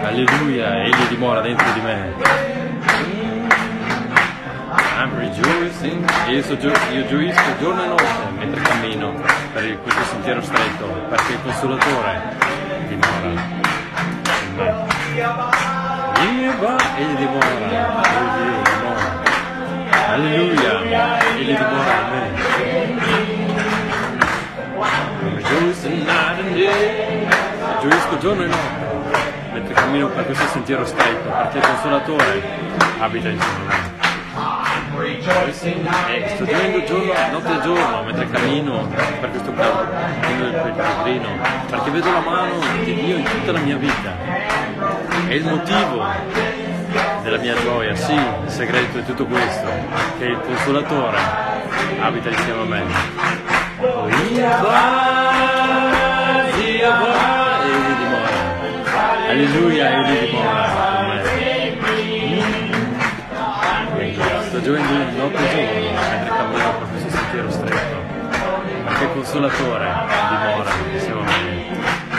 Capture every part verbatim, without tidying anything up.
Alleluia, Egli dimora dentro di me. I'm rejoicing. E io, so, io gioisco giorno e notte mentre cammino per questo sentiero stretto, perché il Consolatore dimora in me. Egli dimora, Egli dimora. Alleluia, Egli dimora in me. Rejoicing night and day. Gioisco giorno e notte mentre cammino per questo sentiero stretto, perché il Consolatore abita insieme a me. E sto gioendo giorno, notte e giorno mentre cammino per questo cammino del pellegrino, perché vedo la mano di Dio in tutta la mia vita. È il motivo della mia gioia, sì, il segreto di tutto questo, che il Consolatore abita insieme a me. Oh, Io va, Dio va, e Egli dimora. Alleluia, Egli dimora con me. Sto gioendo notte e giorno mentre cammino per questo sentiero stretto, perché il Consolatore dimora insieme a me.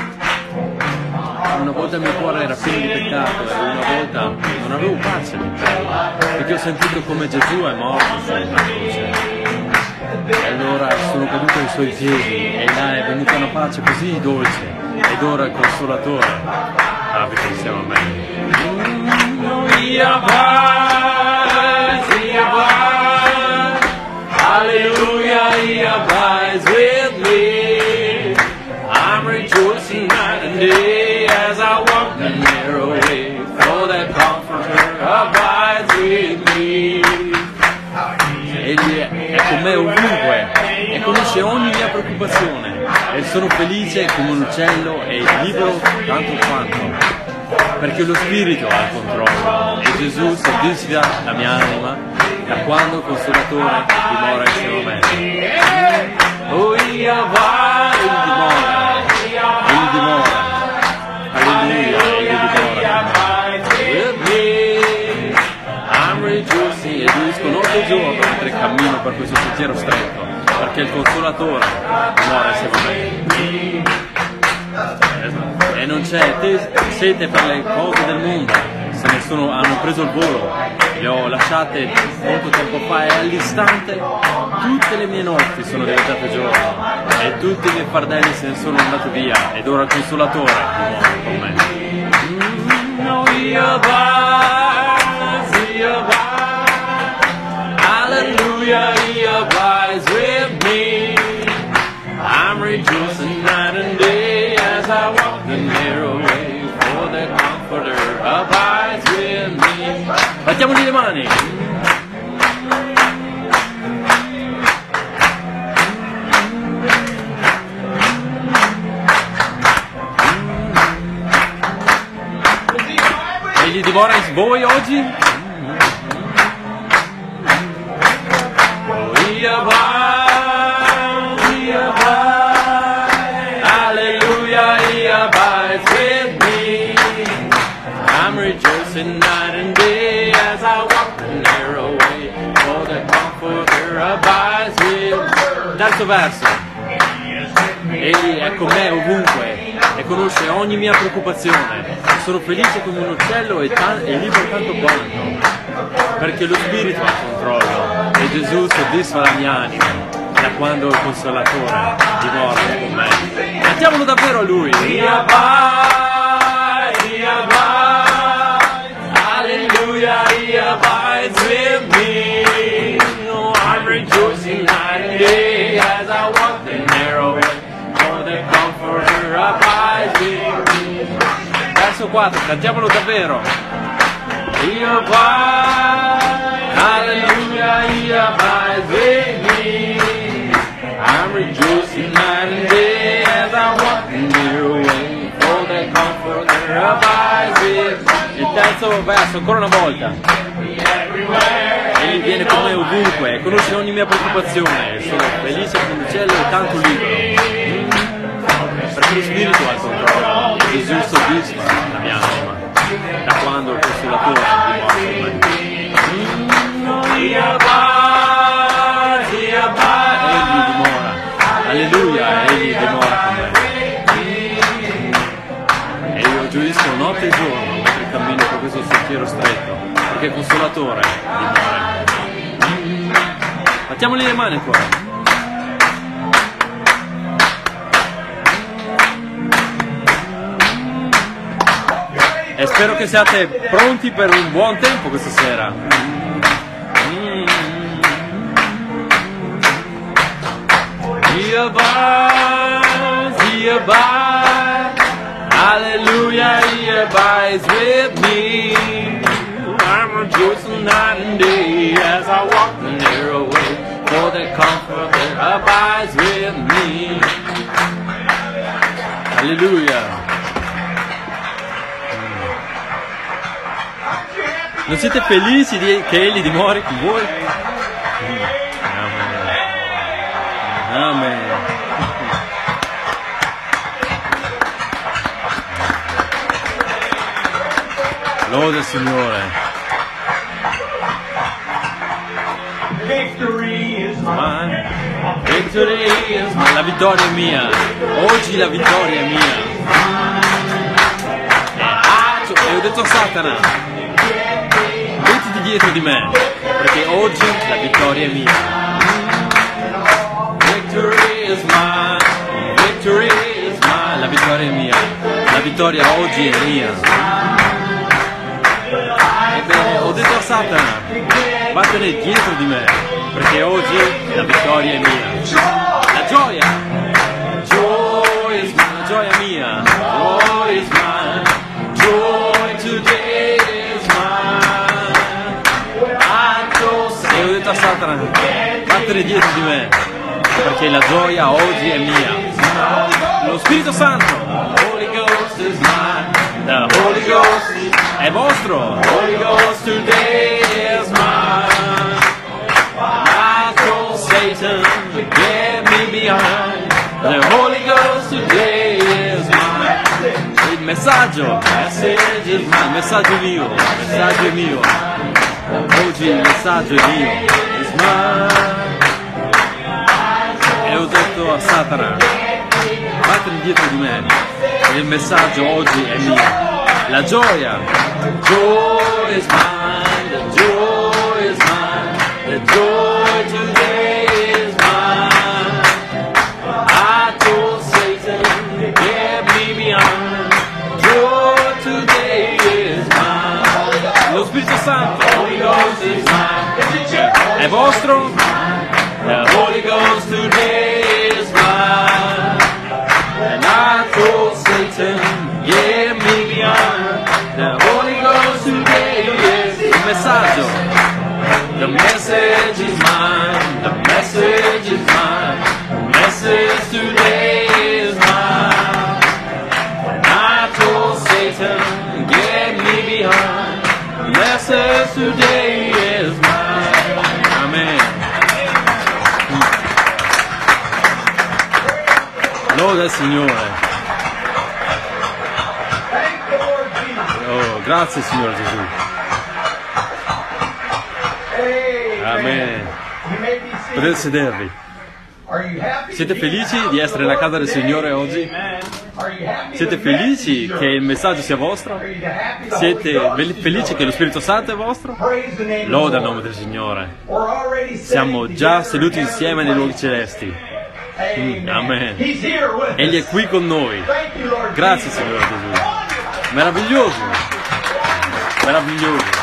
Una volta il mio cuore era pieno di peccato e una volta non avevo pace all'interno, perché ho sentito come Gesù è morto sulla croce. E allora sono caduto ai suoi piedi e là è venuta una pace così dolce, ed ora il Consolatore abita insieme a me. Ia abides, He abides, Hallelujah, He abides with me. I'm rejoicing night and day as I walk the narrow way, for that Comforter abides with me. Egli è con me ovunque e conosce ogni mia preoccupazione, e sono felice come un uccello e libero tanto quanto, perché lo Spirito ha il controllo e Gesù soddisfa la mia anima da quando il Consolatore dimora insieme a me. Oh, Ia va, Egli dimora, Egli dimora, Alleluia, Egli dimora. With me, I'm rejoicing, e gioisco notte e giorno mentre cammino per questo sentiero stretto, perché il Consolatore dimora insieme a me. E non c'è sete per le cose del mondo, se ne sono, hanno preso il volo, le ho lasciate molto tempo fa e all'istante tutte le mie notti sono diventate giorno e tutti i miei fardelli se ne sono andati via, ed ora il Consolatore dimora con me. Mm, no, He abides, He abides, Hallelujah, He abides with me. I'm rejoicing night and day as I walk the narrow way, for the Comforter abides with me. Battiamogli le mani. Egli dimora in voi oggi? Oh, He abides, He abides, Hallelujah, He abides with me. I'm rejoicing night and day as I walk the narrow way, for the Comforter abides with me. Terzo verso. Egli è con me ovunque e conosce ogni mia preoccupazione. Sono felice come un uccello e, tan- e libero tanto quanto, perché lo Spirito ha il controllo e Gesù soddisfa la mia anima da quando il Consolatore dimora con me. Cantiamolo davvero a Lui. He abides, He abides, Hallelujah, He abides with me. Oh, I'm rejoicing night and day as I walk the narrow way, for the Comforter abides with me. Verso quattro, cantiamolo davvero. He abides, Hallelujah, He abides with me. I'm rejoicing night and day as I walk the narrow way, for the Comforter abides with me. Il terzo verso, ancora una volta. Egli viene con me ovunque e conosce ogni mia preoccupazione. Sono felice come un uccello e tanto libero, perché lo Spirito ha il controllo e Gesù soddisfa la mia anima da quando il Consolatore dimora con me. He abides, He abides, Egli dimora, Alleluia, Egli dimora con me. E io gioisco notte e giorno cammino per questo sentiero stretto, perché il Consolatore dimora. Mettiamogli le mani ancora. E spero che siate pronti per un buon tempo questa sera. Mm. He abides, he abides, hallelujah, he abides with me. I'm rejoicing night and day as I walk the narrow way, for the comfort that abides with me. Hallelujah. Non siete felici di, che Egli dimori con voi? Amen. Amen. Lode il Signore. Victory is mine. Victory is mine. La vittoria è mia. Oggi la vittoria è mia. E ho detto a Satana, mettiti dietro di me, perché oggi la vittoria è mia. Victory is mine, victory is mine, la vittoria è mia, la vittoria oggi è mia. Ebbene, ho detto a Satana, vattene dietro di me, perché oggi la vittoria è mia. La gioia, joy is mine, la gioia è mia, joy is mine, joy today is mine. E ho detto a Satana, vattene dietro di me, perché la gioia oggi è mia. Lo Spirito Santo, Holy Ghost is mine, the Holy Ghost è vostro, Holy Ghost today is mine. I told Satan to get me behind, the Holy Ghost today is mine. Il messaggio, message is mine, il messaggio è mio, il messaggio è mio. Oggi il messaggio è mio, is mine. E ho detto a Satana, vattene dietro di me, il messaggio oggi è mio. La gioia, joy is mine, the joy is mine, the joy today is mine. I told Satan to get me behind, joy today is mine. Lo Spirito Santo, Holy Ghost is mine, è vostro, the Holy Ghost today is mine. And I told Satan, get me behind, the Holy Ghost today is il messaggio. The message is mine, the message is mine, the message today is mine. And I told Satan, get me behind, the message today is mine. Amen. Lode al Signore. Oh, grazie Signore Gesù. Amen. Potete sedervi. Siete felici di essere nella casa del Signore oggi? Siete felici che il messaggio sia vostro? Siete felici che lo Spirito Santo è vostro? Loda il nome del Signore. Siamo già seduti insieme nei luoghi celesti. Mm, amen. Egli è qui con noi. Grazie Signore Gesù. Meraviglioso. Meraviglioso.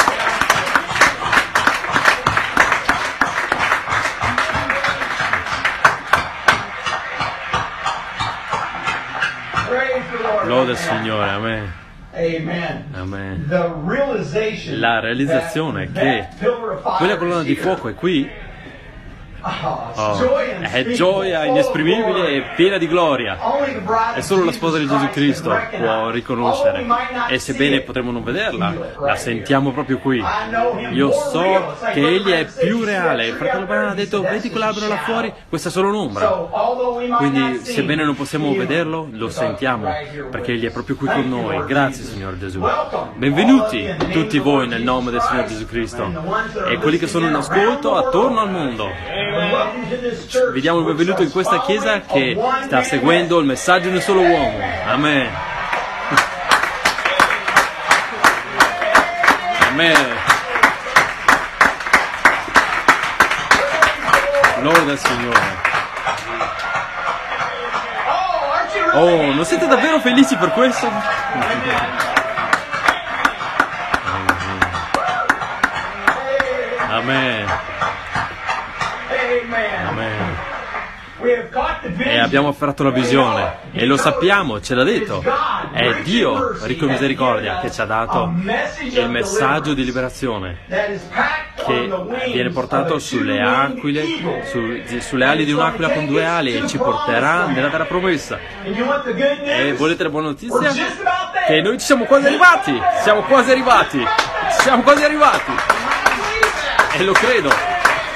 Lode il Signore, amen. Amen. La realizzazione che quella colonna di fuoco è qui, oh, è gioia inesprimibile e piena di gloria. E solo la sposa di Gesù Cristo può riconoscere. E sebbene potremmo non vederla, la sentiamo proprio qui. Io so che Egli è più reale. Il fratello Branham ha detto, vedi quell'albero là fuori? Questa è solo un'ombra. Quindi sebbene non possiamo vederlo, lo sentiamo, perché Egli è proprio qui con noi. Grazie Signore Gesù. Benvenuti tutti voi nel nome del Signore Gesù Cristo. E quelli che sono in ascolto attorno al mondo. Vi diamo il benvenuto in questa chiesa che sta seguendo il messaggio di un solo uomo. Amen. Amen. Lode al Signore. Oh, non siete davvero felici per questo? Amen. Amen. E abbiamo afferrato la visione e lo sappiamo, ce l'ha detto. È Dio, ricco in misericordia, che ci ha dato il messaggio di liberazione che viene portato sulle aquile, su, sulle ali di un'aquila con due ali e ci porterà nella terra promessa. E volete la buona notizia? Che noi ci siamo quasi arrivati, siamo quasi arrivati, siamo quasi arrivati. E lo credo.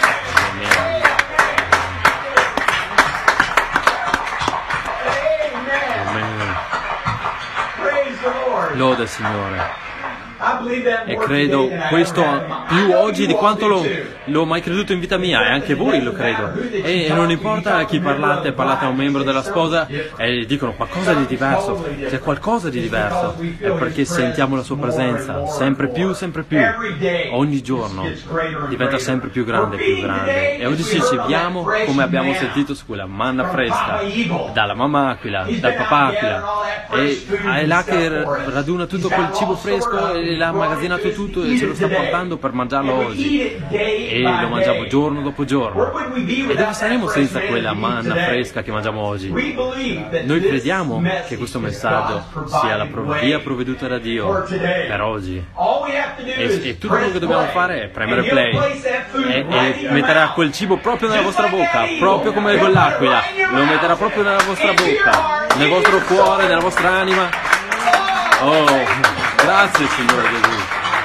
Lode al Signore. E credo questo più oggi di quanto l'ho, l'ho mai creduto in vita mia, e anche voi lo credo. E non importa a chi parlate, parlate a un membro della sposa e dicono qualcosa di diverso, c'è qualcosa di diverso, è perché sentiamo la sua presenza sempre più, sempre più, ogni giorno diventa sempre più grande, più grande. E oggi ci cibiamo come abbiamo sentito su quella manna fresca, dalla mamma aquila, dal papà aquila, e è là che raduna tutto quel cibo fresco e l'ha immagazzinato tutto e ce lo sta portando per mangiarlo oggi, e lo mangiamo giorno dopo giorno. E dove saremo senza quella manna fresca che mangiamo oggi? Noi crediamo che questo messaggio sia la via provveduta da Dio per oggi, e, e tutto quello che dobbiamo fare è premere play e, e metterà quel cibo proprio nella vostra bocca, proprio come quell'aquila, lo metterà proprio nella vostra bocca, nel vostro cuore, nella vostra anima. Oh, grazie Signore Gesù.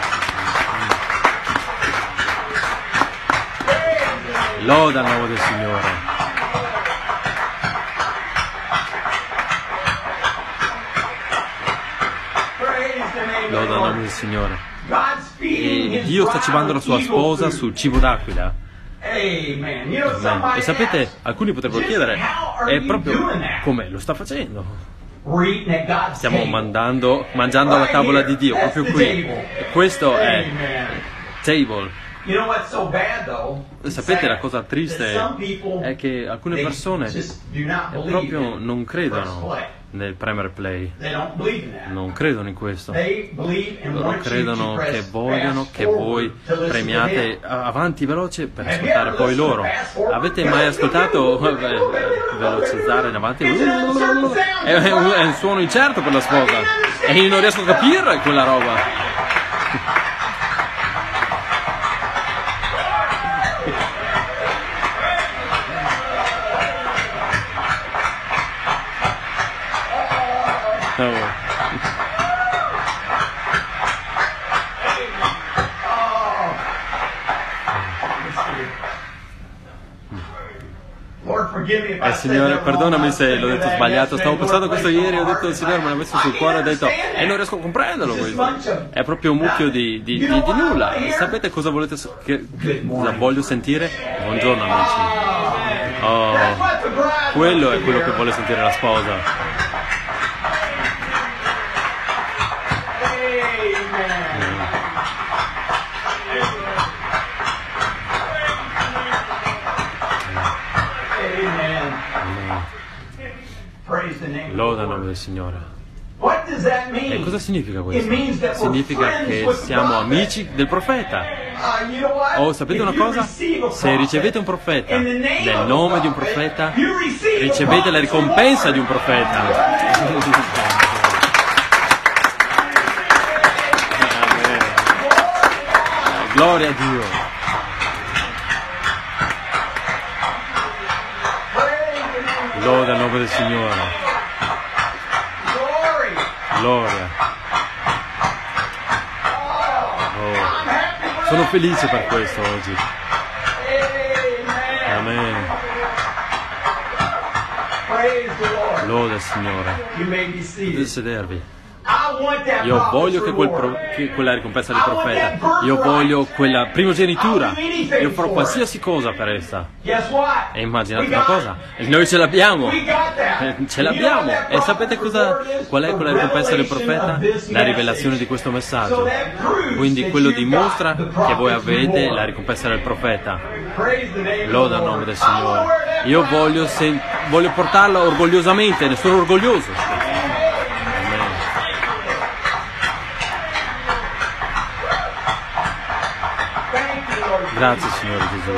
Loda il nome del Signore. Loda il nome del Signore. E Dio sta cibando la sua sposa sul cibo d'aquila. Amen. E sapete, alcuni potrebbero chiedere, è proprio come lo sta facendo? Stiamo mandando, mangiando alla tavola di Dio, proprio qui. E questo è table. Sapete, la cosa triste è che alcune persone proprio non credono nel premere play, non credono in questo. Loro credono che vogliono che voi premiate avanti veloce per ascoltare poi loro. Avete mai ascoltato velocizzare in avanti? È un suono incerto per la sposa e io non riesco a capire quella roba. Eh, Signore, perdonami se l'ho detto sbagliato, stavo pensando questo ieri, ho detto il Signore me l'ha messo sul cuore e ho detto e non riesco a comprenderlo questo. È proprio un mucchio di, di, di, di nulla. Sapete cosa volete che, che cosa voglio sentire? Buongiorno amici. Oh, quello è quello che vuole sentire la sposa. Loda il nome del Signore. E cosa significa questo? Significa che siamo amici del profeta. Oh, sapete una cosa? Se ricevete un profeta nel nome di un profeta, ricevete la ricompensa di un profeta. Gloria a Dio. Loda il nome del Signore. Gloria. Oh. Sono felice per questo oggi. Amen. Loda il Signore. Potete sedervi. Io voglio che, quel pro, che quella ricompensa del profeta, io voglio quella primogenitura, io farò qualsiasi cosa per essa. E immaginate una cosa, noi ce l'abbiamo, ce l'abbiamo. E sapete cosa? Qual è quella ricompensa del profeta? La rivelazione di questo messaggio. Quindi quello dimostra che voi avete la ricompensa del profeta. Loda il nome del Signore. Io voglio, se, voglio portarla orgogliosamente, ne sono orgoglioso. Amen. Grazie Signore Gesù.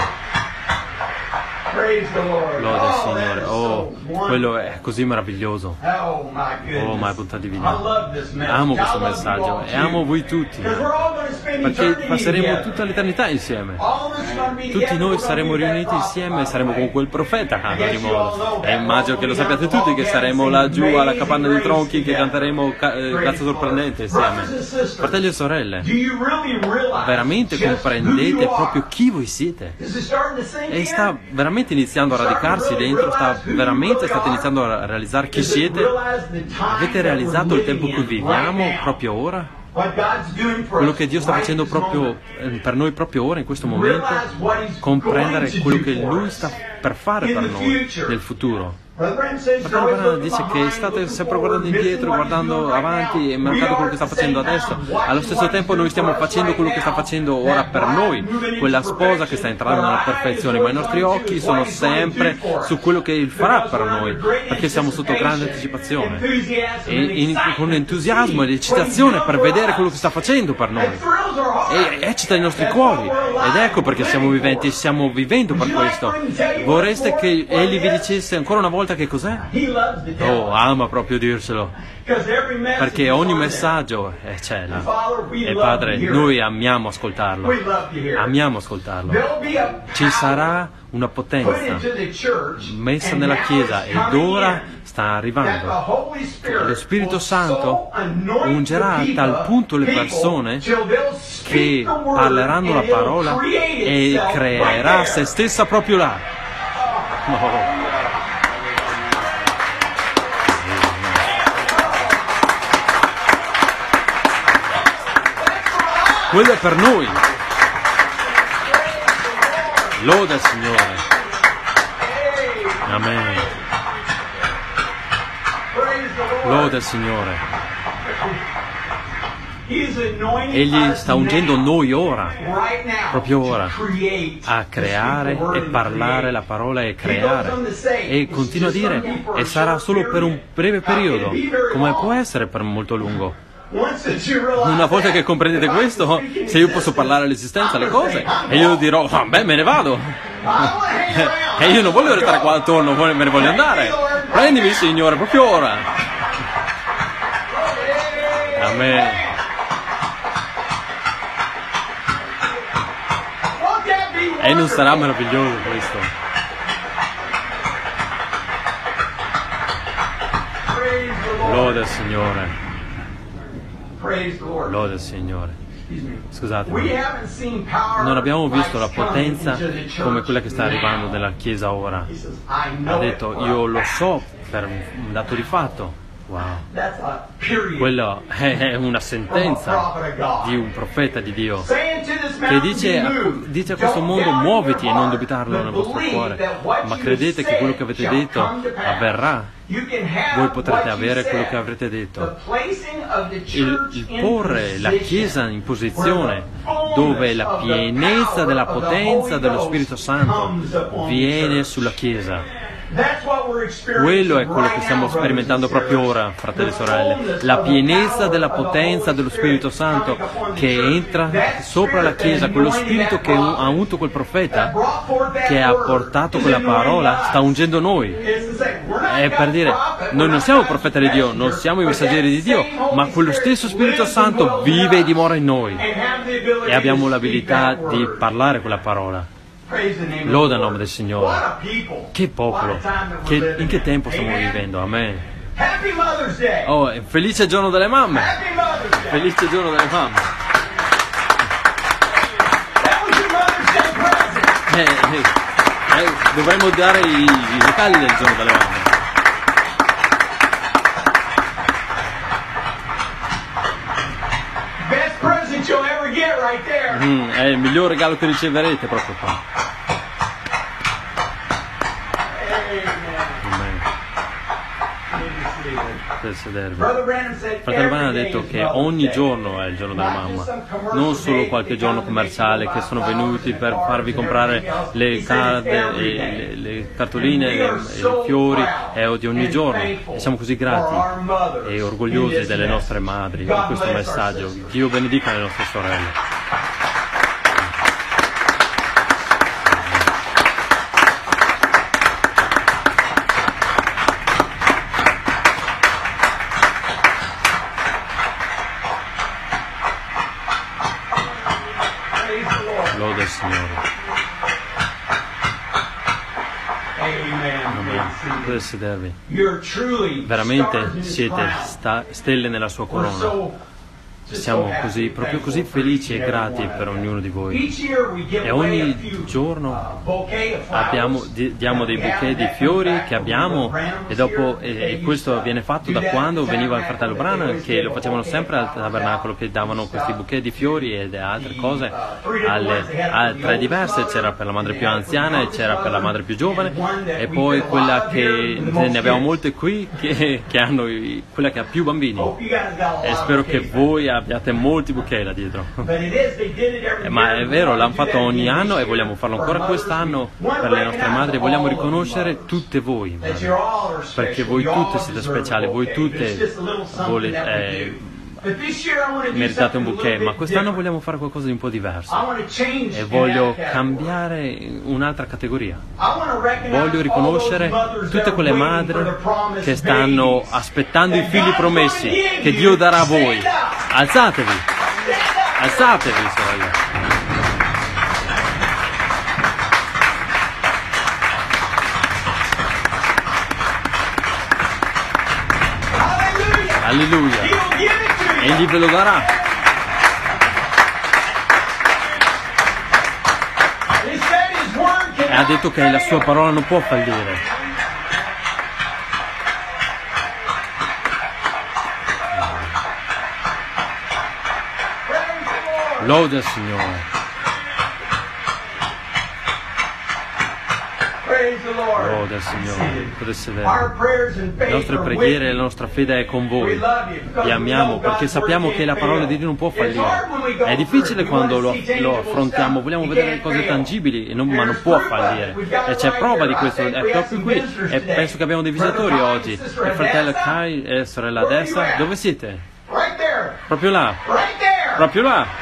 Loda il Signore. Oh, quello è così meraviglioso. Oh, ma è bontà divina. Amo questo messaggio e amo voi tutti, perché passeremo tutta l'eternità insieme. Tutti noi saremo riuniti insieme e saremo con quel profeta ad ogni modo. E immagino che lo sappiate tutti che saremo laggiù alla capanna dei tronchi, che canteremo ca- eh, Cazzo sorprendente insieme. Fratelli e sorelle, veramente comprendete proprio chi voi siete? E sta veramente iniziando a radicarsi dentro, sta veramente state iniziando a realizzare chi siete? Avete realizzato il tempo in cui viviamo proprio ora? Quello che Dio sta facendo proprio per noi proprio ora, in questo momento? Comprendere quello che Lui sta per fare per noi nel futuro. Fratello Branham dice che state sempre guardando indietro, guardando avanti e mancando quello che sta facendo adesso. Allo stesso tempo noi stiamo facendo quello che sta facendo ora per noi, quella sposa che sta entrando nella perfezione, ma i nostri occhi sono sempre su quello che Egli farà per noi, perché siamo sotto grande anticipazione e in, con entusiasmo ed eccitazione per vedere quello che sta facendo per noi. E eccita i nostri cuori, ed ecco perché siamo viventi e stiamo vivendo per questo. Vorreste che Egli vi dicesse ancora una volta che cos'è? Oh, ama proprio dirselo, perché ogni messaggio è cielo. E Padre, noi amiamo ascoltarlo, amiamo ascoltarlo. Ci sarà una potenza messa nella Chiesa ed ora sta arrivando. Lo Spirito Santo ungerà a tal punto le persone che parleranno la parola e creerà se stessa proprio là. Oh. Quello è per noi. Loda il Signore. Amen. Loda il Signore. Egli sta ungendo noi ora, proprio ora, a creare e parlare la parola e creare. E continua a dire, e sarà solo per un breve periodo, come può essere per molto lungo. Una volta che comprendete questo, se io posso parlare all'esistenza, alle cose, e io dirò, ah, beh, me ne vado. E io non voglio restare qua attorno, me ne voglio andare. Prendimi, Signore, proprio ora. Amen. E non sarà meraviglioso questo? Lode al Signore. Lode al Signore. Scusatemi, non abbiamo visto la potenza come quella che sta arrivando nella Chiesa ora. Ha detto, io lo so per un dato di fatto. Wow, quello è una sentenza di un profeta di Dio che dice a, dice a questo mondo, muoviti e non dubitarlo nel vostro cuore, ma credete che quello che avete detto avverrà. Voi potrete avere quello che avrete detto. Il, il porre la Chiesa in posizione dove la pienezza della potenza dello Spirito Santo viene sulla Chiesa. Quello è quello che stiamo sperimentando proprio ora, fratelli e sorelle. La pienezza della potenza dello Spirito Santo che entra sopra la Chiesa, quello Spirito che ha avuto quel profeta, che ha portato quella parola, sta ungendo noi. È per dire, noi non siamo profeti di Dio, non siamo i messaggeri di Dio, ma quello stesso Spirito Santo vive e dimora in noi e abbiamo l'abilità di parlare quella parola. Loda il nome del Signore. Che popolo, che, in che tempo stiamo vivendo? Amen. Oh, felice giorno delle mamme. Felice giorno delle mamme. Eh, eh, eh, dovremmo dare i, i vocali del giorno delle mamme. that you'll ever get right there. Mm, è il miglior regalo che riceverete proprio qua. Per sedervi. Fratello Branham ha detto che ogni giorno è il giorno della mamma, non solo qualche giorno commerciale che sono venuti per farvi comprare le card, le, le cartoline, e i fiori, è di ogni giorno, e siamo così grati e orgogliosi delle nostre madri di questo messaggio. Dio benedica le nostre sorelle. Lode il Signore. Potete sedervi. Veramente siete sta- stelle nella sua corona. Siamo così, proprio così felici e grati per ognuno di voi. E ogni giorno abbiamo, di, diamo dei bouquet di fiori che abbiamo, e dopo e, e questo viene fatto da quando veniva il fratello Branham, che lo facevano sempre al tabernacolo, che davano questi bouquet di fiori e altre cose alle, a tre diverse. C'era per la madre più anziana e c'era per la madre più giovane, e poi quella che ne abbiamo molte qui che, che hanno i, quella che ha più bambini, e spero che voi abbiate molti bouquet là dietro. Eh, ma è vero, l'hanno fatto ogni anno e vogliamo farlo ancora quest'anno per le nostre madri. Vogliamo riconoscere tutte voi, madri, perché voi tutte siete speciali, voi tutte volete, eh, meritate un bouquet, ma quest'anno vogliamo fare qualcosa di un po' diverso e voglio cambiare un'altra categoria. Voglio riconoscere tutte quelle madri che stanno aspettando i figli promessi che Dio darà a voi. Alzatevi, alzatevi, sorelle. Alleluia. Egli ve lo darà. E ha detto che la sua parola non può fallire. Lode al Signore. Lode al Signore. Potete sedervi. Le nostre preghiere e la nostra fede è con voi. Vi amiamo perché sappiamo che la parola di Dio non può fallire. È difficile quando lo, lo affrontiamo, vogliamo vedere le cose tangibili, non, ma non può fallire. E c'è prova di questo, è proprio qui. E penso che abbiamo dei visitatori oggi. Il fratello Kai e sorella a destra, dove siete? Proprio là. Proprio là.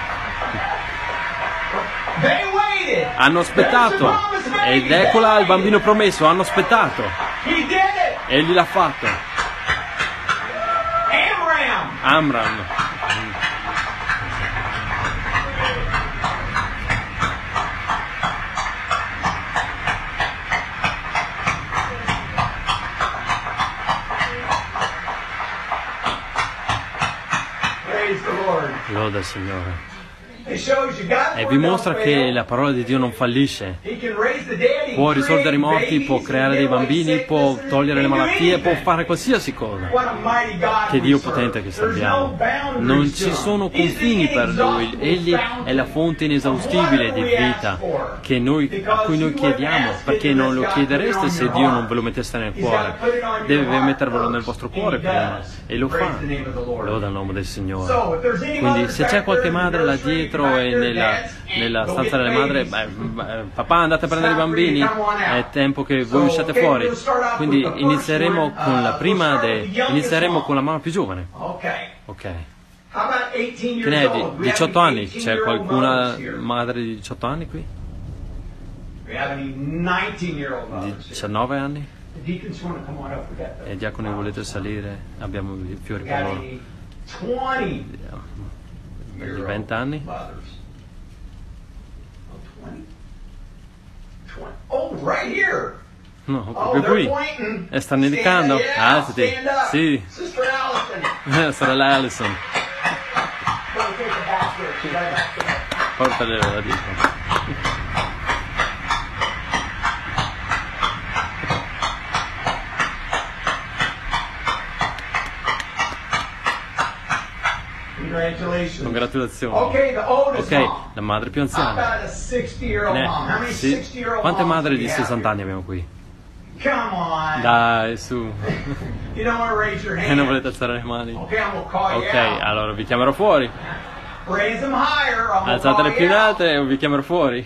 Hanno aspettato, ed eccola il bambino promesso, hanno aspettato. Egli l'ha fatto. Amram. Loda il Signore. E vi mostra che la parola di Dio non fallisce. Può risolvere i morti, può creare dei bambini, può togliere le malattie, può fare qualsiasi cosa. Che Dio potente che serviamo. Non ci sono confini per Lui. Egli è la fonte inesaustibile di vita che noi, a cui noi chiediamo, perché non lo chiedereste se Dio non ve lo mettesse nel cuore. Deve mettervelo nel vostro cuore prima, e lo fa. Loda il nome del Signore. Quindi se c'è qualche madre là dietro e nella, nella stanza delle madri, beh, beh, papà, andate a prendere i bambini, è tempo che voi usciate fuori. Quindi inizieremo con la prima de, inizieremo con la mamma più giovane. Ok. Che ne è di diciotto anni? C'è qualcuna madre di diciotto anni qui? diciannove anni? E diaconi, volete salire? Abbiamo i fiori per loro. Di venti anni? No, proprio qui. E stanno indicando. Alzati. Sì. Sorella Allison. Portale la dico. Congratulations. Congratulazioni. Okay, the oldest Ok, mom. la madre più How anziana. about a sixty-year-old Ne- mom? How many sì. sixty-year-old Quante moms madri do di we have sessanta here? anni abbiamo qui? Come on. Dai, su. You don't want to raise your E non hand. volete alzare le mani? Okay, I'm going to call you Ok, out. allora vi chiamerò fuori. Raise them higher. I'm going to Alzatele call più you in out. alte o vi chiamerò fuori.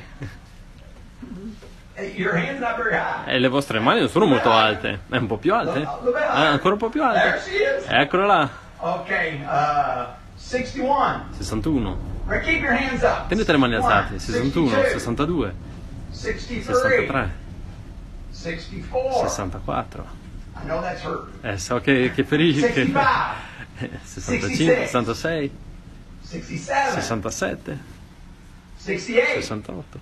Your hand's not very high. E le vostre mani non sono molto alte. È un po' più alte? Eh, ancora un po' più There alte. she is. Eccola là. Okay, uh, sixty-one. sessantuno. Right, keep your hands up. Tenete le mani alzate. sessantuno, sessantuno, sessantadue, sessantatré, sessantatré, sessantaquattro. sessantaquattro. I know that's hurt. Eh, so che, che ferisce. sessantacinque, sessantacinque, sessantasei, sessantasette, sessantasette, sessantaotto, sessantotto,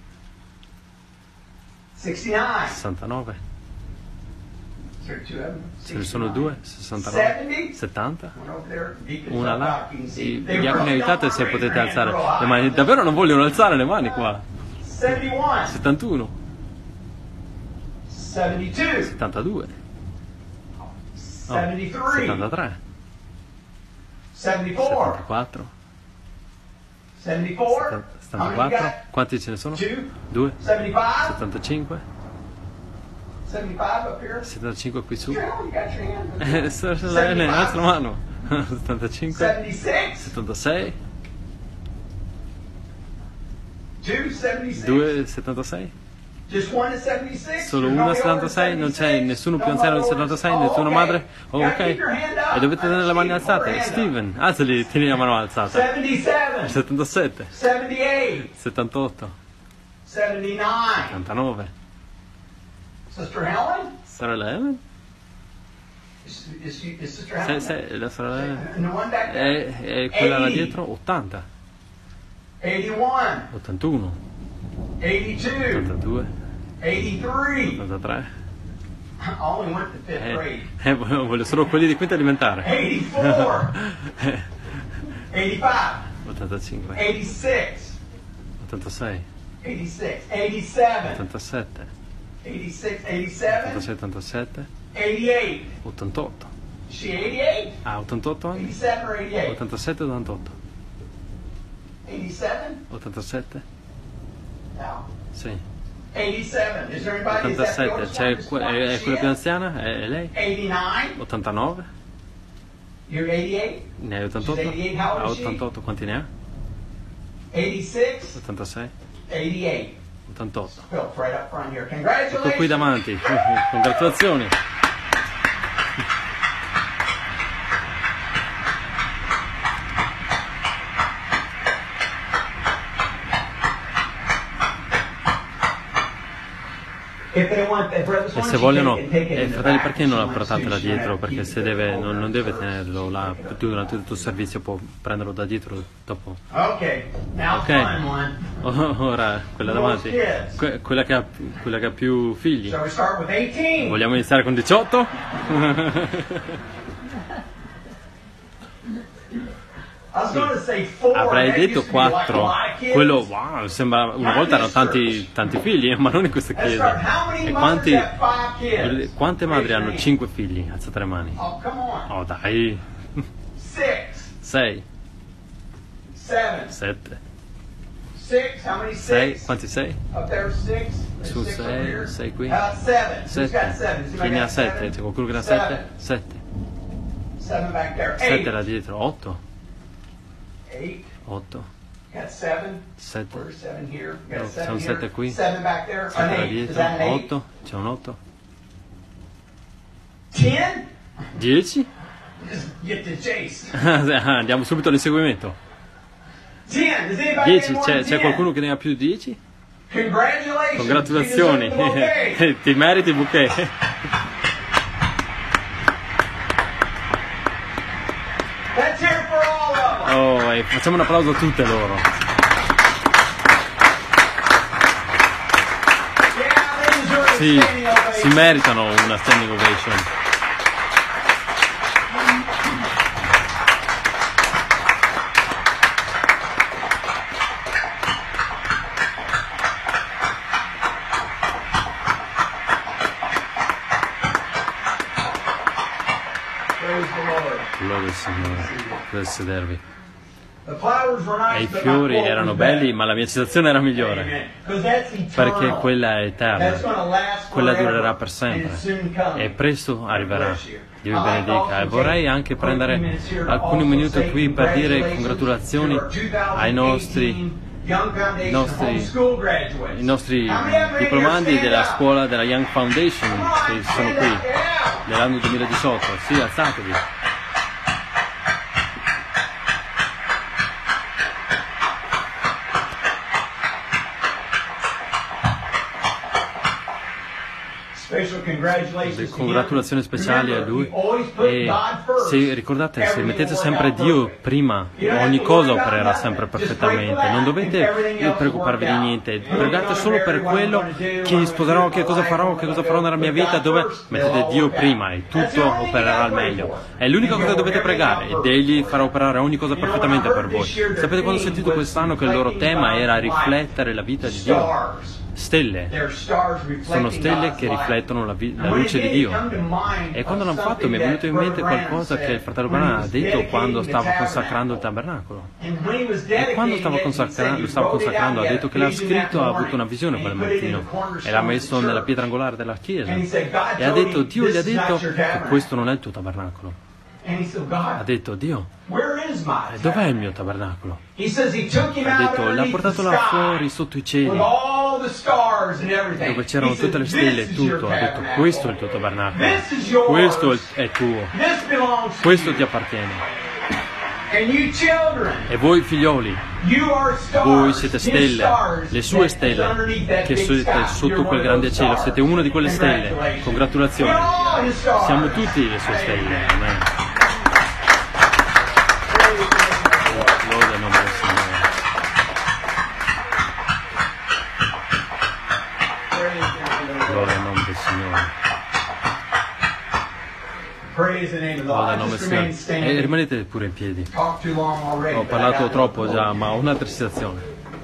sessantanove. sessantanove. Is there two of them? Ce ne sono due, sessantanove, settanta. One over there. Deacons Una up là. top, you can see. I They diaconi really aiutate don't se raise potete their alzare hand real le high. mani. Davvero non vogliono alzare le mani qua. settantuno, settantuno, settantadue, settantadue, settantatré, settantatré, settantaquattro, settantaquattro, settantaquattro. How many you settantaquattro. got? Quanti ce ne sono? Two. Due. settantacinque, settantacinque, settantacinque up here. settantacinque qui su. You got your hand. Eh, sorelle, alza la mano. settantacinque, settantasei, settantasei, two seventy-six. due settantasei. Just one is seventy-six. Solo There's uno nobody over settantasei, non c'è seventy-six. nessuno più No anziano del more settantasei, over- nessuna Oh, madre. Oh, Gotta ok. keep your hand up. E dovete tenere le mani Steve, hold alzate. your hand up. Steven, alzali, tieni la mano alzata. seventy-seven, settantasette, seventy-eight, settantotto, seventy-nine. settantanove. Sister Helen? Sorella Helen? Is, is, she, is Sister Se, Helen? se, la sorella Helen? And the one back there? E, e quella là dietro? ottanta, eighty-one, ottantuno, eighty-two, ottantadue, eighty-three. ottantatré. I only went to fifth Eh, grade. eh, voglio solo quelli di quinta elementare. eighty-four, eighty-five, ottantacinque, eighty-six, ottantasei, eighty-six, eighty-seven, ottantasette, eighty-six, eighty-seven, ottantasei, ottantasette, eighty-eight. ottantotto. Is she eighty-eight? Ah, ottantotto anni? eighty-seven or eighty-eight? ottantasette, ottantotto. eighty-seven? ottantasette? No. Sì. eighty-seven. Is there anybody? Is that the ottantasette, oldest c'è one? que- è, è She quella più is? anziana? È, è lei? eighty-nine. ottantanove? You're eighty-eight? Ne hai ottantotto? She's eighty-eight. How old Ah, is she? ottantotto, quanti ne ha? eighty-six, ottantasei? eighty-eight. ottantotto. Phil's right up front here. Ecco Congratulations. qui davanti. Congratulazioni. If they want, if brothers E want, se you vogliono, take it- take it eh, in the fratelli, back. perché non la She wants portate to- là she dietro? wants to Perché keep se it deve, over non, non the deve curve. tenerlo là durante tutto il servizio, può prenderlo da dietro dopo. Okay, now Ok. fun one. Oh, ora, quella davanti, que- quella, che ha, quella che ha più figli. Shall we start with eighteen? Vogliamo iniziare con diciotto? I was going to say four. Avrei That detto used to be like a quattro. lot of kids. Quello, wow, sembra, una volta erano tanti, tanti figli, ma non in questa Let's start. chiesa. How many E mothers quanti, have five kids? quante madri Raise your hanno hand. cinque figli? Alzate le mani. Oh, come on. Oh dai, Six, sei, seven, sette, six. How many sei, six? quanti sei? Up there, six. There's Su six over sei, here. sei qui. Uh, seven. Who's got Sette. seven? Does Chi anybody ne ha got sette? seven? C'è qualcuno che ne ha Seven. sette? Sette. Seven back there. Sette Eight. là dietro. Otto. Eight. Otto. Got seven. Sette. Where's seven here? Got No, a c'è seven un here. sette qui. Seven back there. An Sette là eight. Is dietro. that an eight? Otto. C'è un otto. Ten? Dieci? Just get the chase. Andiamo subito all'inseguimento. Ten. Does anybody Dieci. have more C'è, than c'è ten? qualcuno che ne ha più di dieci? Congratulations. Congratulazioni. You deserve the bouquet. Ti meriti il bouquet. Let's hear it for all of them. Oh, e facciamo un applauso a tutte loro. Yeah, they deserve a Sì, standing ovation. si meritano una standing ovation. Praise the Lord. Gloria al Signore. Potete sedervi. The flowers were E nice, i but my fiori quote erano was belli, better. ma la mia citazione era migliore. Amen. 'Cause that's Perché eternal. quella è That's eterna. gonna last Quella forever, durerà per and sempre. it's soon coming. E presto arriverà. Bless you. Dio vi I'd like benedica. also E vorrei take anche a prendere few minutes here to alcuni also minuti say qui per dire congratulations congratulazioni to our twenty ai nostri eighteen Young Foundation nostri- homeschool graduates. i nostri How many of them diplomandi here della stand scuola della Young Foundation up? che Come on, sono stand qui up, yeah. nell'anno duemiladiciotto. Sì, alzatevi. Special congratulations Le to congratulazioni him. speciali a lui. Remember, you always put E God first. se ricordate, se Everything mettete will sempre work out Dio perfect. prima, ogni cosa opererà sempre perfettamente. Non dovete preoccuparvi di niente. Pregate solo per quello, chi sposerò, che cosa farò, che cosa farò nella mia vita, dove mettete Dio prima e tutto opererà al meglio. È l'unica cosa che dovete pregare ed Egli farà operare ogni cosa perfettamente per voi. Sapete quando ho sentito quest'anno che il loro tema era riflettere la vita di Dio? Stars. Stelle. They're stars reflecting Sono stelle God's che light. riflettono la, vi- la And when luce it di did, Dio. it come to mind E quando of l'hanno fatto mi è something venuto in that mente Brother qualcosa Branham che il said fratello when he Branham ha was detto quando dedicating the stava consacrando il tabernacle. tabernacolo. And when he was E quando dedicating stava it, he consacrando, said lo he stava wrote it consacrando, out, ha he detto had che l'ha a vision that scritto, ha avuto morning, una visione and quel he put it in mattino the cornerstone e l'ha of the messo nella church. pietra angolare della chiesa. And he said, God E ha told detto, him, Dio gli "This ha is detto not your che tabernacle." questo non è il tuo tabernacolo. And he said, Ha God, detto, Dio, where is my e dov'è il tabernacle? mio tabernacolo? He says he took him Ha out detto, l'ha underneath portato the là sky fuori sotto i with cieli, all the stars and everything. dove c'erano He said, tutte le stelle e "This is your tutto. Ha detto, tabernacle. questo è il tuo tabernacolo. This is yours. Questo è è tuo. This belongs to Questo you. ti appartiene. And you children, E voi figlioli, you are stars. voi siete His stelle, stars le sue that is stelle, underneath that che big siete sky. sotto You're quel one of grande those cielo, stars. siete una di quelle stelle. Congratulations. Congratulazioni. We're all his stars. Siamo tutti le sue stelle. Amen. Lode al nome del Signore. Lode al nome del Signore. Praise the name of the Lode al Lord. nome Just del remain Signore. E standing. rimanete pure in piedi. Talked too long already, Ho but I parlato got troppo one già, more. ma ho un'altra citazione.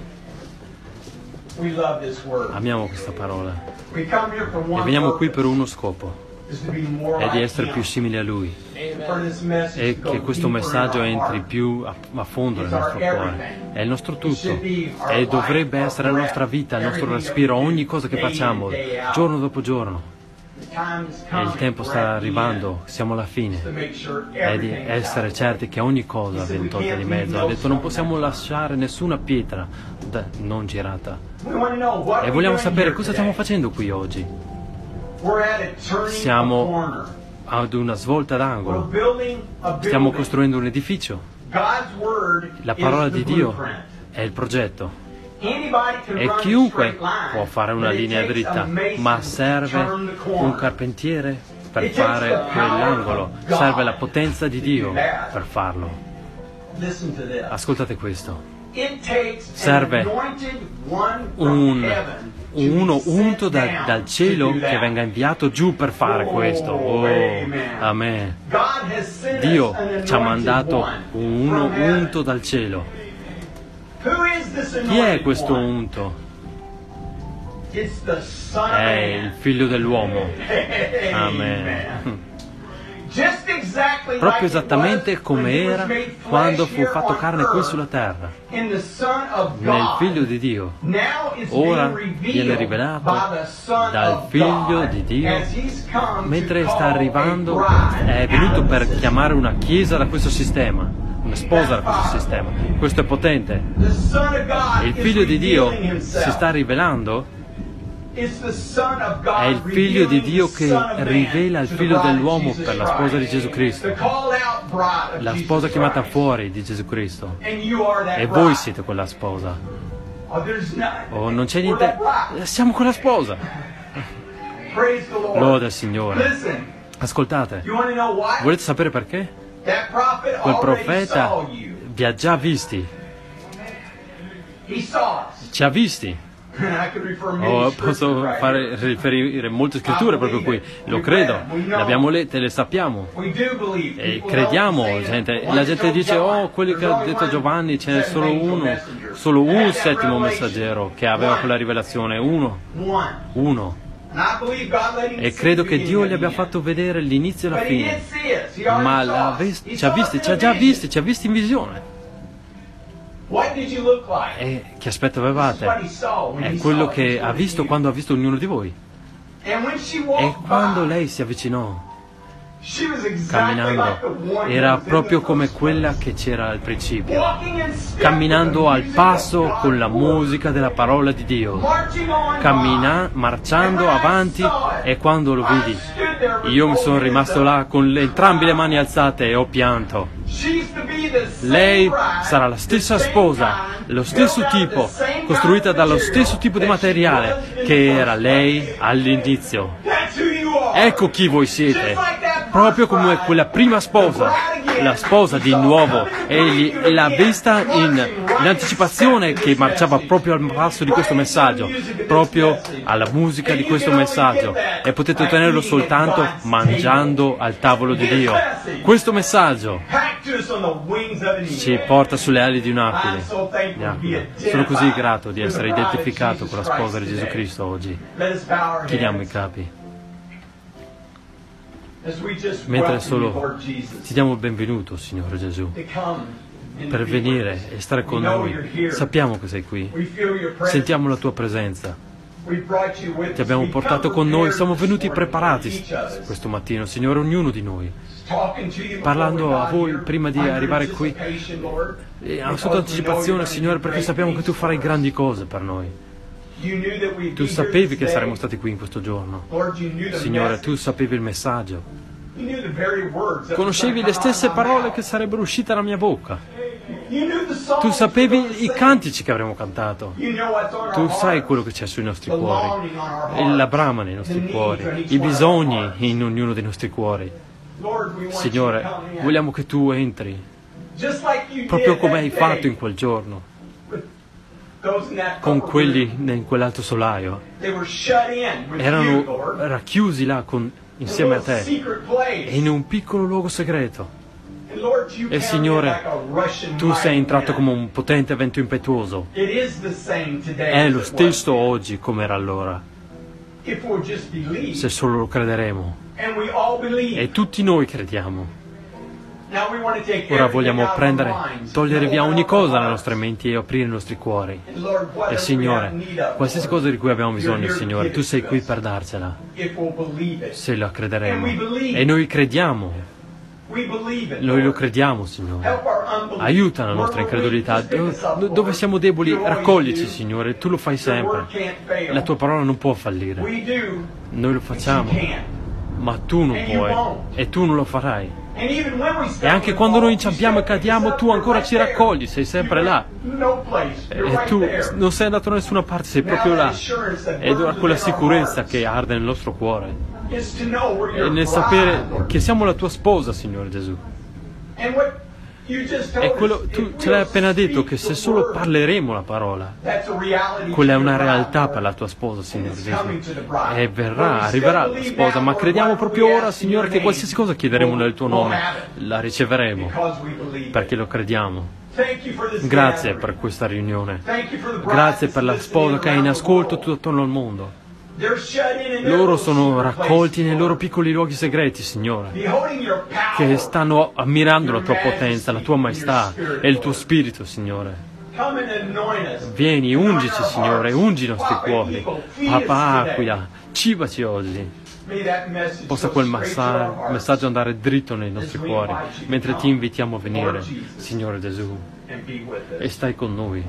We love this word. Amiamo questa parola. We come here for E one veniamo qui purpose, per uno scopo, is to be more è di like essere Him. più simili a Lui. For this message E to go che questo deeper in messaggio our entri heart. più a, a fondo nel nostro cuore. È il nostro tutto e dovrebbe essere la nostra vita, il nostro respiro, ogni cosa che facciamo, giorno dopo giorno. The time is E coming. il tempo We're sta at the arrivando, end siamo alla fine. to make sure È di everything is essere out. certi che ogni cosa viene tolta di mezzo. Ha detto non possiamo lasciare nessuna pietra da- non girata. We want to know what E we're vogliamo doing sapere here cosa today. stiamo facendo qui oggi. We're at a turning Siamo a corner. ad una svolta We're d'angolo. building a Stiamo building. costruendo un edificio. God's word La parola is the di Dio blueprint. è il progetto. Anybody can E run a chiunque straight line, può fare una but it linea takes dritta, a mason ma to serve turn the corner. un carpentiere per It takes fare the power quell'angolo. of God Serve la potenza di to Dio do that. per farlo. Listen to this. Ascoltate questo. It takes Serve an anointed one from Un, heaven to uno be sent unto da- down dal to cielo do that. che venga inviato giù per fare Oh, questo. Oh, amen. amen. God has sent Dio us an ci ha anointed mandato one uno from heaven. unto dal cielo. Who is this Chi è anointed questo one? unto? It's the Son of È il Man. figlio dell'uomo. Amen. Amen. Just exactly Proprio like it esattamente was come when he was era made quando flesh fu here fatto on carne qui earth sulla terra, in the Son of nel God. figlio di Dio. Now it's Ora being viene revealed rivelato by the Son dal of figlio God di Dio, as he's come mentre to sta call arrivando, a bride è venuto out of per the chiamare una chiesa da questo sistema, una sposa da questo sistema. Questo è potente. The Son of God Il is figlio di Dio revealing himself. si sta rivelando. It's the Son of God È il figlio di revealing Dio the che Son of Man rivela il to the figlio bride of dell'uomo Jesus per la sposa di Christ. Gesù Cristo, The called out bride of la Jesus sposa chiamata Christ. fuori di Gesù Cristo. And you are that E voi bride. siete quella sposa. Oh, there's not, Oh, non c'è we're niente. that bride. Siamo quella sposa. Praise the Lord. Lode al Signore. Listen, Ascoltate, you want to know why? volete sapere perché? That prophet Quel already profeta saw you. vi ha già visti, He saw us. ci ha visti. I could refer many Oh, scriptures posso right fare here. riferire molte scritture proprio qui. Lo credo, le abbiamo lette, le sappiamo. We do believe. E People crediamo, don't say gente. that. La gente dice, oh, quelli che ha There's detto only Giovanni, ce n'è one solo seven uno, messenger. solo Had un that settimo revelation. messaggero che aveva quella rivelazione. Uno, One. uno. E credo che Dio gli abbia fatto vedere l'inizio e la fine. Ma l'ha vis- ci ha visti, ci ha già visti, ci ha visti in visione. E che aspetto avevate? È quello che ha visto quando ha visto ognuno di voi. E quando lei si avvicinò, camminando, era proprio come quella che c'era al principio, camminando al passo con la musica della parola di Dio, cammina, marciando avanti, e quando lo vidi, io mi sono rimasto là con le, entrambe le mani alzate e ho pianto. Lei sarà la stessa sposa, lo stesso tipo, costruita dallo stesso tipo di materiale che era lei all'inizio. Ecco chi voi siete, proprio come quella prima sposa, la sposa di nuovo. Egli l'ha vista in l'anticipazione che marciava proprio al passo di questo messaggio, proprio alla musica di questo messaggio, e potete ottenerlo soltanto mangiando al tavolo di Dio. Questo messaggio ci porta sulle ali di un'aquila. Sono così grato di essere identificato con la sposa di Gesù Cristo oggi. Chiniamo i capi. Mentre solo ti diamo il benvenuto, Signore Gesù, per venire e stare con noi. Sappiamo che sei qui, sentiamo la tua presenza, ti abbiamo portato con noi, siamo venuti preparati questo mattino, Signore, ognuno di noi, parlando a voi prima di arrivare qui, e sotto anticipazione, Signore, perché sappiamo che tu farai grandi cose per noi. Tu sapevi che saremmo stati qui in questo giorno. Signore, tu sapevi il messaggio. Conoscevi le stesse parole che sarebbero uscite dalla mia bocca. Tu sapevi i cantici che avremmo cantato. Tu sai quello che c'è sui nostri cuori, la brama nei nostri cuori, i bisogni in ognuno dei nostri cuori. Signore, vogliamo che tu entri, proprio come hai fatto in quel giorno, con quelli in quell'altro solaio. Erano racchiusi là con, insieme a te, in un piccolo luogo segreto. E Signore, tu sei entrato come un potente vento impetuoso. È lo stesso oggi come era allora, se solo lo crederemo. E tutti noi crediamo. Ora vogliamo prendere, togliere via ogni cosa dalle nostre menti e aprire i nostri cuori. E Signore, qualsiasi cosa di cui abbiamo bisogno, Signore, tu sei qui per darcela, se la crederemo. E noi crediamo, noi lo crediamo, Signore. Aiuta la nostra incredulità. Dove siamo deboli, raccoglici, Signore, tu lo fai sempre. La tua parola non può fallire. Noi lo facciamo, ma tu non puoi, e tu non lo farai. E anche quando noi inciampiamo e cadiamo, tu ancora ci raccogli, sei sempre là. E tu non sei andato da nessuna parte, sei proprio là. Ed ora quella sicurezza che arde nel nostro cuore, e nel sapere che siamo la tua sposa, Signore Gesù. E quello, tu ce l'hai appena detto, che se solo parleremo la parola, quella è una realtà per la tua sposa, Signore Gesù. E verrà, arriverà la sposa, ma crediamo proprio ora, Signore, che qualsiasi cosa chiederemo nel tuo nome, la riceveremo, perché lo crediamo. Grazie per questa riunione. Grazie per la sposa che è in ascolto tutto attorno al mondo. Loro sono raccolti nei loro piccoli luoghi segreti, Signore, che stanno ammirando la tua potenza, la tua maestà e il tuo spirito, Signore. Vieni, ungici, Signore, ungi i nostri cuori. Papà Aquila, cibaci oggi. Possa quel massa- messaggio andare dritto nei nostri cuori, mentre ti invitiamo a venire, Signore Gesù, e stai con noi.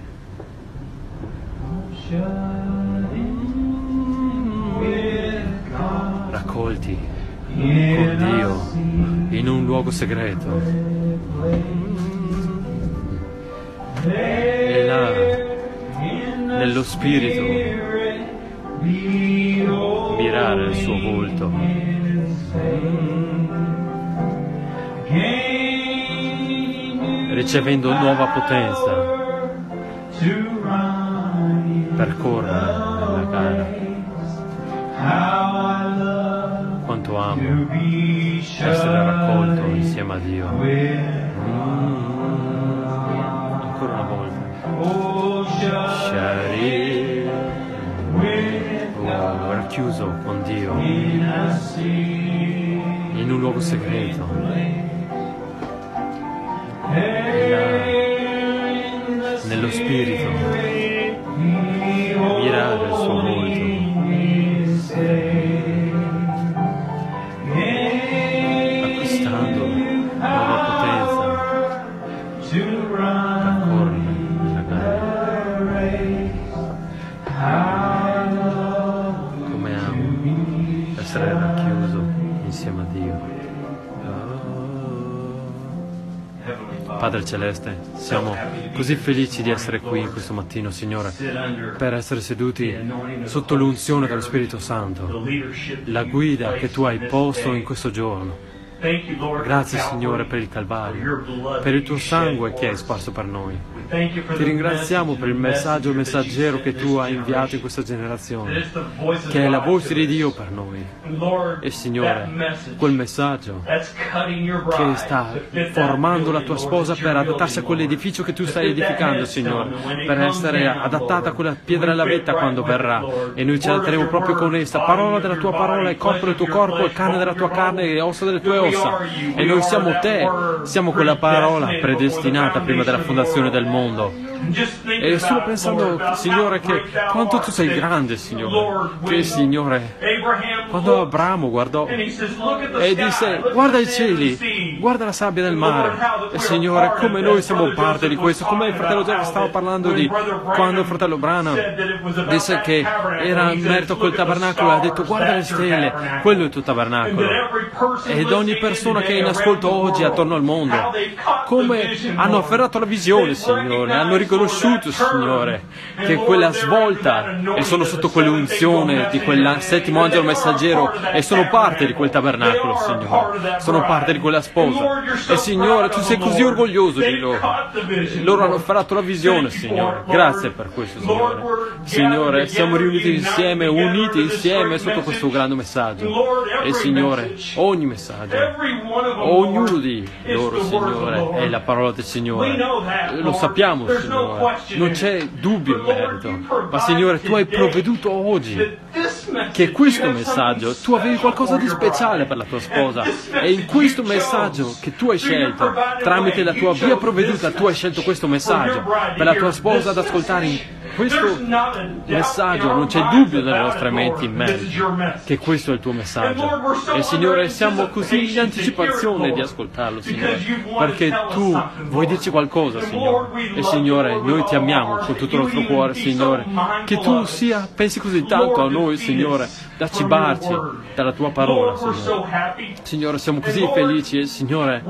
Raccolti con Dio in un luogo segreto, e là, nello spirito, mirare il suo volto, ricevendo nuova potenza per correre nella gara. Quanto amo essere raccolto insieme a Dio. Mm, ancora una volta. Shari. Oh, ora racchiuso con Dio in un luogo segreto, nello spirito, mirare il suo volto, acquistando nuova potenza per correre nella gara. Come amo essere racchiuso insieme a Dio. Padre Celeste, siamo così felici di essere qui in questo mattino, Signore, per essere seduti sotto l'unzione dello Spirito Santo, la guida che Tu hai posto in questo giorno. Grazie, Signore, per il Calvario, per il Tuo sangue che hai sparso per noi. Ti ringraziamo per il messaggio, il messaggero che Tu hai inviato in questa generazione, che è la voce di Dio per noi. E Signore, quel messaggio che sta formando la Tua sposa per adattarsi a quell'edificio che Tu stai edificando, Signore, per essere adattata a quella pietra della vetta quando verrà. E noi ci adatteremo proprio con essa. Parola della Tua parola, e corpo del Tuo corpo, e carne della Tua carne, e ossa delle Tue ossa. E noi siamo Te, siamo quella parola predestinata prima della fondazione del mondo. E solo pensando, Signore, che quanto Tu sei grande, Signore, che Signore, quando Abramo guardò e disse: guarda i cieli, guarda la sabbia del mare, e Signore, come noi siamo parte di questo, come il fratello Jack stava parlando di quando il fratello Branham disse che era in merito a quel tabernacolo, e ha detto: guarda le stelle, quello è il tuo tabernacolo. Ed ogni persona che è in ascolto oggi attorno al mondo, come hanno afferrato la visione, Signore, hanno riconosciuto, Signore, che quella svolta, e sono sotto quell'unzione di quel settimo angelo messaggero, e sono parte di quel tabernacolo, Signore, sono parte di quella sposa. E Signore, Tu sei così orgoglioso di loro. Loro hanno afferrato la visione, Signore. Grazie per questo, Signore. Signore, siamo riuniti insieme, uniti insieme sotto questo grande messaggio. E Signore, ogni messaggio, ognuno di loro, Signore, è la parola del Signore. Lo sappiamo, Signore, non c'è dubbio in merito. Ma Signore, Tu hai provveduto oggi che questo messaggio, Tu avevi qualcosa di speciale per la Tua sposa, e in questo messaggio che Tu hai scelto, tramite la Tua via provveduta, Tu hai scelto questo messaggio per la Tua sposa ad ascoltare in questo messaggio. Non c'è dubbio nelle nostre menti in merito che questo è il Tuo messaggio. E Signore, siamo così in anticipazione di ascoltarlo, Signore, perché Tu vuoi dirci qualcosa, Signore. E Signore, noi Ti amiamo con tutto il nostro cuore, Signore, che Tu sia, pensi così tanto a noi, Signore, da cibarci dalla Tua parola, Signore. Signore, siamo così felici, e Signore,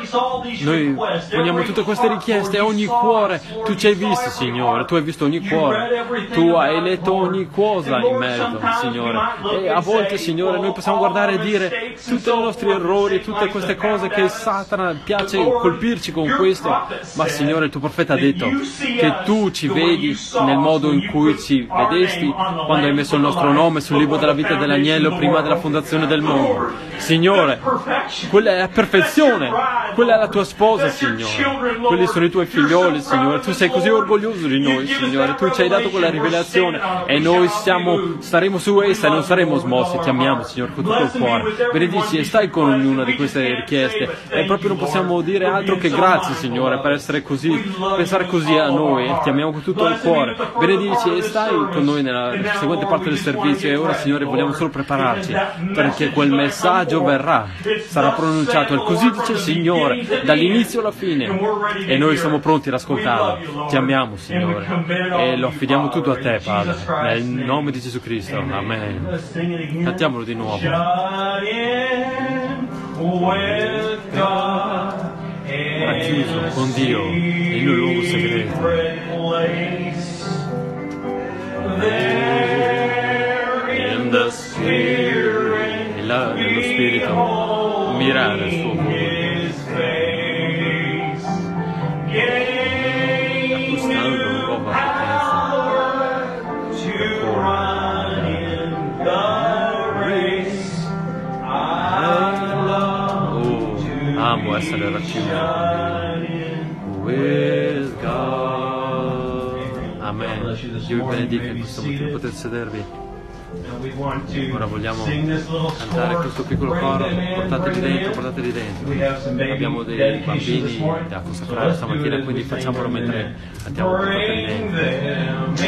noi poniamo tutte queste richieste a ogni cuore. Tu ci hai visto, Signore, Tu hai visto ogni cuore, Tu hai letto ogni cosa in merito, Signore. E a volte, Signore, noi possiamo guardare e dire tutti i nostri errori, tutte queste cose che Satana piace colpirci con questo, ma Signore, il Tuo profeta ha detto che Tu ci vedi nel modo in cui ci vedesti quando hai messo il nostro nome sul libro della vita dell'agnello prima della fondazione del mondo. Signore, quella è la perfezione, quella è la Tua sposa, Signore, quelli sono i Tuoi figlioli, Signore. Tu sei così orgoglioso di noi, Signore, Tu ci hai dato quella rivelazione, e noi siamo, staremo su essa e non saremo smossi. Ti amiamo, Signore, con tutto il cuore. Benedici e stai con ognuna di queste richieste, e proprio non possiamo dire altro che grazie, Signore, per essere così, pensare così a noi, e Ti amiamo con tutto il cuore. Benedici e stai con noi nella seguente parte del servizio. E ora, Signore, vogliamo solo prepararci, perché quel messaggio verrà, sarà pronunciato, e così dice il Signore, dall'inizio alla fine, e noi siamo pronti ad ascoltarlo. Ti amiamo, Signore, e lo affidiamo tutto a Te, Padre, nel nome di Gesù Cristo. Amen. Cantiamolo di nuovo. Racchiuso con Dio in un luogo segreto, in the spirit, e là nello spirito mirare il suo volto, acquistando nuova potenza per correre. Oh, amo essere racchiuso with God. Amen. Dio vi benedica in questo motivo. Potete sedervi. Ora vogliamo cantare questo piccolo coro, portateli dentro, portateli dentro. Abbiamo dei bambini da consacrare stamattina, quindi facciamolo mentre cantiamo, portateli dentro.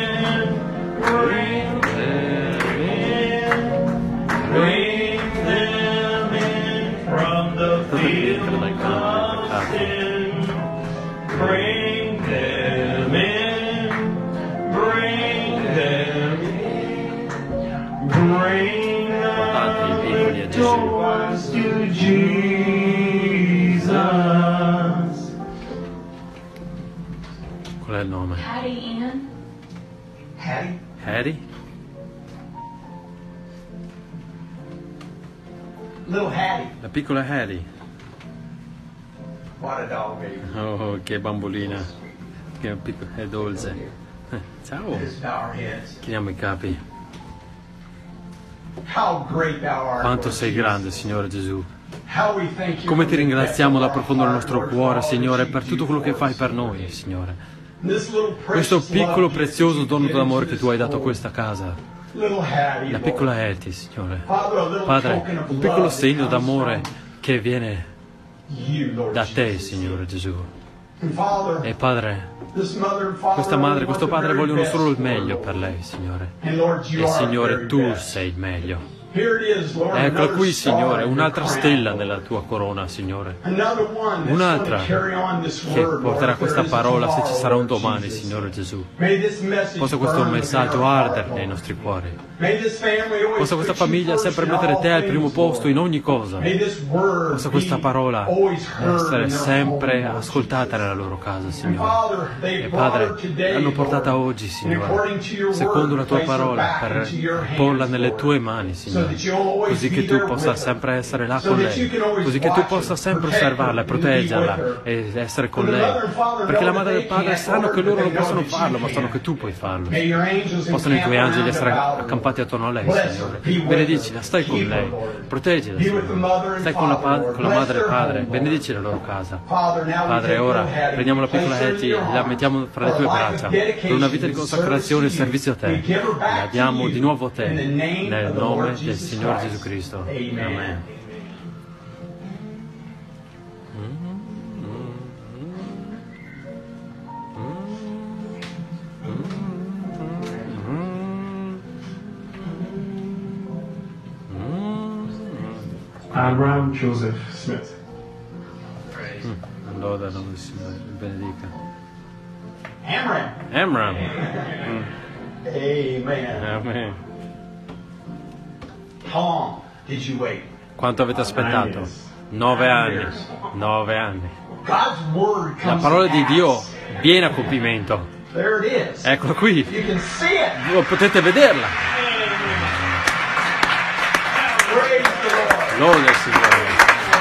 Portateli dentro dal canto, dal canto. Bring them in, bring them in, bring them close to Jesus. Qual è il nome? Hattie Ann. Hattie? Harry? Little Hattie. La piccola Harry. What a dog, baby. Oh, che bambolina. Che piccola, è dolce. Eh, ciao. Let's bow our heads. Chiniamo i capi. How great thou art. Quanto Lord sei Jesus. grande, Signore Gesù. How we thank you Come from ti the ringraziamo dal depths of profondo del our nostro heart, cuore, Lord, for all Signore, that per you tutto do quello che for fai us. per noi, Signore. This little Questo precious piccolo love prezioso gift dono that you d'amore give che to tu hai this dato a home. questa casa. Little Hattie, La Lord. piccola Eti, Signore. Father, a little Padre, token of un piccolo love that segno comes d'amore from che viene you, Lord da te, Jesus. Signore Gesù. And Father, E Padre, this mother and father questa madre, only questo want the padre very vogliono best solo il for her, meglio Lord. per lei, Signore. And Lord, you E are the Signore, very tu best. sei il meglio. Here it is, Lord, Eccola another qui, star Signore, in un'altra your crown, stella Lord. nella tua corona, Signore. Another one that's Un'altra going to carry on this che word, porterà Lord, if questa there is a parola se ci sarà un tomorrow, domani, Jesus. Signore Gesù. May this message Possa questo burn within messaggio our heart, ardere nei Lord. nostri cuori. May this family always Possa questa put you famiglia first sempre in mettere all te al things, primo posto Lord. in ogni cosa. May this word Possa questa be parola always heard essere in their sempre home, Lord ascoltata Jesus. nella loro casa, And Signore. Father, they E brought her Padre, today, l'hanno portata Lord, oggi, and Signore, according to your secondo word, la tua place her parola, back per into your porla hands, nelle Lord, tue mani, so Signore, that you'll always così be che tu there possa with her. sempre essere là So con that you lei, can always così che tu watch possa her, sempre protect her, osservarla, and be proteggerla with her. e essere con For the lei. mother and father Perché la know madre e that il they padre can't, sanno Lord, che loro but non they possono know that farlo, you ma sanno can. che tu puoi farlo. May your angels Possono i encamp tuoi angeli around essere about her, accampati attorno a lei, Bless her, Signore. be with Benedicila, her, stai con keep her, lei, Lord. proteggila, Be with the mother Signore. and Stai con la, father, pa- Lord. con la Bless madre e il their padre, home, benedici la loro casa. Father, now we Padre, take ora little Hattie, prendiamo la place piccola her in Eti your e la heart mettiamo fra le for tue a life braccia of per dedication una vita di and consacrazione e service to servizio a you. We te. give her back La to diamo you di nuovo a te, in the name nel of the nome Lord del Jesus Signore Christ. Gesù Cristo. Amen. Amen. Abraham Joseph Smith. Loda nome del Signore, benedica. Amram. Amram. Amen. Amen. How long did you wait? Quanto avete aspettato? Nove anni. Nove anni. God's word La comes parola to di Dio pass. viene a compimento. There it is. Eccola qui. You can see it. Voi potete vederla. Praise the Lord. Lode al Signore.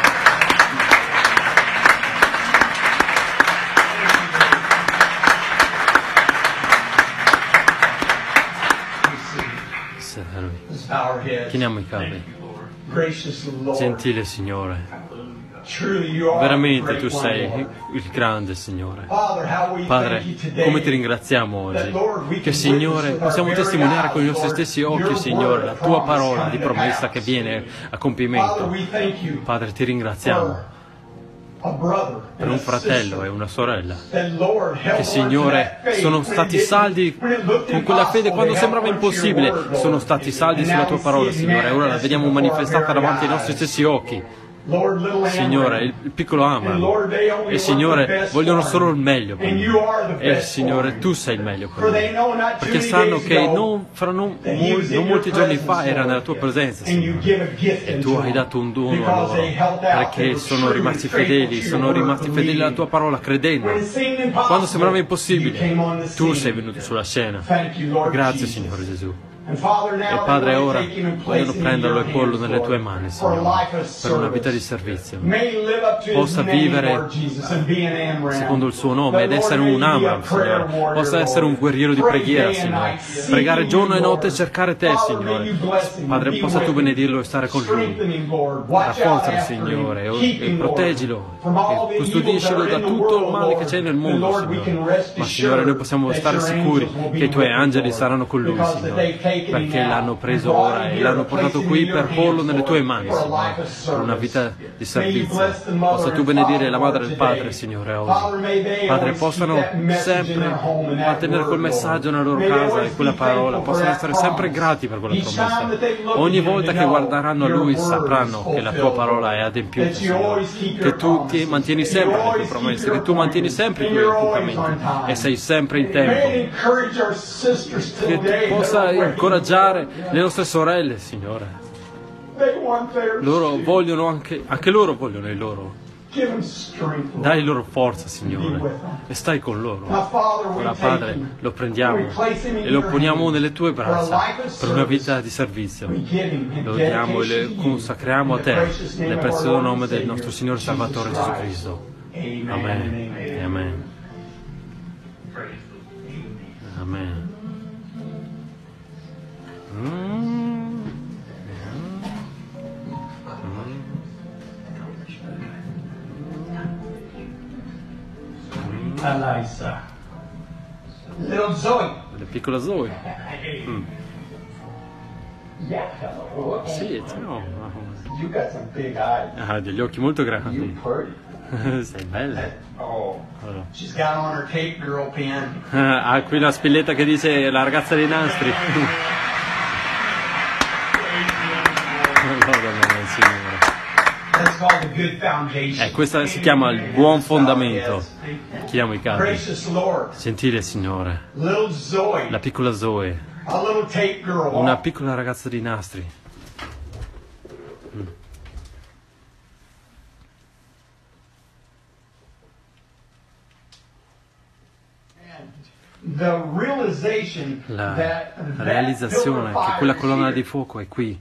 Servi. Let's bow our heads. Chiniamo i capi. Gracious Lord. Gentile Signore, Truly you are veramente the tu great sei one, Lord. il grande Signore. Father, how we Padre, thank you today. come ti ringraziamo oggi, che Signore possiamo testimoniare con i nostri stessi occhi, Signore, la tua parola di promessa che viene a Father, compimento. we thank you Padre, ti ringraziamo for a brother per and un a fratello sister e una sorella that, Lord, held che, on to Signore, that faith sono when it stati didn't- saldi when it looked con quella fede impossible. quando They sembrava held on to your impossibile, word, Lord. sono stati saldi And sulla now tua we parola, see it Signore, e ora la manifested vediamo before our manifestata very davanti ai nostri eyes. stessi occhi. Lord, little Signore, Amram. il il piccolo And Amram Lord, they only e want Signore the best vogliono for solo him. il meglio per And you are the lui. E best Signore, for tu him. sei il meglio per For they lui. know not too Perché many sanno days che ago non, fra non, that he mol- was in non your molti giorni presence, fa era Lord. nella tua presenza, And you Signore. give a gift E into tu hai them. dato un dono a Because loro, they held out, they perché were sono truly rimasti faithful fedeli, to your sono word, rimasti fedeli alla believing. tua parola, credendo. When it seemed impossible, Quando sembrava you impossibile, came on the tu scene. sei venuto sulla scena. Thank you, Lord Grazie, Jesus. Signore Gesù. And Father, E now Padre, they want ora to take him and place vogliono him in prenderlo your e porlo hands, nelle tue Lord, mani, for a Signore, life of per una vita di service. servizio. May he live up to his Possa name, vivere Lord Jesus, and be an Amram. secondo il suo nome ed But, essere Lord, un may he be a Amram, prayer Signore. warrior, Possa essere un Lord. guerriero di Pray preghiera, day and Signore. night, seeking Pregare giorno e you, notte e Lord. cercare te, Father, may Signore. you bless him, Padre, be possa with tu him. benedirlo e stare con lui. Strengthen him, Lord. Watch out Rafforzalo, after him. Signore, e- Keep e him, Lord, proteggilo, from all e the evils that custodiscilo are da in the tutto il world, male che Lord. c'è nel And, mondo, Lord, we Signore. can rest Ma, Signore, noi assured possiamo that stare your sicuri angels will be che i tuoi with him, angeli Lord, saranno con lui, because that they Signore, take perché l'hanno preso ora e l'hanno portato qui per porlo nelle tue mani, Signore, per una vita di servizio. Possa tu benedire la madre e il padre, Signore, oggi. Padre, possano sempre mantenere quel messaggio nella loro casa e quella parola, possano essere sempre grati per quella promessa. Ogni volta che guarderanno a Lui sapranno che la tua parola è adempiuta, Signore, che tu ti mantieni sempre le tue promesse, che tu mantieni sempre i tuoi appuntamenti e sei sempre in tempo. Che tu possa incoraggiare le nostre sorelle, Signore. Loro vogliono anche, anche loro vogliono il loro. Dai loro forza, Signore, e stai con loro. Ora, Padre, lo prendiamo e lo poniamo nelle tue braccia per una vita di servizio. Lo diamo e lo consacriamo a te, nel prezioso nome del nostro Signore Salvatore Gesù Cristo. Amen. E amen. Amen. Mm. Eliza. Little Zoe. La piccola Zoe. Mm. Yeah. Hello. Sì, ciao. You got some big eyes. Ha degli occhi molto You grandi. pretty. Sei bella. Oh. Allora. She's got on her tape girl pen. Ha qui la spilletta che dice la ragazza dei nastri. Allora, nel Signore. That's called the good foundation. Eh, questa si chiama il buon fondamento. Chiamo i caldi. Gracious Lord. Gentile Signore. Little Zoe. La piccola Zoe. A little tape girl. Una piccola ragazza di nastri. Mm. The realization La that that realizzazione pillar of che quella fire colonna is di here. fuoco è qui.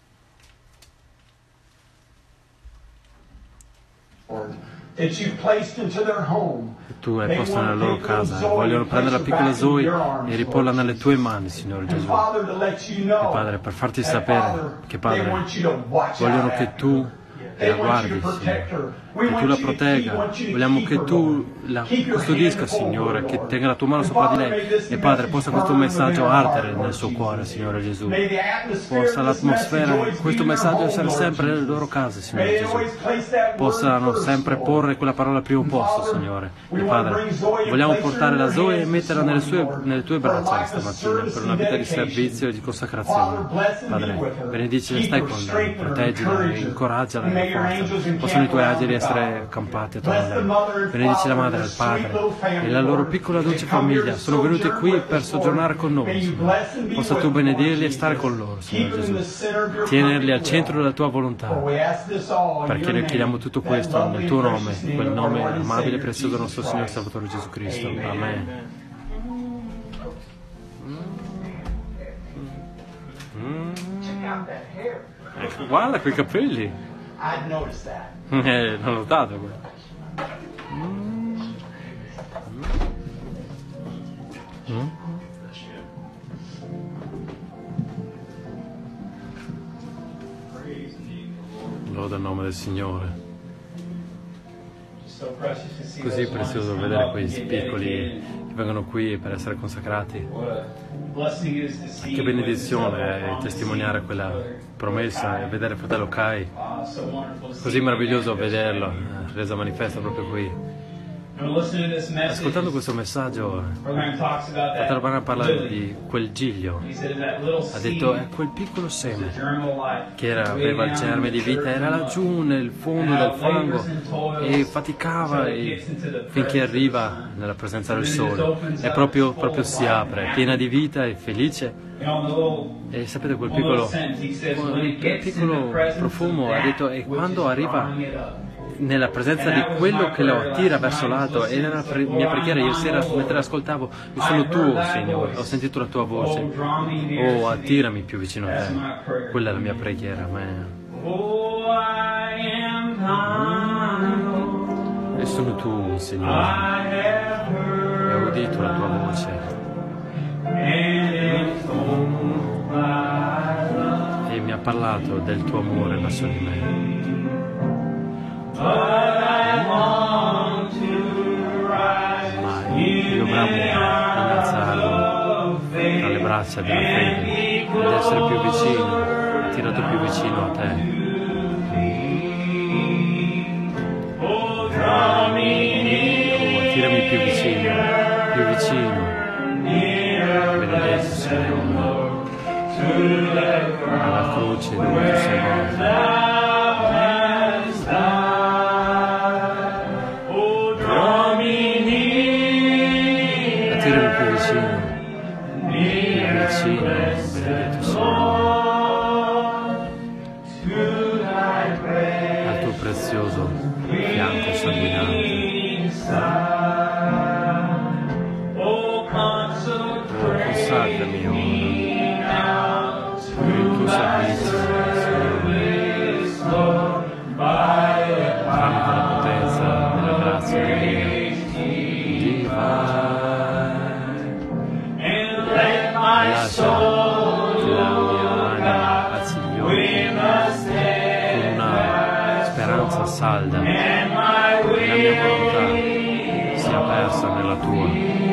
That you've placed into their home. Tu hai posto nella loro casa e vogliono prendere la piccola Zoe e riporla nelle tue mani, Signore Gesù. E Padre, per farti sapere che Padre, vogliono che tu la guardi, Signore, che tu la protegga, vogliamo che tu la custodisca, Signore, che tenga la tua mano sopra di lei e Padre, possa questo messaggio ardere nel suo cuore, Signore Gesù. Possa l'atmosfera, questo messaggio essere sempre nelle loro case, Signore Gesù. Possano sempre porre quella parola al primo posto, Signore. E Padre, vogliamo portare la Zoe e metterla nelle, sue, nelle tue braccia questa mattina per una vita di servizio e di consacrazione. Padre, benedicila, stai con lei, proteggila, incoraggiala nella forza. Possano i tuoi angeli essere accampati attorno a lei. Benedici la madre, il padre e la loro piccola dolce famiglia. Sono venuti qui per soggiornare con noi, Signore. Possa tu benedirli e stare con loro, Signore Gesù. Tenerli al centro della tua volontà. Perché noi chiediamo tutto questo nel tuo nome, quel nome amabile e prezioso del nostro Signore Salvatore Gesù Cristo. Amen. Mm. Ecco, guarda quei capelli. I'd noticed that. Eh, l'ho notato quello. Mm. Mm. Loda il nome del Signore. Così prezioso vedere quei piccoli che vengono qui per essere consacrati. Che benedizione testimoniare quella promessa e vedere fratello Kai. Così meraviglioso vederlo, resa manifesta proprio qui. Ascoltando questo messaggio, fratello Branham parla di quel giglio. Ha detto è quel piccolo seme che era, aveva il germe di vita, era laggiù nel fondo del fango e faticava e finché arriva nella presenza del sole e proprio, proprio si apre, piena di vita e felice. E sapete quel piccolo, quel piccolo profumo, ha detto, e quando arriva nella presenza di quello che lo attira verso l'alto, e nella pre- mia preghiera ieri sera mentre ascoltavo, io sono tuo, Signore, ho sentito la tua voce, oh attirami più vicino a te, quella è la mia preghiera, amen. E sono tu, Signore, e ho udito la tua voce e mi ha parlato del tuo amore verso di me. Ma io bramo innalzarmi tra le braccia braccia della fede ed essere più vicino, attirato più vicino a te. Oh, attirami più vicino, più vicino. Benedetto Signore, alla croce dove tu sei morto. Attirami più vicino, più vicino, benedetto Signore, al tuo prezioso fianco sanguinante. Consacrami ora per il tuo servizio, Signore, tramite la potenza della grazia divina. Lascia che la mia anima alzi gli occhi con una speranza salda e la mia volontà sia persa nella tua.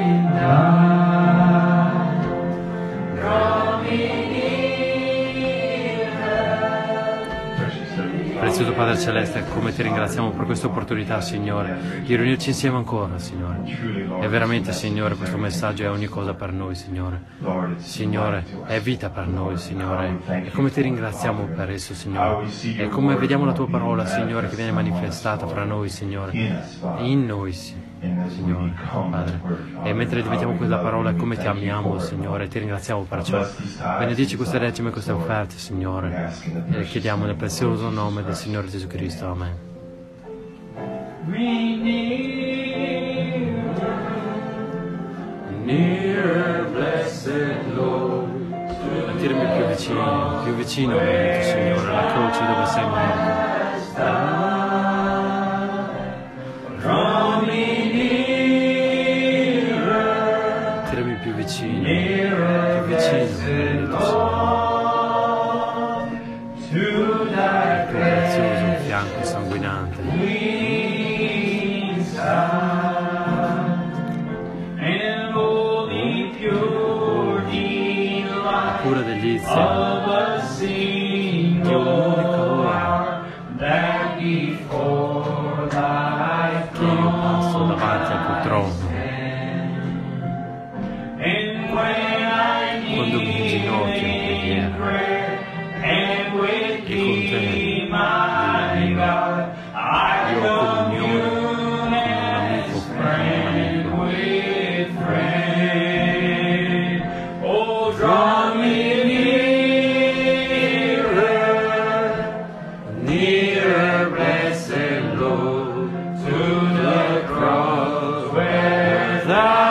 Prezioso Padre Celeste, come ti ringraziamo per questa opportunità, Signore, di riunirci insieme ancora, Signore. E veramente, Signore, questo messaggio è ogni cosa per noi, Signore. Signore, è vita per noi, Signore. E come ti ringraziamo per esso, Signore. E come vediamo la tua parola, Signore, che viene manifestata fra noi, Signore. In noi, Signore. Signore, Padre, e mentre diventiamo quella parola come ti amiamo, Signore, ti ringraziamo per ciò. Benedici queste decime e queste offerte, Signore, e chiediamo nel prezioso nome del Signore Gesù Cristo. Amen. Near, blessed Lord, attirami più vicino, più vicino, benedetto Signore, alla croce dove sei morto. Più vicino, più vicino, benedetto Signore, al tuo prezioso fianco sanguinante. La cura delizia di un'unica ora che io passo davanti al tuo trono. Quando mi inginocchio in preghiera e con te, io ho comunione con un amico, con un amico. Oh, draw me nearer, nearer, blessed Lord, to the cross where thou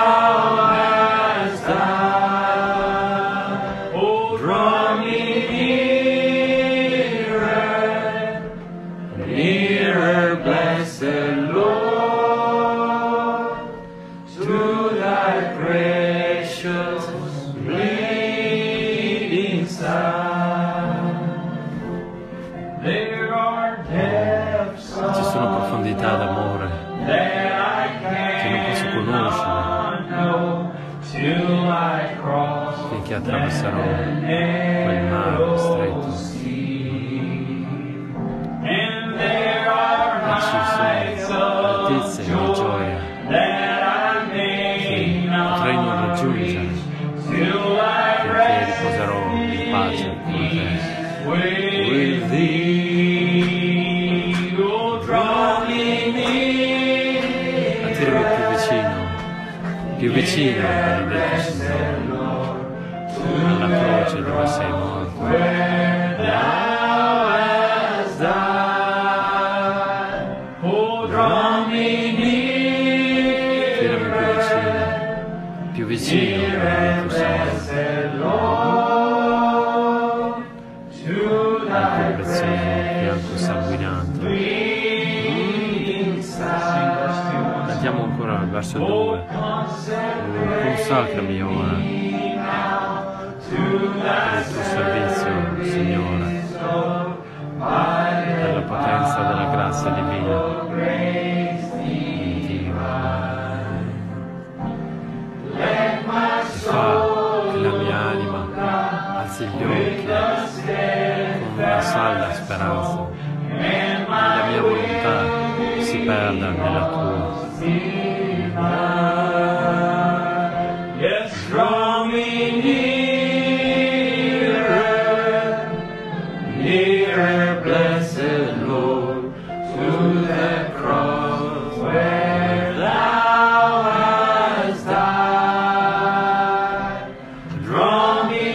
d'amore che non posso conoscere finché attraverserò quel mare stretto. E ci sono altezze di gioia che potrei non raggiungere perché riposerò in pace con te. With thee, più vicino, benedetto Signore, alla croce dove sei morto. Tirami più vicino, più vicino, benedetto Signore, al tuo prezioso fianco sanguinante. Andiamo ancora al verso due. Consacrami ora per il tuo servizio, Signore, per la potenza della grazia divina. E fa che la mia anima alzi gli occhi con una salda speranza e la mia volontà si perda nella tua. Yes, draw me nearer, nearer, blessed Lord, to that cross where thou hast died. Draw me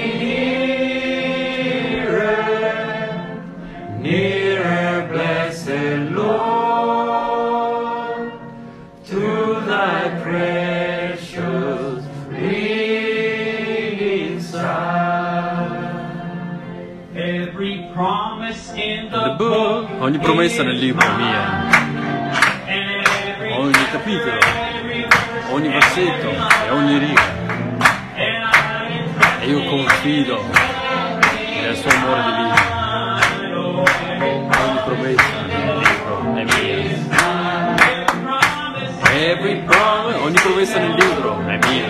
nearer, nearer, blessed Lord, to thy precious bleeding side. Every promise in the The book, ogni promessa nel libro è mia, ogni capitolo, ogni versetto e ogni riga. E io confido nel suo amore divino. Ogni promessa nel libro è mia. Every promise, ogni promessa nel libro è mia.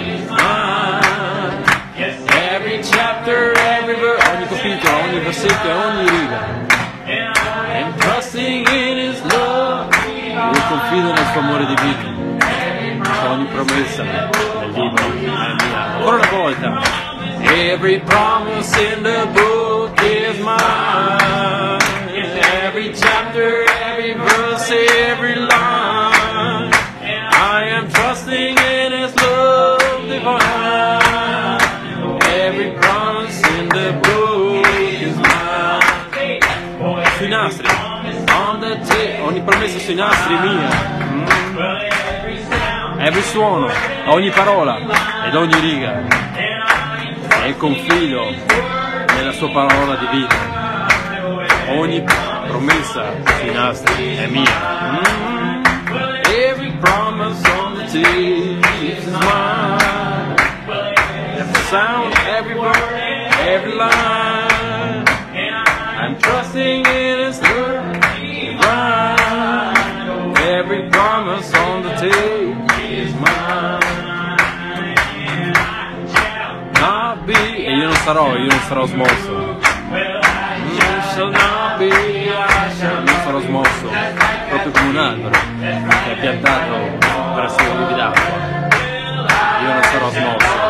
Every chapter, every verse, ogni capitolo, ogni versetto e ogni riga. And trusting in His love, io confido nel suo amore divino. Ogni promessa nel libro è mia. Ancora una volta. Every promise in the book is mine. Every chapter, every verse, every line. I am trusting in His love divine. Every promise in the book is mine. Sui nastri, on the tape, ogni promessa sui nastri è mia. Mm. Every suono, ogni parola ed ogni riga. E confido nella sua parola divina. Ogni promessa sui nastri è mia. Mm. Every promise on the tape is mine. Every sound, every word, every line. I'm trusting in His word divine. Every promise on the tape is mine. Not be, e io non sarò, io non sarò smosso. I shall not be, I shall non sarò smosso, proprio come un albero che è piantato presso i rivi d'acqua. Io non sarò smosso.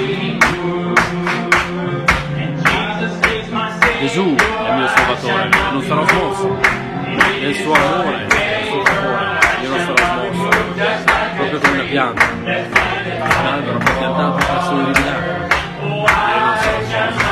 Gesù è il mio Salvatore, non sarò smosso. Nel suo amore, nel suo favore, io non sarò smosso. Proprio come una pianta, un albero che è piantato presso i rivi d'acqua. Io non sarò smosso.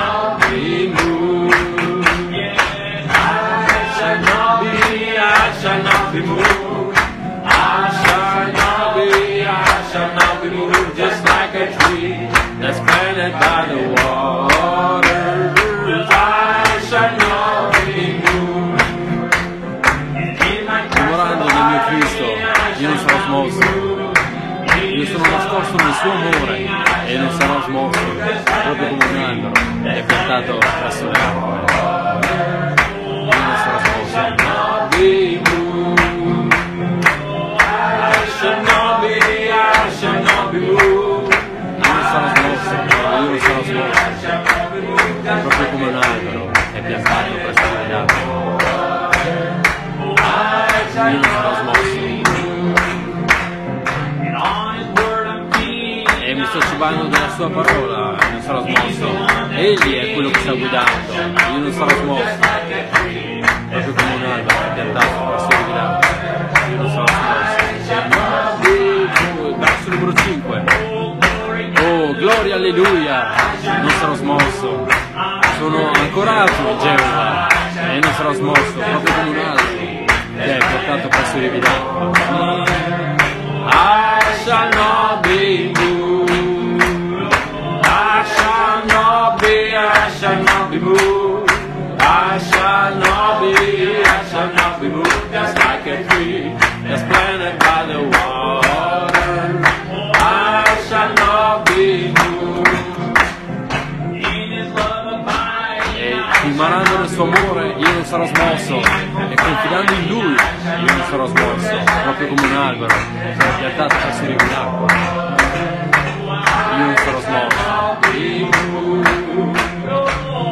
I shall not be moved. I shall not be, I shall not be moved. Just like a tree that's planted by the waters, I shall not be moved. Dimorando nel mio Cristo, io non sarò smosso. Io sono nascosto nel suo amore e non sarò smosso, proprio come un albero che è piantato presso le acque. Io non sarò smosso. Be moved. I shall not be, I shall not be moved. Io non sarò smosso, io non sarò smosso. Proprio come un albero è piantato presso le acque. Io non sarò smosso. E mi sto cibando della sua parola, non sarò smosso. Egli è quello che sta guidando, io non sarò smosso. Proprio come un albero è piantato presso il rivi d'acqua. Io non sarò smosso. Verso numero cinque. Oh, gloria, alleluia. Non sarò smosso. Sono ancorato in Geova e non sarò smosso, proprio come un albero che è piantato presso il rivi d'acqua. I shall not be moved. I shall not be, I shall not be moved. I shall not be, I shall not be moved. Just like a tree that's planted by the water, I shall not be moved. E rimanendo nel suo amore io non sarò smosso, e confidando in Lui io non sarò smosso, proprio come un albero che è piantato presso i rivi d'acqua. Io non sarò smosso.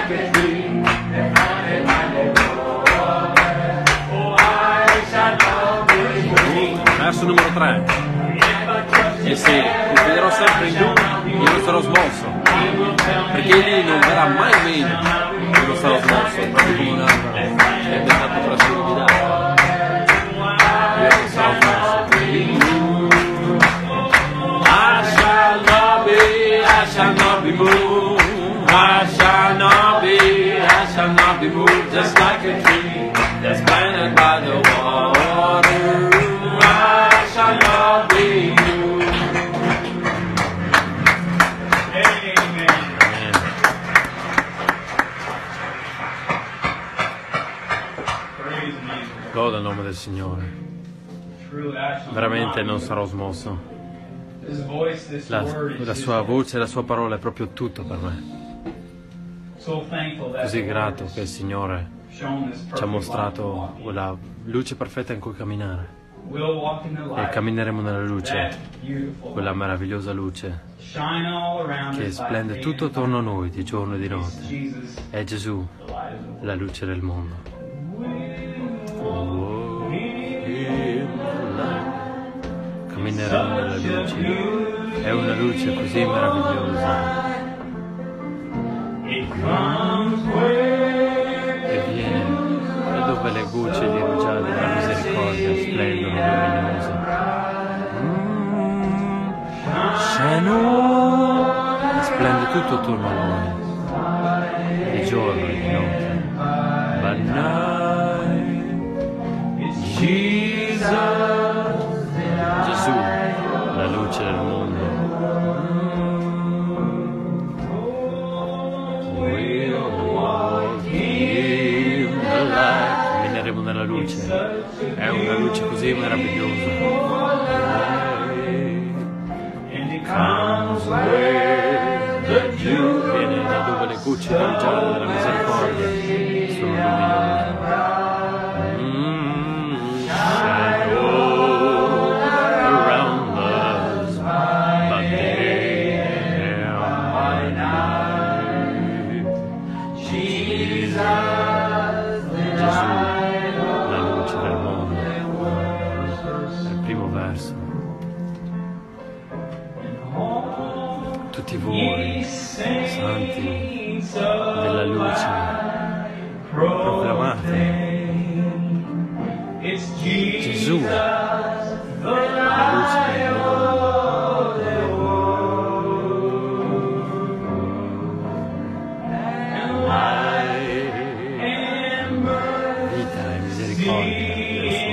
like a tree that's planted by the water. Oh, I shall love His way. Verso numero tre. E se mi crederò sempre in Lui, io non sarò smosso, perché Egli non verrà mai meno, io non sarò smosso, proprio come un albero che è piantato per la sua umidità. Io non sarò smosso. I shall not be, I shall not be moved. I shall not be, I shall not be moved. Just like a tree that's planted by the water. I shall not be moved. Loda il nome del Signore. Veramente non sarò smosso. La, la sua voce e la sua parola è proprio tutto per me. Così grato che il Signore ci ha mostrato quella luce perfetta in cui camminare. E cammineremo nella luce, quella meravigliosa luce che splende tutto attorno a noi di giorno e di notte. È Gesù, la luce del mondo. Cammineremo nella luce, è una luce così meravigliosa e viene da dove le gocce di rugiada della misericordia splendono luminose. Mm, Shano splende tutto attorno a noi, di giorno e di notte. But night, Jesus, Gesù, la luce del mondo. We'll walk in the light. Cammineremo nella luce, è una luce così meravigliosa. Comes where the dew, viene da dove le gocce del giallo della misericordia sono luminose. Tutti voi, santi della luce, proclamate Gesù, la luce del mondo. Vita e misericordia del suo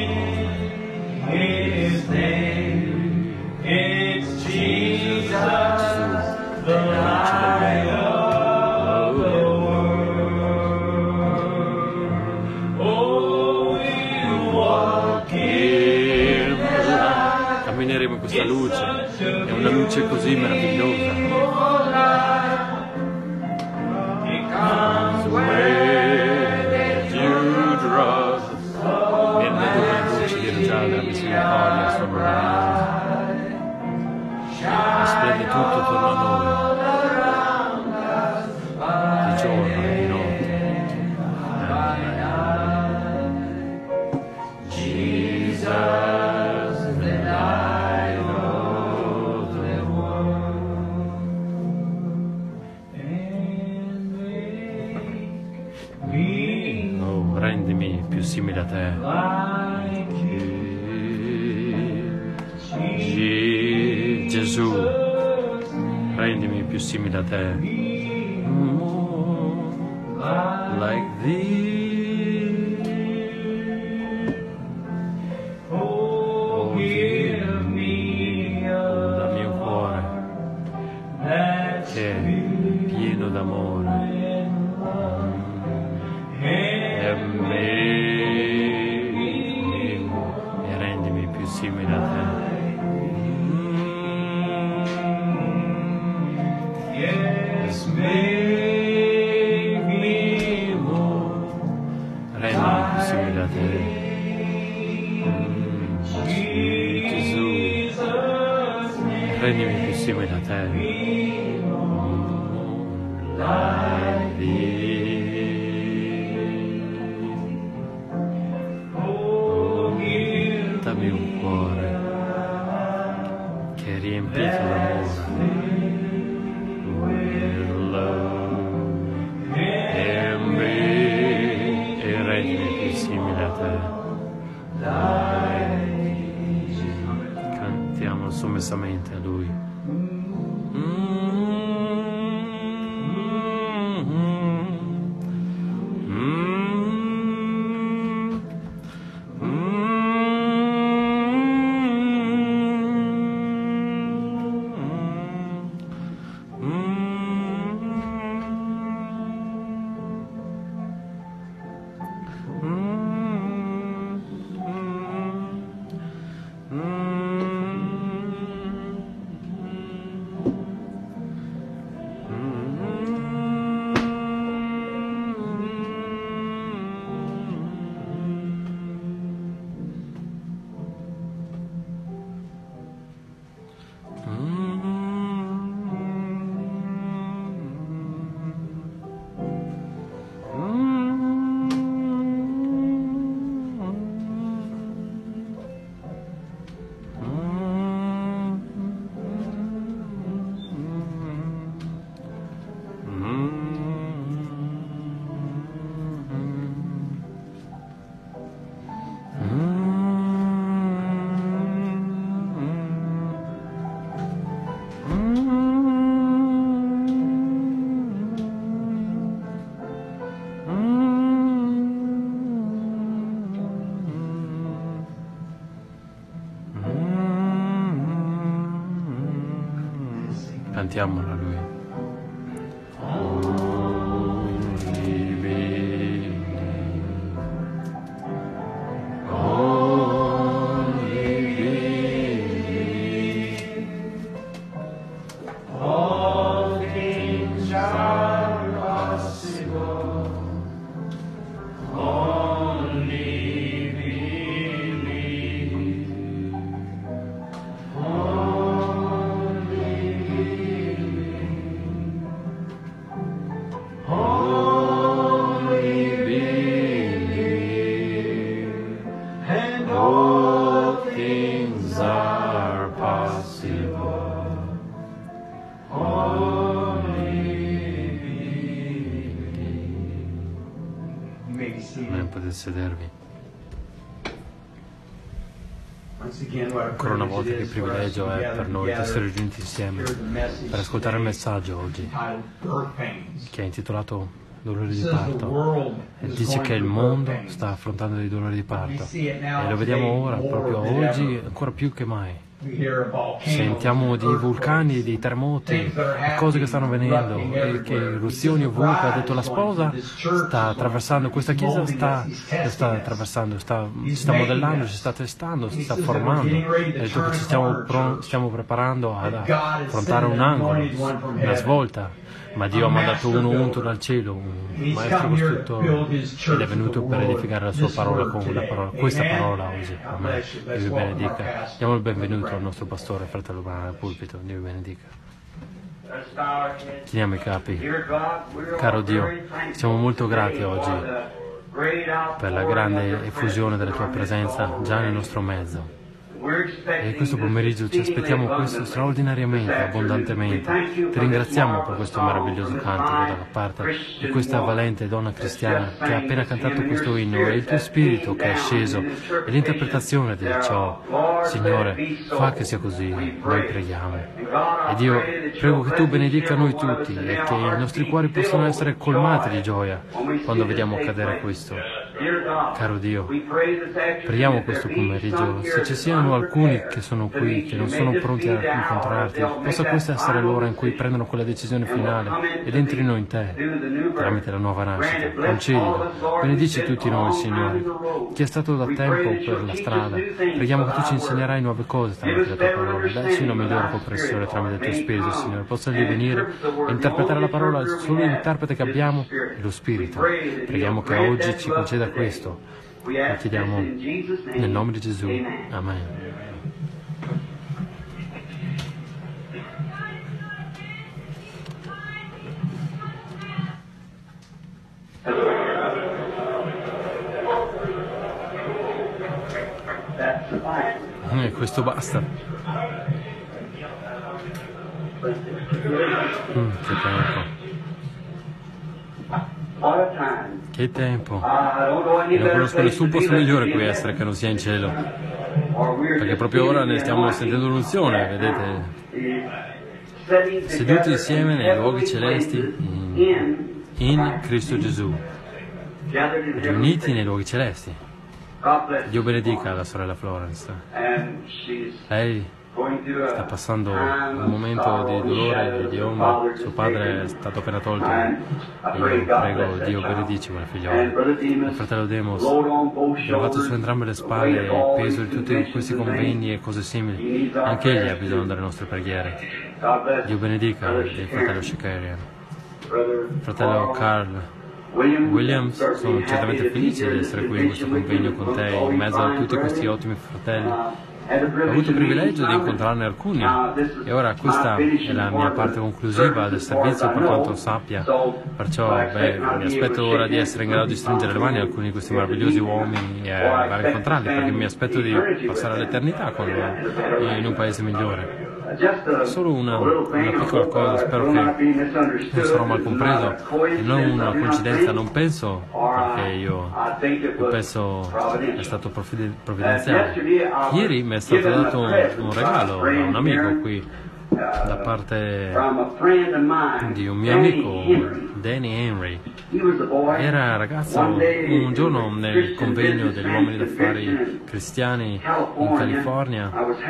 Cammineremo in questa luce, è una luce così meravigliosa. Viene da dove le gocce di rugiada della misericordia sono luminose. E splende tutto attorno a noi, di giorno e di notte. Jesus, the light of the world, and make me, oh, rendimi più simile a te. Gesù, rendimi più simile a te. More like thee. Oh, give me dal mio cuore che è pieno d'amore. E me, e rendimi più simile a te. Yes, make me more. Rendimi più simile a te. Gesù, rendimi più simile a te. Like thee. riempito d'amore. Will love and be e regni più simili a te. Cantiamo sommessamente a Lui. Cantiamola a Lui. Sedervi. Ancora una volta che privilegio è per noi essere riuniti insieme per ascoltare il messaggio oggi che è intitolato Dolori di parto e dice che il mondo sta affrontando dei dolori di parto e lo vediamo ora, proprio oggi, ancora più che mai. Sentiamo di vulcani, di terremoti, cose che stanno avvenendo, e che eruzioni ovunque. Ha detto la sposa sta attraversando, questa chiesa sta, sta attraversando, sta, si sta modellando, si sta testando, si sta formando. Ha detto che ci stiamo, pro, stiamo preparando ad affrontare un angolo, una svolta. Ma Dio ha mandato uno unto dal cielo, un maestro costruttore, ed è venuto per edificare la sua parola con la parola, questa parola oggi. Amen. Dio vi benedica. Diamo il benvenuto al nostro pastore, fratello Branham, al pulpito. Dio vi benedica. Chiniamo i capi. Caro Dio, siamo molto grati oggi per la grande effusione della tua presenza già nel nostro mezzo. E questo pomeriggio ci aspettiamo questo straordinariamente, abbondantemente. Ti ringraziamo per questo meraviglioso cantico da parte di questa valente donna cristiana che ha appena cantato questo inno e il tuo spirito che è sceso e l'interpretazione di ciò. Signore, fa che sia così, noi preghiamo. Ed io prego che tu benedica noi tutti e che i nostri cuori possano essere colmati di gioia quando vediamo accadere questo. Caro Dio, preghiamo questo pomeriggio, se ci siano alcuni che sono qui, che non sono pronti a incontrarti, possa questa essere l'ora in cui prendono quella decisione finale ed entrino in te tramite la nuova nascita. Concedilo, benedici tutti noi, Signore. Chi è stato da tempo per la strada, preghiamo che tu ci insegnerai nuove cose tramite la tua parola. Dacci una migliore comprensione tramite il tuo Spirito, Signore. Possa egli venire e interpretare la parola. Il solo interprete che abbiamo è lo Spirito. Preghiamo che oggi ci conceda questo. Lo chiediamo nel nome di Gesù. Amen. E questo basta. Mm, che tempo. Che tempo. Non conosco nessun posto migliore qui essere che non sia in cielo. Perché proprio ora ne stiamo sentendo l'unzione, vedete? Seduti insieme nei luoghi celesti in, in Cristo Gesù. Riuniti nei luoghi celesti. Dio benedica la sorella Florence. Lei sta passando un momento di dolore e di ombra. Suo padre è stato appena tolto. E io prego Dio benedici quella figliola. Il fratello Demos ha lavato su entrambe le spalle il peso di tutti questi convegni e cose simili. Anche egli ha bisogno delle nostre preghiere. Dio benedica il fratello Shakarian. Il fratello Carl Williams, sono certamente felice di essere qui in questo convegno con te, in mezzo a tutti questi ottimi fratelli. Ho avuto il privilegio di incontrarne alcuni e ora questa è la mia parte conclusiva del servizio per quanto sappia. Perciò beh, mi aspetto ora di essere in grado di stringere le mani a alcuni di questi meravigliosi uomini e arrivare a incontrarli, perché mi aspetto di passare l'eternità con loro in un paese migliore. Solo una, una piccola cosa, spero che non sarò mal compreso e non una coincidenza, non penso perché io, io penso è stato provvidenziale. Ieri mi è stato dato un, un regalo da un amico qui da parte di un mio amico, Danny Henry. Era ragazzo un giorno nel convegno degli uomini d'affari cristiani in California.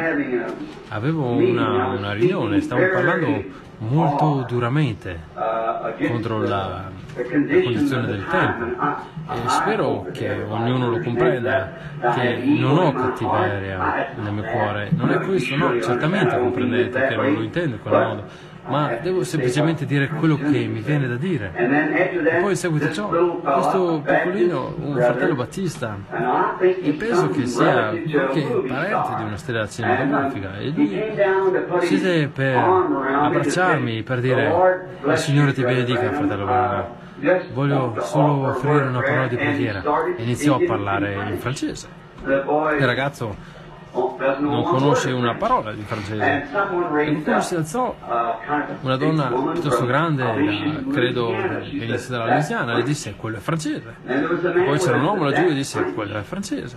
Avevo una, una riunione, stavo parlando molto duramente contro la, la condizione del tempo e spero che ognuno lo comprenda, che non ho cattiveria nel mio cuore, non è questo, no, certamente comprendete che non lo intendo in quel modo, ma devo semplicemente dire quello che mi viene da dire. E poi in seguito a ciò, questo piccolino, un fratello Battista, e penso che sia qualche parente di una stella cinematografica, e lui scese per abbracciarmi, per dire: il Signore ti benedica, fratello Branham. Voglio solo offrire una parola di preghiera. E iniziò a parlare in francese. Il ragazzo non conosce una parola di francese e qualcuno si alzò, una donna piuttosto grande, da, credo venisse dalla Louisiana, le disse: quello è francese. Poi c'era un uomo laggiù e disse: quello è francese,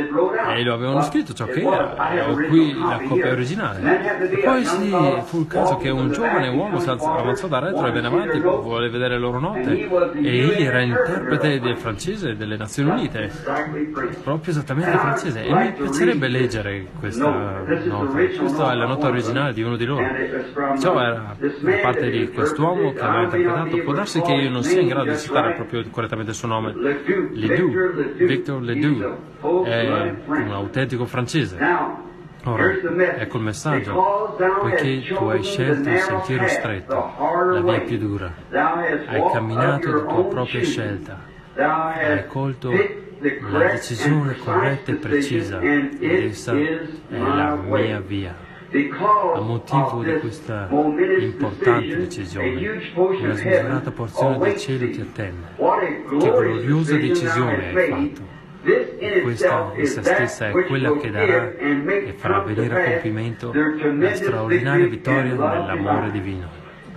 e lo avevano scritto ciò che era, e ho qui la copia originale. E poi sì, fu il caso che un giovane uomo si alzò, avanzò da retro e venne avanti, vuole vedere le loro note, e egli era interprete del francese delle Nazioni Unite, proprio esattamente il francese, e mi piacerebbe leggere questa nota. Questa è la nota originale di uno di loro. Ciò era da parte di quest'uomo che aveva interpretato. Può darsi che io non sia in grado di citare proprio correttamente il suo nome. Ledoux, Victor Ledoux, è un autentico francese. Ora, ecco il messaggio: poiché tu hai scelto il sentiero stretto, la via più dura, hai camminato di tua propria scelta, hai colto la decisione corretta e precisa, ed essa è la mia via. A motivo di questa importante decisione, una smisurata porzione del cielo ti attende. Che gloriosa decisione hai fatto! E questa essa stessa è quella che darà e farà venire a compimento la straordinaria vittoria nell'amore divino.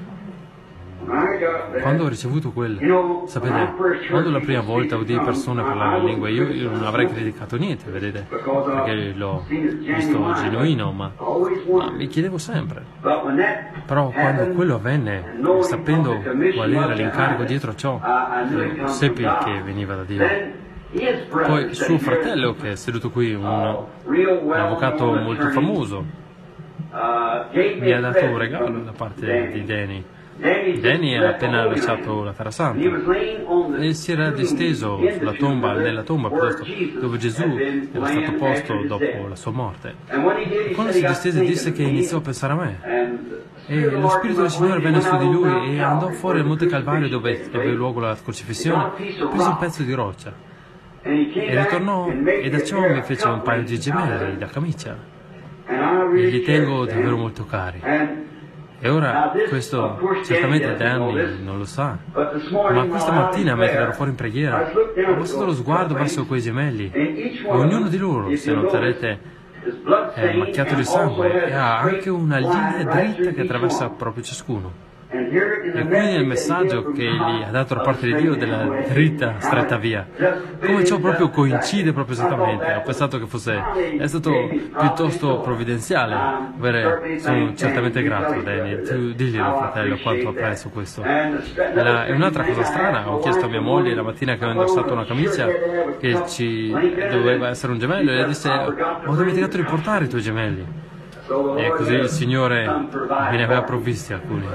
Quando ho ricevuto quello, sapete, quando la prima volta udì persone parlare in lingua, io, io non avrei criticato niente, vedete, perché l'ho visto genuino, ma, ma mi chiedevo sempre. Però quando quello avvenne, sapendo qual era l'incarico dietro ciò, seppi che veniva da Dio. Poi suo fratello, che è seduto qui, un, un avvocato molto famoso, mi ha dato un regalo da parte di Danny. Danny ha appena lasciato la Terra Santa e si era disteso sulla tomba, nella tomba piuttosto, dove Gesù era stato posto dopo la sua morte. E quando si distese disse che iniziò a pensare a me. E lo Spirito del Signore venne su di lui e andò fuori al Monte Calvario, dove aveva luogo la crocifissione, prese un pezzo di roccia e ritornò, e da ciò mi fece un paio di gemelli da camicia, e li tengo davvero molto cari. E ora, questo certamente Danny non lo sa, ma questa mattina, mentre ero fuori in preghiera, ho passato lo sguardo verso quei gemelli, e ognuno di loro, se noterete, è macchiato di sangue e ha anche una linea dritta che attraversa proprio ciascuno. E qui nel messaggio che gli ha dato da parte di Dio della dritta, stretta via, come ciò proprio coincide proprio esattamente, ho pensato che fosse, è stato piuttosto provvidenziale. Beh, sono certamente grato, Danny, tu diglielo, fratello, quanto apprezzo questo. La, e un'altra cosa strana, ho chiesto a mia moglie la mattina che ho indossato una camicia che ci doveva essere un gemello, e lei disse: ho dimenticato di portare i tuoi gemelli. E così il Signore me ne aveva provvisti alcuni.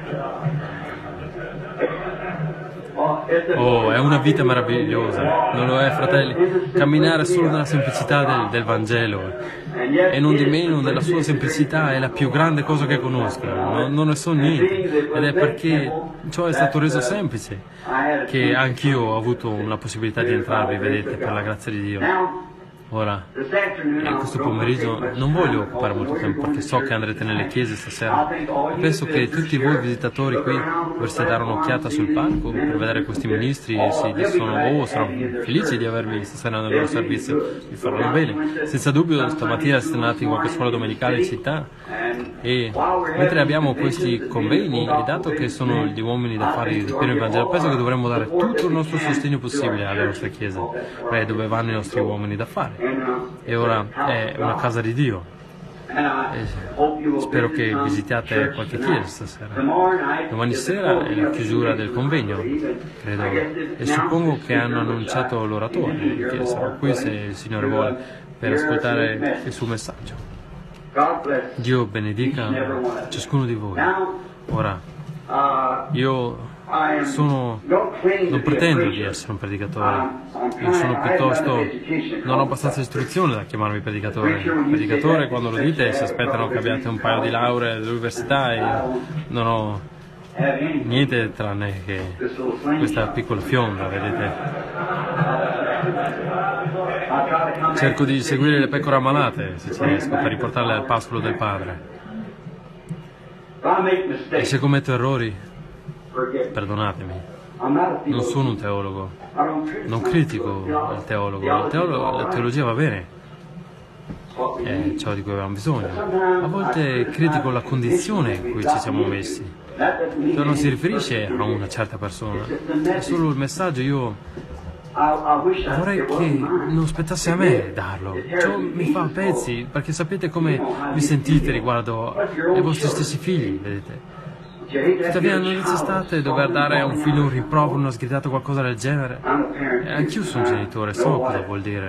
Oh, è una vita meravigliosa, non lo è, fratelli? Camminare solo nella semplicità del, del Vangelo, e non di meno nella sua semplicità è la più grande cosa che conosco. Non, non ne so niente, ed è perché ciò è stato reso semplice che anch'io ho avuto la possibilità di entrarvi, vedete, per la grazia di Dio. Ora, in questo pomeriggio non voglio occupare molto tempo perché so che andrete nelle chiese stasera. Penso che tutti voi visitatori qui dovreste dare un'occhiata sul palco per vedere questi ministri e si sono, oh, saranno felici di avervi stasera nel loro servizio, vi faranno bene. Senza dubbio stamattina siete andati in qualche scuola domenicale in città, e mentre abbiamo questi convegni, e dato che sono gli uomini da fare di pieno il Vangelo, penso che dovremmo dare tutto il nostro sostegno possibile alle nostre chiese, beh, dove vanno i nostri uomini da fare. E ora è una casa di Dio, e spero che visitiate qualche chiesa stasera. Domani sera è la chiusura del convegno, credo, e suppongo che hanno annunciato l'oratore, che sarò qui se il Signore vuole per ascoltare il suo messaggio. Dio benedica ciascuno di voi. Ora, io sono, non pretendo di essere un predicatore, io sono piuttosto, non ho abbastanza istruzione da chiamarmi predicatore. Predicatore, quando lo dite, si aspettano che abbiate un paio di lauree all'università, e io non ho niente tranne che questa piccola fionda, vedete. Cerco di seguire le pecore ammalate, se ci riesco, per riportarle al pascolo del Padre. E se commetto errori, perdonatemi, non sono un teologo, non critico il teologo, il teologo la teologia va bene, è ciò di cui avevamo bisogno. A volte critico la condizione in cui ci siamo messi, ciò non si riferisce a una certa persona, è solo il messaggio. Io vorrei che non spettasse a me darlo, ciò mi fa a pezzi, perché sapete come vi sentite riguardo ai vostri stessi figli, vedete. Tuttavia non necessitate dover dare a un figlio un rimprovero, una sgridata o qualcosa del genere. E anch'io sono genitore, so cosa vuol dire.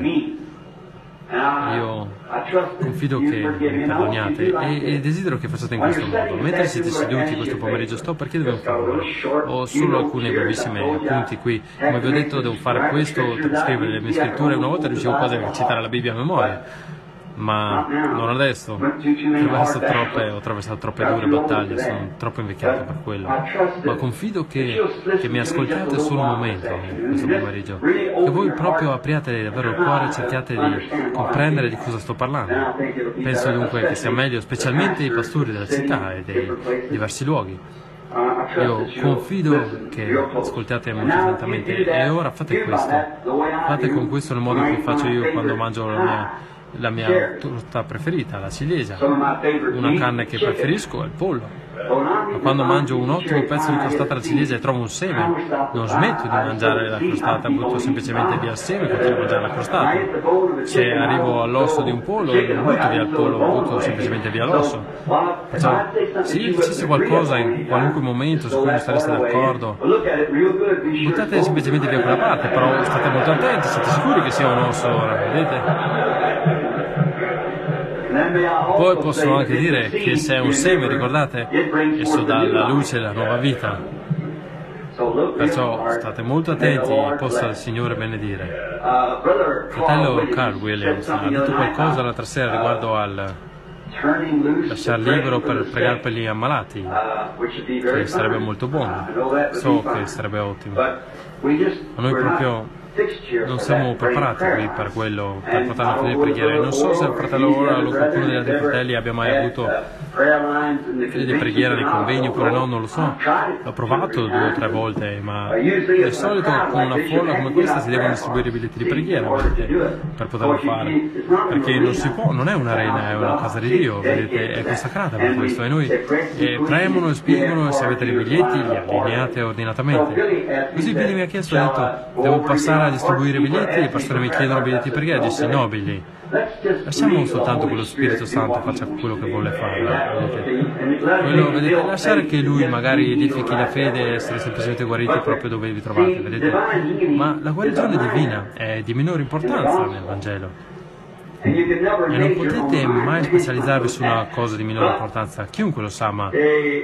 Io confido che mi perdoniate e, e desidero che facciate in questo modo. Mentre siete seduti questo pomeriggio, sto perché devo farlo. Ho solo alcuni brevissimi appunti qui. Come vi ho detto, devo fare questo, scrivere le mie scritture. Una volta riuscivo quasi a citare la Bibbia a memoria, ma non adesso. Attraverso troppe, ho attraversato troppe dure battaglie, sono troppo invecchiato per quello. Ma confido che, che mi ascoltiate solo un momento questo pomeriggio, che voi proprio apriate davvero il cuore e cerchiate di comprendere di cosa sto parlando. Penso dunque che sia meglio, specialmente i pastori della città e dei diversi luoghi. Io confido che ascoltiate molto attentamente, e ora fate questo. Fate con questo nel modo che faccio io quando mangio la mia la mia torta preferita, la ciliegia. Una carne che preferisco è il pollo, ma quando mangio un ottimo pezzo di crostata alla ciliegia e trovo un seme, non smetto di mangiare la crostata, butto semplicemente via il seme e continuo a mangiare la crostata. Se arrivo all'osso di un pollo, non butto via il pollo, butto semplicemente via l'osso. Perciò, se io dicessi qualcosa in qualunque momento su cui non stareste d'accordo, buttate semplicemente via quella parte, però state molto attenti, siete sicuri che sia un osso ora, vedete? Poi posso anche dire che se è un seme, ricordate, esso dà alla luce la nuova vita. Perciò state molto attenti e possa il Signore benedire. Fratello Carl Williams ha detto qualcosa l'altra sera riguardo al lasciar libero per pregare per gli ammalati, che sarebbe molto buono. So che sarebbe ottimo. Ma noi proprio non siamo preparati qui per quello, per poter fare preghiere. Non so se il fratello ora o qualcuno degli altri fratelli abbia mai avuto fede di preghiera nei convegni oppure no, non lo so. L'ho provato due o tre volte, ma di solito con una folla come questa si devono distribuire i biglietti di preghiera, vedete, per poterlo fare. Perché non si può, non è un'arena, è una casa di Dio, vedete, è consacrata per questo. E noi eh, premono e spingono, e se avete i biglietti li allineate ordinatamente. Così Billy mi ha chiesto, ha detto, devo passare a distribuire i biglietti, le persone mi chiedono biglietti di preghiera, dissi no Billy, lasciamo soltanto che lo Spirito Santo faccia quello che vuole fare, vedete? Quello, vedete, lasciare che Lui magari edifichi la fede e essere semplicemente guariti proprio dove vi trovate, vedete? Ma la guarigione divina è di minore importanza nel Vangelo. E non potete mai specializzarvi su una cosa di minore importanza, chiunque lo sa, ma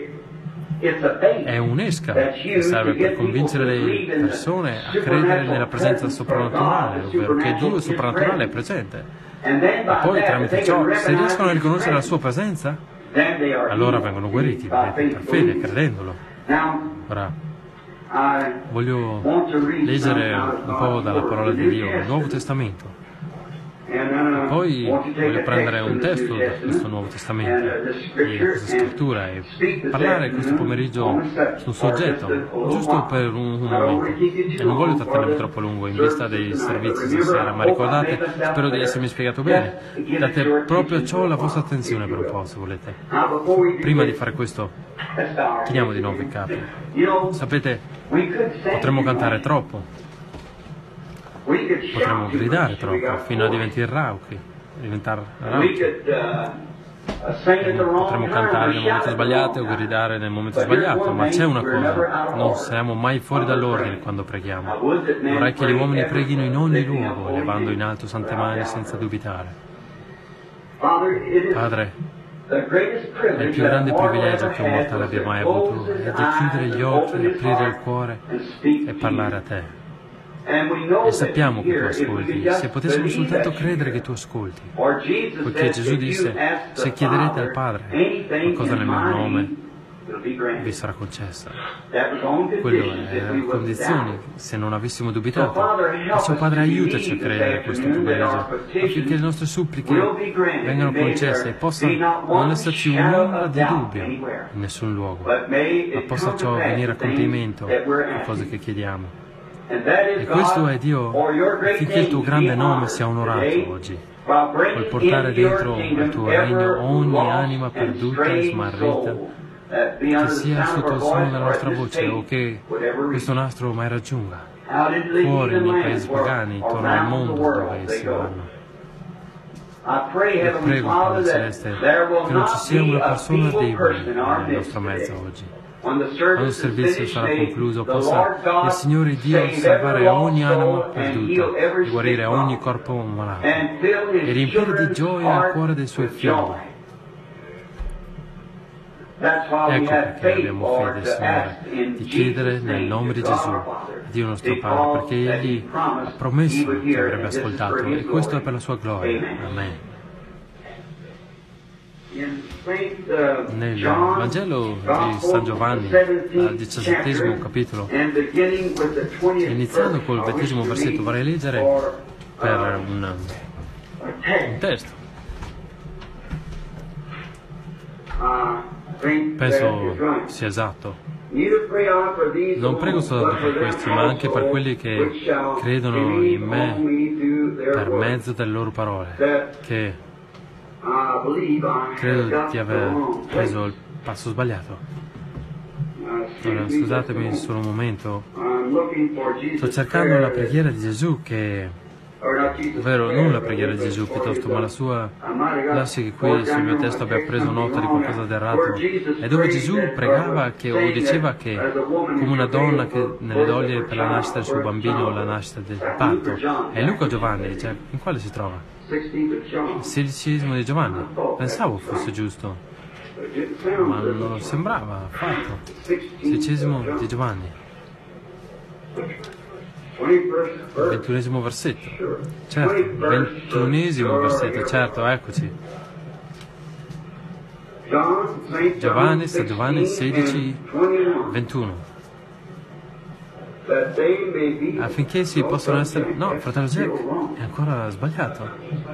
è un'esca che serve per convincere le persone a credere nella presenza soprannaturale, ovvero che Dio soprannaturale è presente. E poi tramite ciò, se riescono a riconoscere la sua presenza, allora vengono guariti, vedete, per fede, credendolo. Ora, voglio leggere un po' dalla parola di Dio, il Nuovo Testamento. Poi voglio prendere un testo da questo Nuovo Testamento, di questa scrittura, e parlare questo pomeriggio su un soggetto, giusto per un, un momento. E non voglio trattenermi troppo a lungo in vista dei servizi stasera, ma ricordate, spero di essermi spiegato bene, date proprio a ciò la vostra attenzione per un po', se volete. Prima di fare questo, chiniamo di nuovo i capi. Sapete, potremmo cantare troppo. Potremmo gridare troppo fino a diventare rauchi, diventare rauchi. Potremmo cantare nel momento sbagliato o gridare nel momento sbagliato, ma c'è una cosa, non siamo mai fuori dall'ordine quando preghiamo. Vorrei che gli uomini preghino in ogni luogo, levando in alto sante mani senza dubitare. Padre, è il più grande privilegio che un mortale abbia mai avuto, è di chiudere gli occhi, aprire il cuore e parlare a te. E sappiamo che tu ascolti, se potessimo soltanto credere che tu ascolti, poiché Gesù disse, se chiederete al Padre qualcosa nel mio nome, vi sarà concessa. Quello è la condizione, se non avessimo dubitato. Perciò Padre, aiutaci a credere questo privilegio, affinché le nostre suppliche vengano concesse e possa non esserci un'ombra di dubbio in nessun luogo, ma possa ciò venire a compimento le cose che chiediamo. E questo è Dio, affinché il tuo grande nome sia onorato oggi, col portare dentro al tuo regno ogni anima perduta e smarrita, che sia sotto il suono della nostra voce o che questo nastro mai raggiunga, fuori nei paesi pagani, intorno al mondo dove essi vanno. E prego, Padre Celeste, che non ci sia una persona debole nel nostro mezzo oggi. Quando il servizio sarà concluso, possa il Signore Dio salvare ogni anima perduta e guarire ogni corpo malato e riempire di gioia il cuore dei Suoi figli. Ecco perché abbiamo fede, Signore, di chiedere nel nome di Gesù, Dio nostro Padre, perché Egli ha promesso che avrebbe ascoltato e questo è per la Sua gloria. Amen. Nel Vangelo di San Giovanni, al diciassettesimo capitolo, iniziando col ventesimo versetto, vorrei leggere per un, un testo. Penso sia esatto. Non prego soltanto per questi, ma anche per quelli che credono in me per mezzo delle loro parole, che credo di aver preso il passo sbagliato. Ora, scusatemi solo un momento. Sto cercando la preghiera di Gesù che... ovvero non la preghiera di Gesù piuttosto, ma la sua... lasci che qui sul mio testo abbia preso nota di qualcosa di errato. È dove Gesù pregava che, o diceva che, come una donna che nelle doglie per la nascita del suo bambino o la nascita del patto. È Luca o Giovanni? Cioè, in quale si trova? Il sedicesimo di Giovanni. Pensavo fosse giusto, ma non sembrava affatto. Sedicesimo di Giovanni. Ventunesimo versetto. Certo, ventunesimo versetto, certo, eccoci. Giovanni, San Giovanni sedici, ventuno. affinché si possano essere... No, fratello Jack, è ancora sbagliato.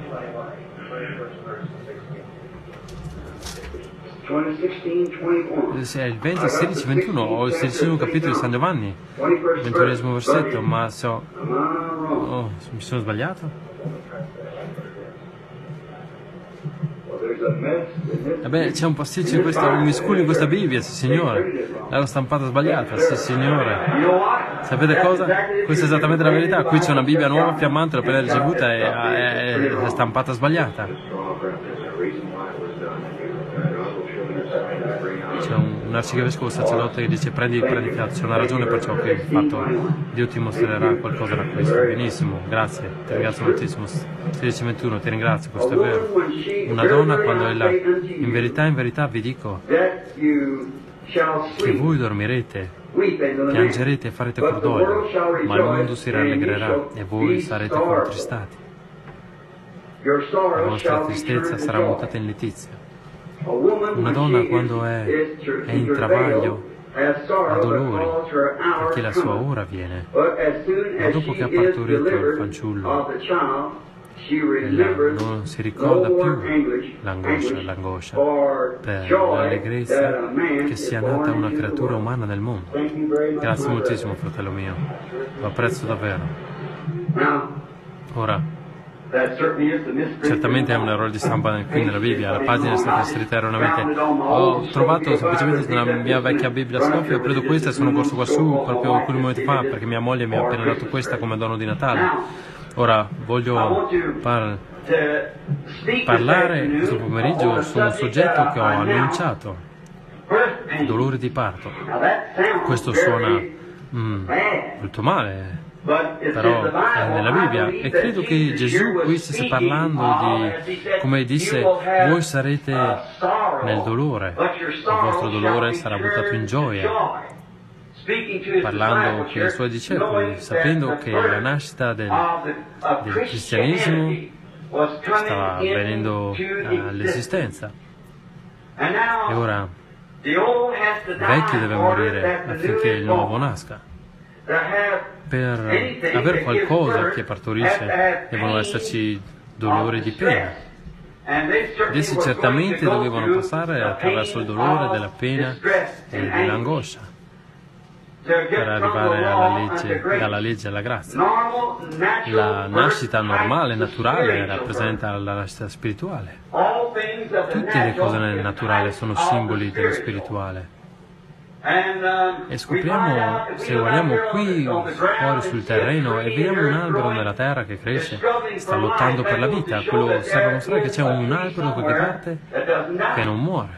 Se è il venti, sedici, ventuno o il sedicesimo capitolo di San Giovanni, ventunesimo versetto, ma so... Oh, mi sono sbagliato? Ebbene, c'è un pasticcio in questa, un miscuglio in questa Bibbia, sì signore. L'ho stampata sbagliata, sì signore. Sapete cosa? Questa è esattamente la verità. Qui c'è una Bibbia nuova, fiammante, l'ho appena ricevuta e è, è stampata sbagliata. C'è un, un arcivescovo sacerdote che dice prendi, prendi fiato, c'è una ragione per ciò che hai fatto, Dio ti mostrerà qualcosa da questo. Benissimo, grazie, ti ringrazio moltissimo. sedici ventuno, ti ringrazio, questo è vero. Una donna quando ella, in verità, in verità vi dico che voi dormirete, piangerete e farete cordoglio, ma il mondo si rallegrerà e voi sarete contristati. La vostra tristezza sarà mutata in letizia. Una donna quando è, è in travaglio ha dolori perché la sua ora viene, ma dopo che ha partorito il fanciullo ella non si ricorda più l'angoscia, l'angoscia per l'allegrezza che sia nata una creatura umana nel mondo. Grazie moltissimo, fratello mio, lo apprezzo davvero. Ora, certamente è un errore di stampa qui nella Bibbia, la pagina è stata scritta erroneamente. Ho trovato semplicemente nella mia vecchia Bibbia scoffia, ho preso questa e sono corso qua su proprio alcuni momenti fa perché mia moglie mi ha appena dato questa come dono di Natale. Ora voglio par- parlare questo pomeriggio su un soggetto che ho annunciato, dolore di parto. Questo suona mm, molto male, però è nella Bibbia e credo che Gesù qui stesse parlando di, come disse, voi sarete nel dolore, il vostro dolore sarà buttato in gioia, parlando con i suoi discepoli, sapendo che la nascita del, del cristianesimo stava venendo all'esistenza. E ora il vecchio deve morire affinché il nuovo nasca. Per avere qualcosa che partorisce devono esserci dolori di pena. Ed essi certamente dovevano passare attraverso il dolore della pena e dell'angoscia per arrivare alla legge, dalla legge alla grazia. La nascita normale, naturale, rappresenta la nascita spirituale. Tutte le cose nel naturale sono simboli dello spirituale. E scopriamo, se guardiamo qui fuori sul terreno e vediamo un albero nella terra che cresce, sta lottando per la vita, quello serve a mostrare che c'è un albero da qualche parte che non muore,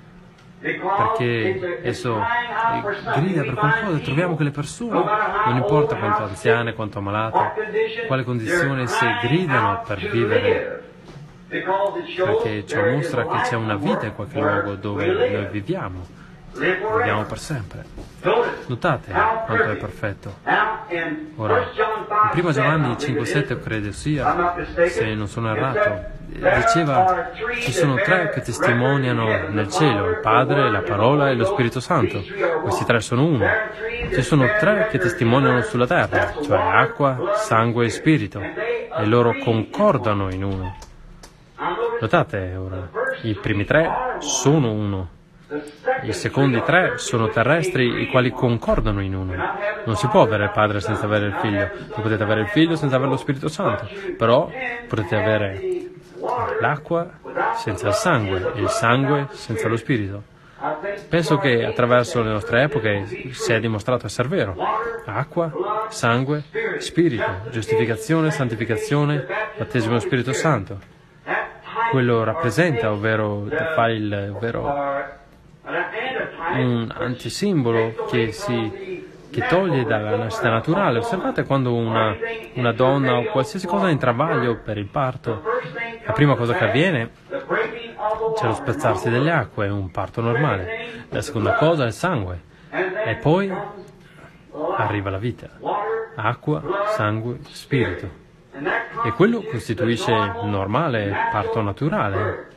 perché esso grida per qualcosa. Troviamo che le persone, non importa quanto anziane, quanto ammalate, quale condizione, se gridano per vivere, perché ciò mostra che c'è una vita in qualche luogo dove noi viviamo. Viviamo per sempre. Notate quanto è perfetto. Ora, in primo Giovanni cinque sette credo sia, se non sono errato, diceva ci sono tre che testimoniano nel cielo, il Padre, la Parola e lo Spirito Santo. Questi tre sono uno. Ci sono tre che testimoniano sulla terra, cioè acqua, sangue e spirito, e loro concordano in uno. Notate ora, i primi tre sono uno. I secondi tre sono terrestri, i quali concordano in uno. Non si può avere il Padre senza avere il Figlio, non potete avere il Figlio senza avere lo Spirito Santo, però potete avere l'acqua senza il sangue e il sangue senza lo Spirito. Penso che attraverso le nostre epoche si è dimostrato essere vero. Acqua, sangue, Spirito, giustificazione, santificazione, battesimo dello Spirito Santo. Quello rappresenta, ovvero fa il ovvero un antisimbolo che si che toglie dalla nascita naturale. Osservate quando una, una donna o qualsiasi cosa è in travaglio per il parto, la prima cosa che avviene c'è lo spezzarsi delle acque, è un parto normale. La seconda cosa è il sangue e poi arriva la vita. Acqua, sangue, spirito. E quello costituisce il normale parto naturale.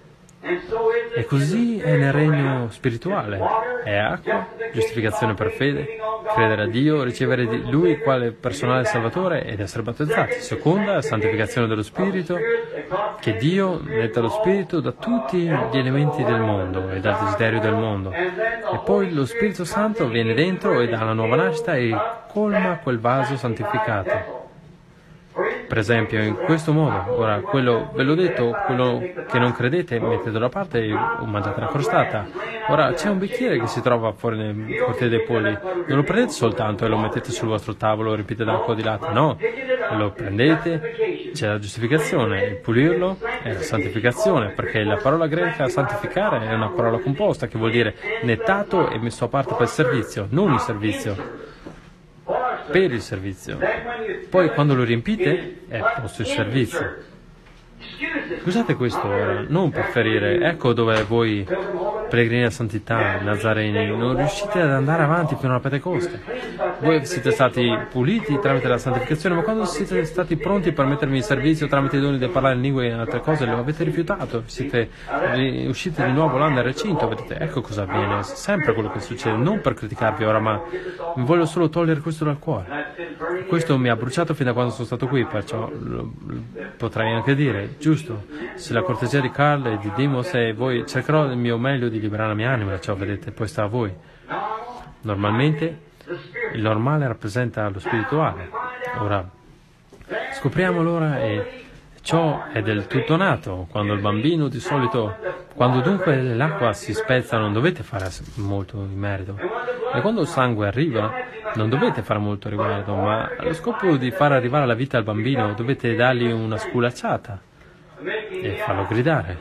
E così è nel regno spirituale. È acqua, giustificazione per fede, credere a Dio, ricevere di Lui quale personale Salvatore ed essere battezzati. Seconda, santificazione dello Spirito, che Dio mette lo Spirito da tutti gli elementi del mondo e dal desiderio del mondo. E poi lo Spirito Santo viene dentro e dà la nuova nascita e colma quel vaso santificato. Per esempio, in questo modo, ora, quello, ve l'ho detto, quello che non credete, mettetelo da parte e mangiate la crostata. Ora, c'è un bicchiere che si trova fuori nel cortile dei polli, non lo prendete soltanto e lo mettete sul vostro tavolo, riempite d'acqua di latte, no, lo prendete, c'è la giustificazione, il pulirlo è la santificazione, perché la parola greca santificare è una parola composta che vuol dire nettato e messo a parte per il servizio, non il servizio. Per il servizio. Poi quando lo riempite è posto il servizio. Scusate questo ora, non per ferire. Ecco dove voi, pellegrini a santità, nazareni, non riuscite ad andare avanti fino alla Pentecoste. Voi siete stati puliti tramite la santificazione, ma quando siete stati pronti per mettervi in servizio tramite i doni di parlare in lingue e altre cose, lo avete rifiutato. Siete usciti di nuovo là nel recinto, vedete? Ecco cosa avviene, sempre quello che succede, non per criticarvi ora, ma mi voglio solo togliere questo dal cuore. Questo mi ha bruciato fin da quando sono stato qui, perciò lo, potrei anche dire, giusto, se la cortesia di Carl e di Dimos e voi, cercherò il mio meglio di liberare la mia anima, ciò vedete, poi sta a voi. Normalmente il normale rappresenta lo spirituale. Ora scopriamo allora e ciò è del tutto nato. Quando il bambino di solito, quando dunque l'acqua si spezza non dovete fare molto in merito, e quando il sangue arriva non dovete fare molto riguardo, ma allo scopo di far arrivare la vita al bambino dovete dargli una sculacciata e farlo gridare.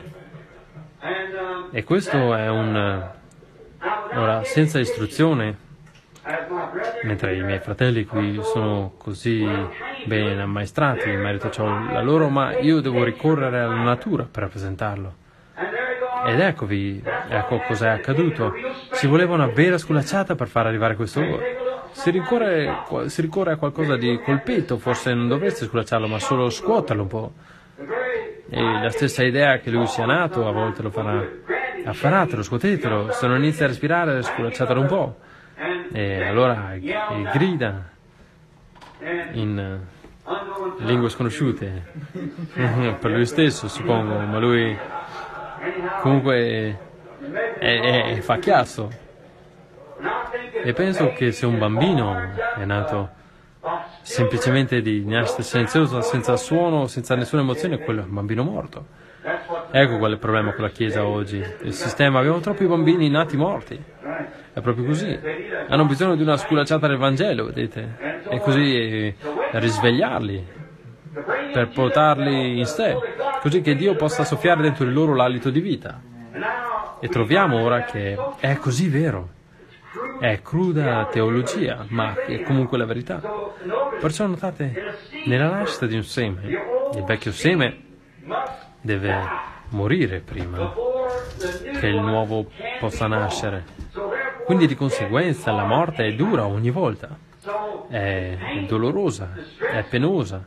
E questo è un... Ora, senza istruzione, mentre i miei fratelli qui sono così ben ammaestrati in merito a ciò la loro, ma io devo ricorrere alla natura per rappresentarlo. Ed eccovi, ecco cos'è accaduto. Ci voleva una vera sculacciata per far arrivare questo ora. Si ricorre, si ricorre a qualcosa di colpito, forse non dovreste sculacciarlo, ma solo scuoterlo un po'. E la stessa idea che lui sia nato, a volte lo farà. Afferratelo, scuotetelo, se non inizia a respirare, sculacciatelo un po'. E allora e grida in lingue sconosciute per lui stesso, suppongo, ma lui comunque è, è, è fa chiasso. E penso che se un bambino è nato semplicemente di nascita silenziosa, senza suono, senza nessuna emozione, quello è un bambino morto. Ecco qual è il problema con la Chiesa oggi. Il sistema, abbiamo troppi bambini nati morti. È proprio così. Hanno bisogno di una sculacciata del Vangelo, vedete? E così eh, risvegliarli, per portarli in sé, così che Dio possa soffiare dentro di loro l'alito di vita. E troviamo ora che è così vero. È cruda teologia, ma è comunque la verità. Perciò notate, nella nascita di un seme, il vecchio seme deve morire prima che il nuovo possa nascere. Quindi di conseguenza la morte è dura ogni volta, è, è dolorosa, è penosa.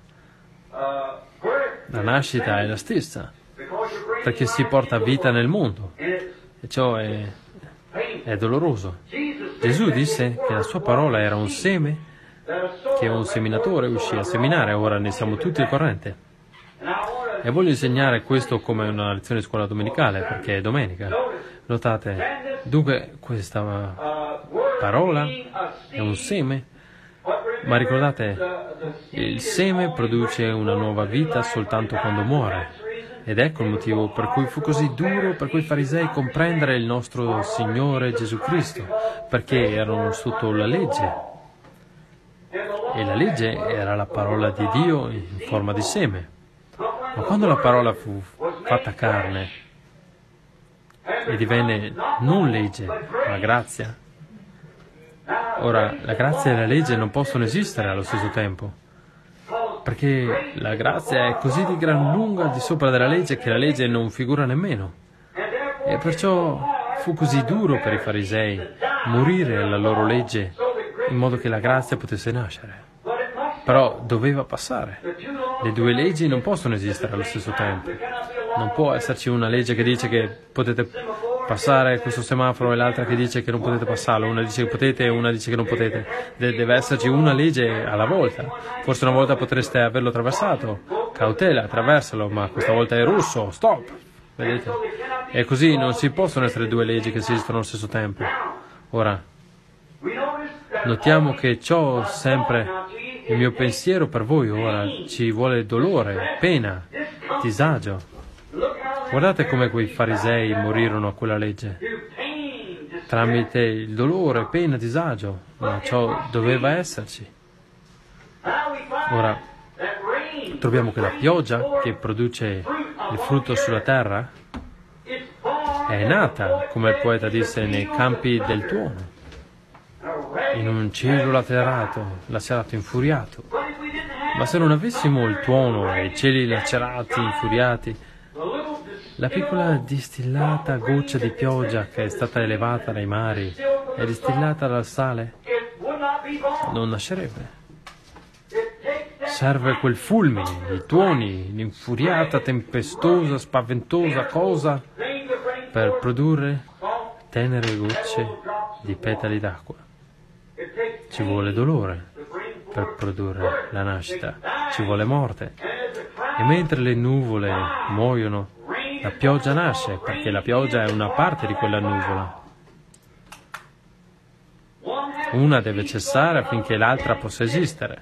La nascita è la stessa, perché si porta vita nel mondo, e ciò è, è doloroso. Gesù disse che la sua parola era un seme, che un seminatore uscì a seminare, ora ne siamo tutti al corrente. E voglio insegnare questo come una lezione di scuola domenicale, perché è domenica. Notate, dunque questa parola è un seme, ma ricordate, il seme produce una nuova vita soltanto quando muore. Ed ecco il motivo per cui fu così duro per quei farisei comprendere il nostro Signore Gesù Cristo, perché erano sotto la legge. E la legge era la parola di Dio in forma di seme. Ma quando la parola fu fatta carne e divenne non legge, ma grazia, ora la grazia e la legge non possono esistere allo stesso tempo, perché la grazia è così di gran lunga al di sopra della legge che la legge non figura nemmeno. E perciò fu così duro per i farisei morire alla loro legge in modo che la grazia potesse nascere. Però doveva passare. Le due leggi non possono esistere allo stesso tempo. Non può esserci una legge che dice che potete passare questo semaforo e l'altra che dice che non potete passarlo. Una dice che potete e una dice che non potete. De- deve esserci una legge alla volta. Forse una volta potreste averlo attraversato. Cautela, attraversalo, ma questa volta è rosso. Stop! Vedete? E così non si possono essere due leggi che esistono allo stesso tempo. Ora, notiamo che ciò sempre il mio pensiero per voi ora ci vuole dolore, pena, disagio. Guardate come quei farisei morirono a quella legge, tramite il dolore, pena, disagio, ma ciò doveva esserci. Ora, troviamo che la pioggia che produce il frutto sulla terra è nata, come il poeta disse, nei campi del tuono, in un cielo lacerato, lacerato, infuriato. Ma se non avessimo il tuono e i cieli lacerati, infuriati, la piccola distillata goccia di pioggia che è stata elevata dai mari e distillata dal sale non nascerebbe. Serve quel fulmine, i tuoni, l'infuriata, tempestosa, spaventosa cosa per produrre tenere gocce di petali d'acqua. Ci vuole dolore per produrre la nascita, ci vuole morte. E mentre le nuvole muoiono, la pioggia nasce, perché la pioggia è una parte di quella nuvola. Una deve cessare affinché l'altra possa esistere.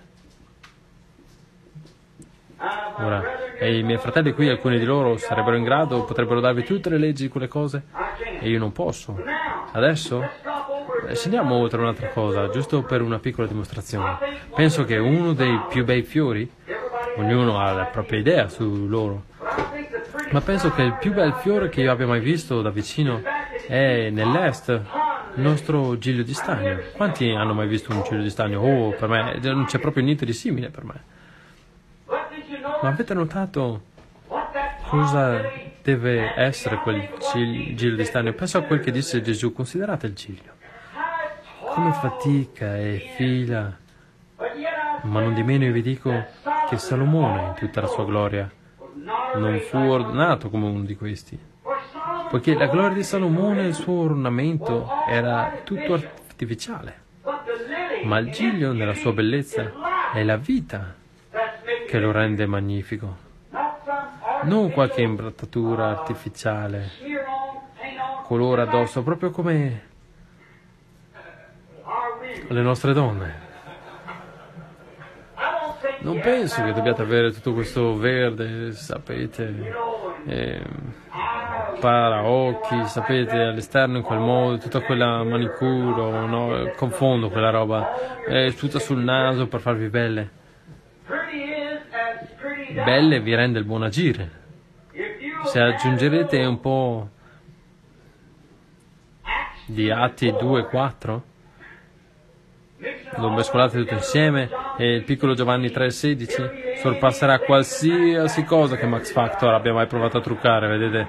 Ora, e i miei fratelli qui, alcuni di loro sarebbero in grado, potrebbero darvi tutte le leggi di quelle cose, e io non posso. Adesso scendiamo oltre un'altra cosa, giusto per una piccola dimostrazione. Penso che uno dei più bei fiori, ognuno ha la propria idea su loro, ma penso che il più bel fiore che io abbia mai visto da vicino è nell'est, il nostro giglio di stagno. Quanti hanno mai visto un giglio di stagno? Oh, per me non c'è proprio niente di simile per me. Ma avete notato cosa deve essere quel giglio di stagno? Penso a quel che disse Gesù: considerate il giglio, come fatica e fila, ma non di meno io vi dico che Salomone in tutta la sua gloria non fu ornato come uno di questi, poiché la gloria di Salomone e il suo ornamento era tutto artificiale, ma il giglio nella sua bellezza è la vita che lo rende magnifico, non qualche imbrattatura artificiale, colore addosso, proprio come le nostre donne. Non penso che dobbiate avere tutto questo verde, sapete, eh, paraocchi, sapete, all'esterno in quel modo, tutta quella manicura, no? Confondo quella roba, eh, tutta sul naso per farvi belle. Belle vi rende il buon agire. Se aggiungerete un po' di Atti due quattro, lo mescolate tutto insieme, e il piccolo Giovanni tre sedici sorpasserà qualsiasi cosa che Max Factor abbia mai provato a truccare, vedete?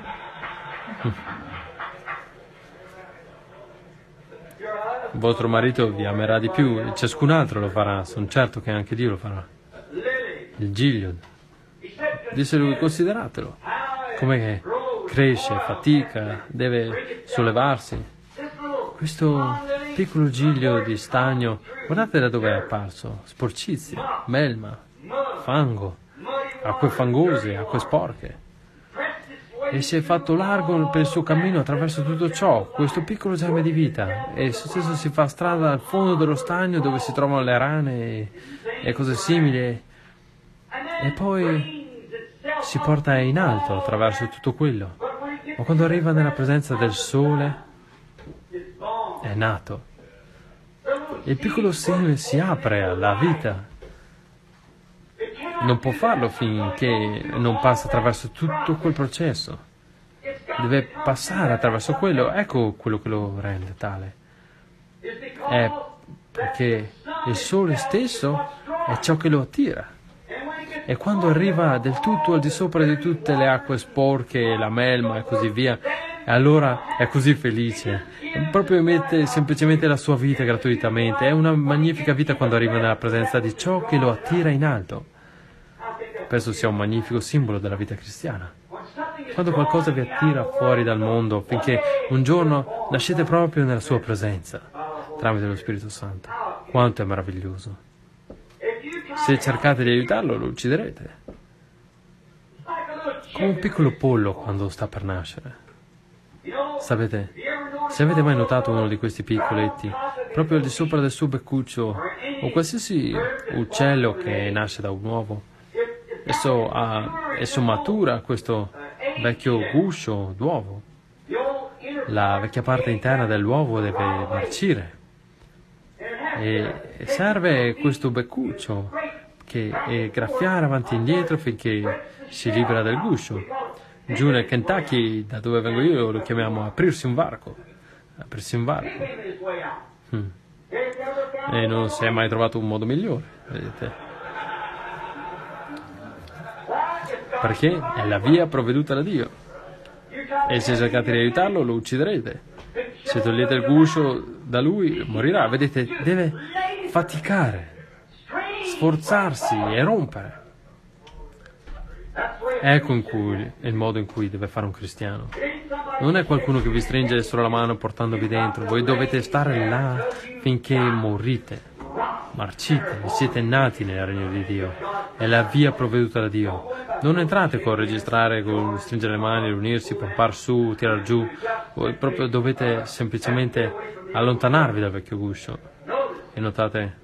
Il vostro marito vi amerà di più e ciascun altro lo farà, sono certo che anche Dio lo farà. Il giglio, disse lui, consideratelo, come cresce, fatica, deve sollevarsi. Questo piccolo giglio di stagno, guardate da dove è apparso: sporcizia, melma, fango, acque fangose, acque sporche. E si è fatto largo per il suo cammino attraverso tutto ciò, questo piccolo germe di vita, e esso stesso si fa strada al fondo dello stagno dove si trovano le rane e, e cose simili, e poi si porta in alto attraverso tutto quello. Ma quando arriva nella presenza del sole, è nato. Il piccolo seme si apre alla vita. Non può farlo finché non passa attraverso tutto quel processo. Deve passare attraverso quello. Ecco quello che lo rende tale. È perché il sole stesso è ciò che lo attira. E quando arriva del tutto al di sopra di tutte le acque sporche, la melma e così via, allora è così felice. Proprio mette semplicemente la sua vita gratuitamente. È una magnifica vita quando arriva nella presenza di ciò che lo attira in alto. Penso sia un magnifico simbolo della vita cristiana. Quando qualcosa vi attira fuori dal mondo, finché un giorno nascete proprio nella sua presenza, tramite lo Spirito Santo. Quanto è meraviglioso. Se cercate di aiutarlo, lo ucciderete. Come un piccolo pollo quando sta per nascere. Sapete, se avete mai notato uno di questi piccoletti, proprio al di sopra del suo beccuccio, o qualsiasi uccello che nasce da un uovo, esso, ha, esso matura questo vecchio guscio d'uovo. La vecchia parte interna dell'uovo deve marcire. E serve questo beccuccio che è graffiare avanti e indietro finché si libera del guscio. Giù nel Kentucky, da dove vengo io, lo chiamiamo aprirsi un varco. Aprirsi un varco. Hmm. E non si è mai trovato un modo migliore, vedete? Perché è la via provveduta da Dio. E se cercate di aiutarlo, lo ucciderete. Se togliete il guscio da lui, morirà. Vedete, deve faticare, sforzarsi e rompere. Ecco in cui è il modo in cui deve fare un cristiano. Non è qualcuno che vi stringe solo la mano portandovi dentro. Voi dovete stare là finché morite. Marcite, siete nati nel regno di Dio. È la via provveduta da Dio. Non entrate con registrare, con stringere le mani, riunirsi, pompar su, tirar giù. Voi proprio dovete semplicemente allontanarvi dal vecchio guscio. E notate,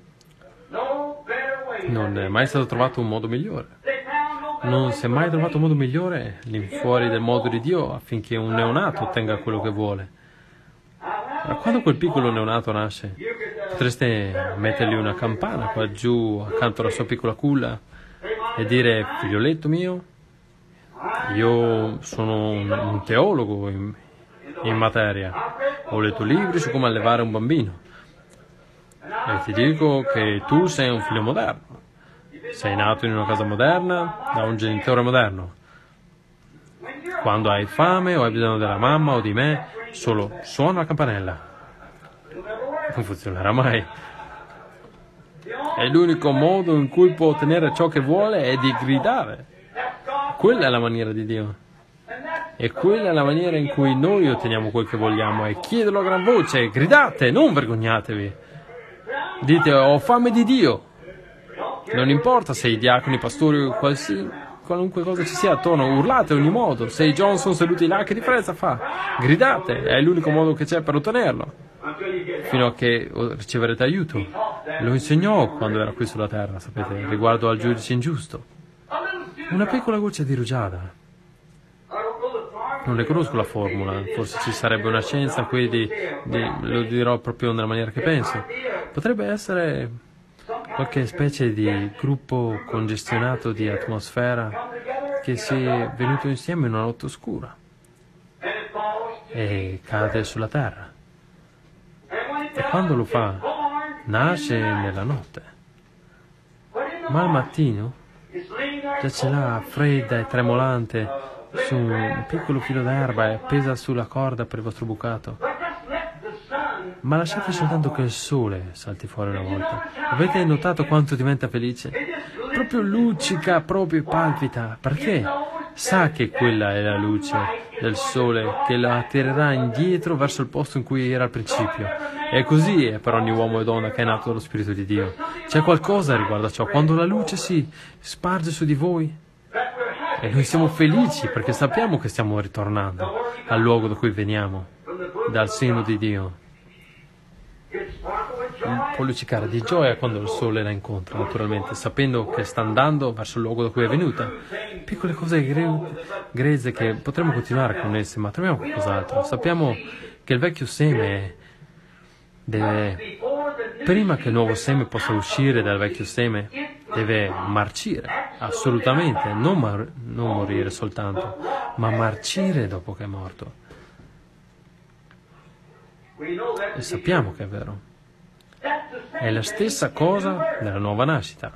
non è mai stato trovato un modo migliore. Non si è mai trovato un modo migliore all'infuori del modo di Dio affinché un neonato ottenga quello che vuole. Ma quando quel piccolo neonato nasce, potreste mettergli una campana qua giù accanto alla sua piccola culla e dire: figlioletto mio, io sono un, un teologo in, in materia, ho letto libri su come allevare un bambino e ti dico che tu sei un figlio moderno. Sei nato in una casa moderna, da un genitore moderno. Quando hai fame o hai bisogno della mamma o di me, solo suona la campanella. Non funzionerà mai. E l'unico modo in cui può ottenere ciò che vuole è di gridare. Quella è la maniera di Dio. E quella è la maniera in cui noi otteniamo quel che vogliamo. E chiedelo a gran voce, gridate, non vergognatevi. Dite: ho fame di Dio. Non importa se i diaconi, i pastori o qualsiasi, qualunque cosa ci sia attorno, urlate a ogni modo. Se i Johnson seduti là, che differenza fa? Gridate, è l'unico modo che c'è per ottenerlo. Fino a che riceverete aiuto. Lo insegnò quando era qui sulla terra, sapete, riguardo al giudice ingiusto. Una piccola goccia di rugiada. Non ne conosco la formula, forse ci sarebbe una scienza qui di, di, lo dirò proprio nella maniera che penso. Potrebbe essere qualche specie di gruppo congestionato di atmosfera che si è venuto insieme in una notte oscura e cade sulla terra. E quando lo fa, nasce nella notte. Ma al mattino giace là, fredda e tremolante, su un piccolo filo d'erba e appesa sulla corda per il vostro bucato. Ma lasciate soltanto che il sole salti fuori una volta. Avete notato quanto diventa felice? Proprio luccica, proprio palpita. Perché? Sa che quella è la luce del sole che la attirerà indietro verso il posto in cui era al principio. E così è per ogni uomo e donna che è nato dallo Spirito di Dio. C'è qualcosa riguardo a ciò. Quando la luce si sparge su di voi, e noi siamo felici perché sappiamo che stiamo ritornando al luogo da cui veniamo, dal seno di Dio. Può luccicare di gioia quando il sole la incontra, naturalmente, sapendo che sta andando verso il luogo da cui è venuta. Piccole cose gre- grezze che potremmo continuare con esse, ma troviamo qualcos'altro. Sappiamo che il vecchio seme deve, prima che il nuovo seme possa uscire dal vecchio seme, deve marcire, assolutamente, non, mar- non morire soltanto, ma marcire dopo che è morto. E sappiamo che è vero. È la stessa cosa nella nuova nascita.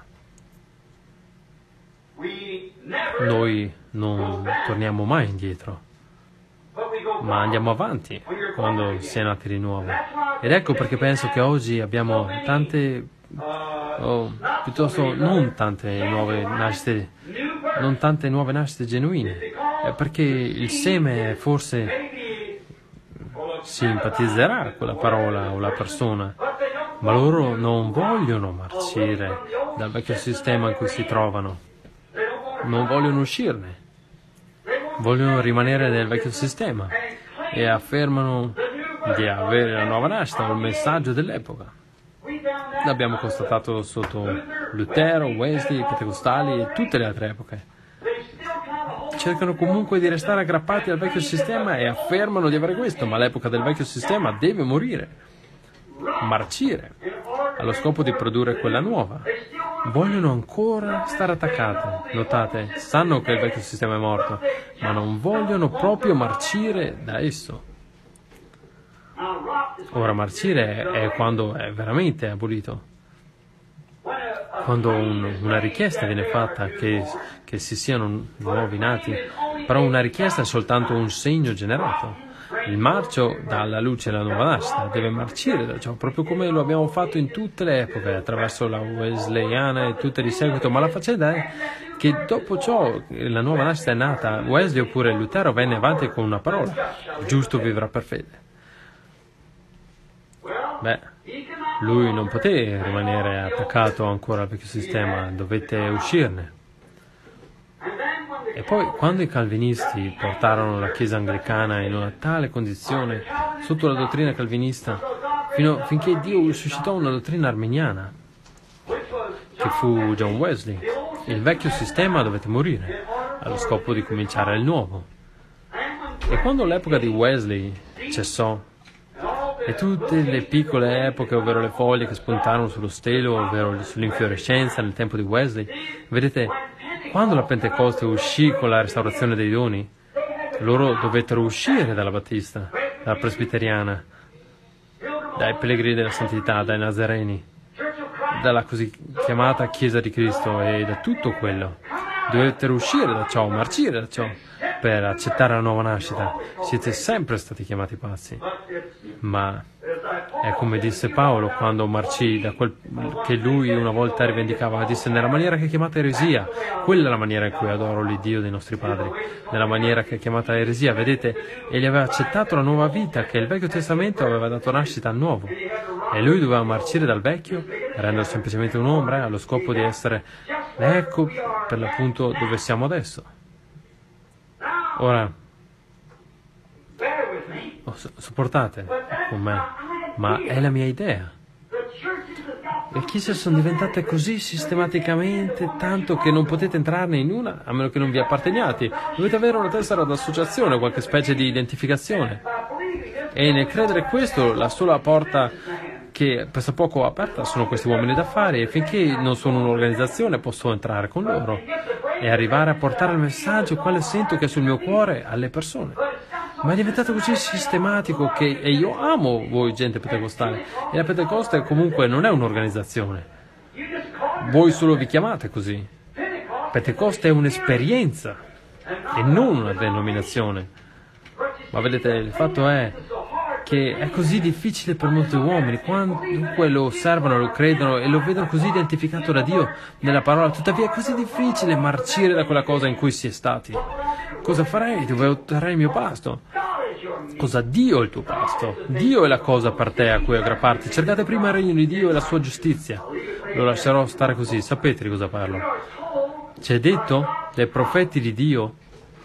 Noi non torniamo mai indietro, ma andiamo avanti quando si è nati di nuovo. Ed ecco perché penso che oggi abbiamo tante, o piuttosto non tante nuove nascite, non tante nuove nascite genuine, È perché il seme forse simpatizzerà con la parola o la persona, ma loro non vogliono marcire dal vecchio sistema in cui si trovano, non vogliono uscirne, vogliono rimanere nel vecchio sistema e affermano di avere la nuova nascita o il messaggio dell'epoca. L'abbiamo constatato sotto Lutero, Wesley, i Pentecostali e tutte le altre epoche. Cercano comunque di restare aggrappati al vecchio sistema e affermano di avere questo, ma l'epoca del vecchio sistema deve morire, marcire, allo scopo di produrre quella nuova. Vogliono ancora stare attaccati. Notate, sanno che il vecchio sistema è morto, ma non vogliono proprio marcire da esso. Ora, marcire è quando è veramente abolito. Quando un, una richiesta viene fatta che, che si siano nuovi nati, però una richiesta è soltanto un segno generato. Il marcio dà alla luce la nuova nascita, deve marcire da ciò, proprio come lo abbiamo fatto in tutte le epoche, attraverso la Wesleyana e tutte di seguito, ma la faccenda è che dopo ciò la nuova nascita è nata, Wesley oppure Lutero venne avanti con una parola: il giusto vivrà per fede. Beh, lui non poté rimanere attaccato ancora al vecchio sistema, dovette uscirne. E poi, quando i calvinisti portarono la Chiesa anglicana in una tale condizione, sotto la dottrina calvinista, fino, finché Dio suscitò una dottrina arminiana, che fu John Wesley, il vecchio sistema dovette morire, allo scopo di cominciare il nuovo. E quando l'epoca di Wesley cessò, e tutte le piccole epoche, ovvero le foglie che spuntarono sullo stelo, ovvero sull'infiorescenza nel tempo di Wesley, vedete, quando la Pentecoste uscì con la restaurazione dei doni, loro dovettero uscire dalla Battista, dalla Presbiteriana, dai Pellegrini della Santità, dai Nazareni, dalla così chiamata Chiesa di Cristo e da tutto quello. Dovettero uscire da ciò, marcire da ciò, per accettare la nuova nascita. Siete sempre stati chiamati pazzi. Ma è come disse Paolo quando marcì da quel che lui una volta rivendicava, disse: nella maniera che è chiamata eresia, quella è la maniera in cui adoro l'Iddio dei nostri padri, nella maniera che è chiamata eresia, vedete, egli aveva accettato la nuova vita che il Vecchio Testamento aveva dato nascita al nuovo, e lui doveva marcire dal vecchio, rendere semplicemente un'ombra, allo scopo di essere, ecco per l'appunto dove siamo adesso. Ora, oh, sopportate con me, ma è la mia idea. Le chiese sono diventate così sistematicamente tanto che non potete entrarne in una a meno che non vi apparteniate. Dovete avere una tessera d'associazione, qualche specie di identificazione. E nel credere questo, la sola porta che presso poco aperta sono questi uomini d'affari, e finché non sono un'organizzazione posso entrare con loro e arrivare a portare il messaggio quale sento che è sul mio cuore alle persone. Ma è diventato così sistematico che, e io amo voi gente pentecostale, e la Pentecoste comunque non è un'organizzazione, voi solo vi chiamate così. Pentecoste è un'esperienza e non una denominazione. Ma vedete, il fatto è che è così difficile per molti uomini, quando lo osservano, lo credono e lo vedono così identificato da Dio nella parola, tuttavia è così difficile marcire da quella cosa in cui si è stati. Cosa farei? Dove otterrei il mio pasto? Cosa Dio è il tuo pasto? Dio è la cosa per te a cui aggrapparti. Cercate prima il regno di Dio e la sua giustizia. Lo lascerò stare così, sapete di cosa parlo. C'è detto dai profeti di Dio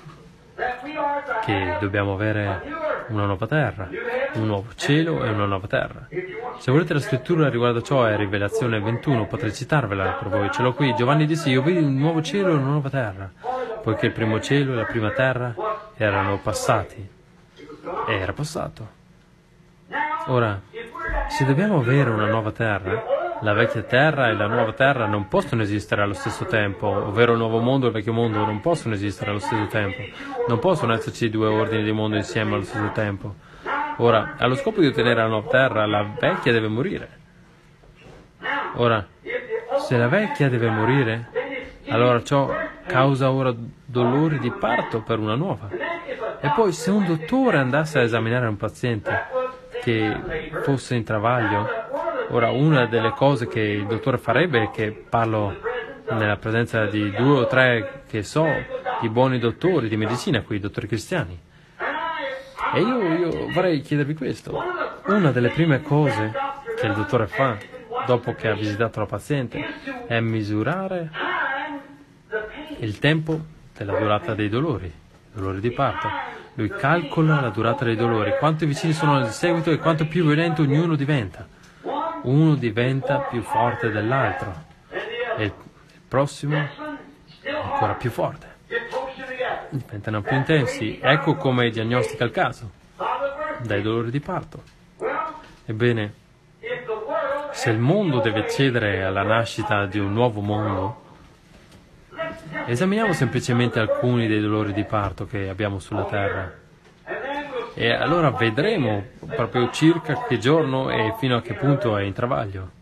che dobbiamo avere una nuova terra, un nuovo cielo e una nuova terra. Se volete la scrittura riguardo a ciò è Rivelazione ventuno, potrei citarvela per voi, ce l'ho qui. Giovanni disse: io vedo un nuovo cielo e una nuova terra, poiché il primo cielo e la prima terra erano passati. E era passato. Ora, se dobbiamo avere una nuova terra, la vecchia terra e la nuova terra non possono esistere allo stesso tempo, ovvero il nuovo mondo e il vecchio mondo non possono esistere allo stesso tempo. Non possono esserci due ordini di mondo insieme allo stesso tempo. Ora, allo scopo di ottenere la nuova terra, la vecchia deve morire. Ora, se la vecchia deve morire, allora ciò causa ora dolori di parto per una nuova. E poi, se un dottore andasse a esaminare un paziente che fosse in travaglio, ora una delle cose che il dottore farebbe, che parlo nella presenza di due o tre che so i buoni dottori di medicina, quei dottori cristiani. E io, io vorrei chiedervi questo. Una delle prime cose che il dottore fa dopo che ha visitato la paziente è misurare il tempo della durata dei dolori, dolori di parto. Lui calcola la durata dei dolori, quanto vicini sono al seguito e quanto più violento ognuno diventa. Uno diventa più forte dell'altro e il prossimo è ancora più forte. Diventano più intensi. Ecco come diagnostica il caso dai dolori di parto. Ebbene, se il mondo deve cedere alla nascita di un nuovo mondo, esaminiamo semplicemente alcuni dei dolori di parto che abbiamo sulla terra e allora vedremo proprio circa che giorno e fino a che punto è in travaglio.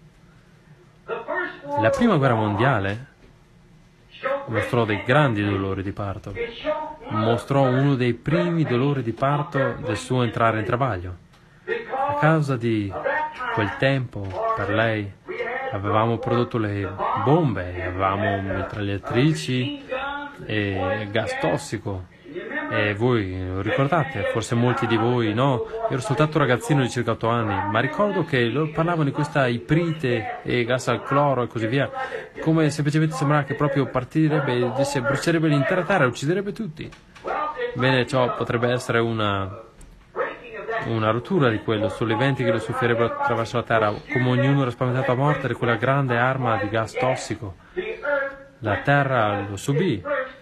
La prima guerra mondiale mostrò dei grandi dolori di parto, mostrò uno dei primi dolori di parto del suo entrare in travaglio. A causa di quel tempo, per lei, avevamo prodotto le bombe, avevamo mitragliatrici e gas tossico. E voi lo ricordate? Forse molti di voi no? Io ero soltanto un ragazzino di circa otto anni, ma ricordo che loro parlavano di questa iprite e gas al cloro e così via, come semplicemente sembrava che proprio partirebbe, disse, brucierebbe l'intera terra e ucciderebbe tutti. Bene, ciò potrebbe essere una una rottura di quello, solo i venti che lo soffierebbero attraverso la terra, come ognuno era spaventato a morte di quella grande arma di gas tossico. La terra lo subì,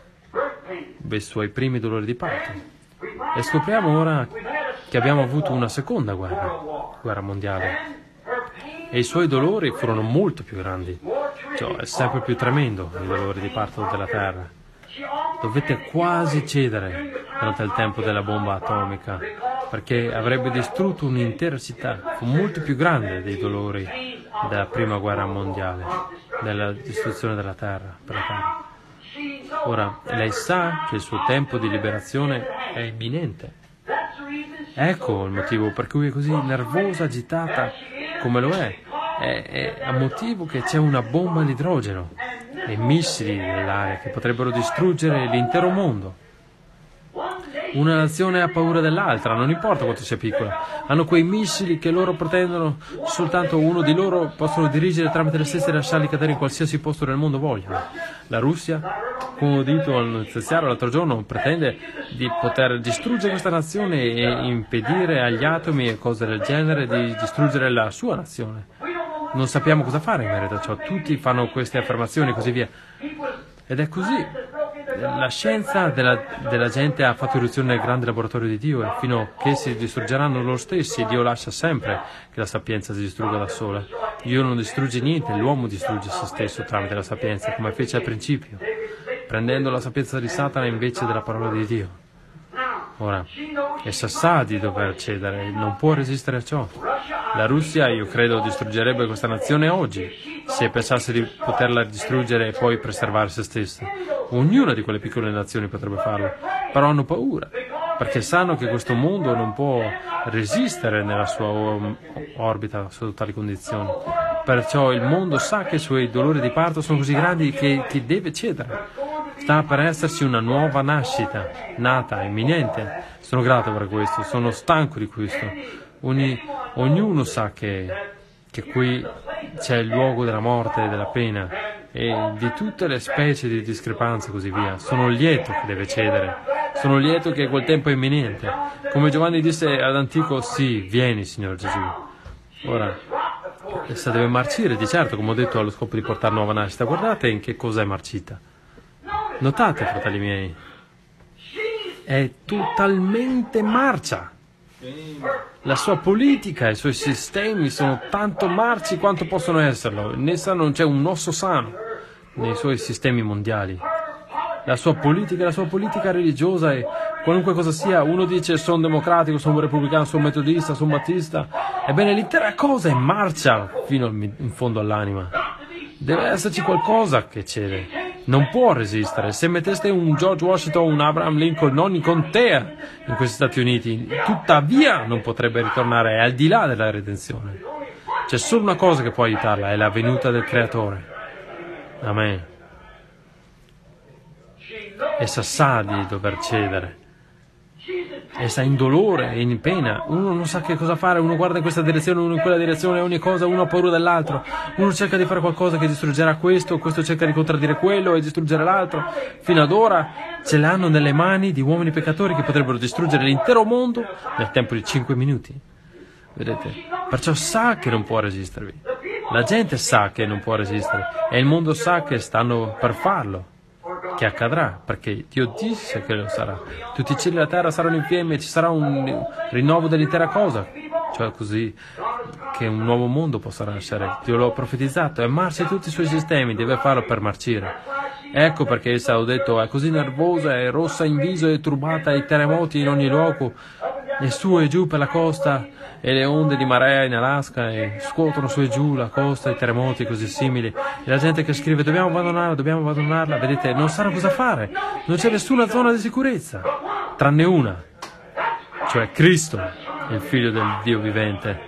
i suoi primi dolori di parto. E scopriamo ora che abbiamo avuto una seconda guerra, guerra mondiale, e i suoi dolori furono molto più grandi. Ciò è sempre più tremendo, i dolori di parto della terra. Dovette quasi cedere durante il tempo della bomba atomica, perché avrebbe distrutto un'intera città. Fu molto più grande dei dolori della prima guerra mondiale, della distruzione della terra, per la terra. Ora, lei sa che il suo tempo di liberazione è imminente. Ecco il motivo per cui è così nervosa, agitata, come lo è. È, è a motivo che c'è una bomba all'idrogeno e missili nell'aria che potrebbero distruggere l'intero mondo. Una nazione ha paura dell'altra, non importa quanto sia piccola. Hanno quei missili che loro pretendono soltanto uno di loro possono dirigere tramite le stesse e lasciarli cadere in qualsiasi posto del mondo vogliono. La Russia, come ho detto al notiziario l'altro giorno, pretende di poter distruggere questa nazione e impedire agli atomi e cose del genere di distruggere la sua nazione. Non sappiamo cosa fare in merito a ciò. Tutti fanno queste affermazioni e così via. Ed è così. La scienza della, della gente ha fatto irruzione nel grande laboratorio di Dio e fino a che si distruggeranno loro stessi, Dio lascia sempre che la sapienza si distrugga da sola. Dio non distrugge niente, l'uomo distrugge se stesso tramite la sapienza, come fece al principio, prendendo la sapienza di Satana invece della parola di Dio. Ora, essa sa di dover cedere, non può resistere a ciò. La Russia, io credo, distruggerebbe questa nazione oggi, se pensasse di poterla distruggere e poi preservare se stessa. Ognuna di quelle piccole nazioni potrebbe farlo, però hanno paura, perché sanno che questo mondo non può resistere nella sua orbita sotto tali condizioni. Perciò il mondo sa che i suoi dolori di parto sono così grandi che, che deve cedere. Sta per esserci una nuova nascita, nata, imminente. Sono grato per questo, sono stanco di questo. Ogni, ognuno sa che, che qui c'è il luogo della morte e della pena e di tutte le specie di discrepanze e così via. Sono lieto che deve cedere, sono lieto che quel tempo è imminente. Come Giovanni disse all'antico, sì, vieni Signore Gesù. Ora, essa deve marcire, di certo, come ho detto, allo scopo di portare nuova nascita. Guardate in che cosa è marcita. Notate, fratelli miei, è totalmente marcia. La sua politica e i suoi sistemi sono tanto marci quanto possono esserlo. In essa non c'è un osso sano nei suoi sistemi mondiali. La sua politica, la sua politica religiosa e qualunque cosa sia, uno dice sono democratico, sono repubblicano, sono metodista, sono battista. Ebbene, l'intera cosa è marcia fino in fondo all'anima. Deve esserci qualcosa che cede. Non può resistere. Se metteste un George Washington o un Abraham Lincoln, non in contea in questi Stati Uniti, tuttavia non potrebbe ritornare, è al di là della redenzione. C'è solo una cosa che può aiutarla, è la venuta del Creatore. Amen. essa sa di dover cedere, essa è in dolore, è in pena, uno non sa che cosa fare, uno guarda in questa direzione, uno in quella direzione, ogni cosa, uno ha paura dell'altro, uno cerca di fare qualcosa che distruggerà questo, questo cerca di contraddire quello e distruggere l'altro. Fino ad ora ce l'hanno nelle mani di uomini peccatori che potrebbero distruggere l'intero mondo nel tempo di cinque minuti. Vedete? Perciò sa che non può resistervi. La gente sa che non può resistere e il mondo sa che stanno per farlo, che accadrà, perché Dio disse che lo sarà. Tutti i cieli e la terra saranno in fiamme e ci sarà un rinnovo dell'intera cosa, cioè così che un nuovo mondo possa nascere. Dio lo ha profetizzato e marcia tutti i suoi sistemi, deve farlo per marcire. Ecco perché essa, ho detto, è così nervosa, è rossa in viso e turbata, ai terremoti in ogni luogo, e su e giù per la costa, e le onde di marea in Alaska e scuotono su e giù la costa, i terremoti e così simili, e la gente che scrive dobbiamo abbandonarla, dobbiamo abbandonarla, vedete, non sanno cosa fare, non c'è nessuna zona di sicurezza, tranne una, cioè Cristo, il Figlio del Dio vivente,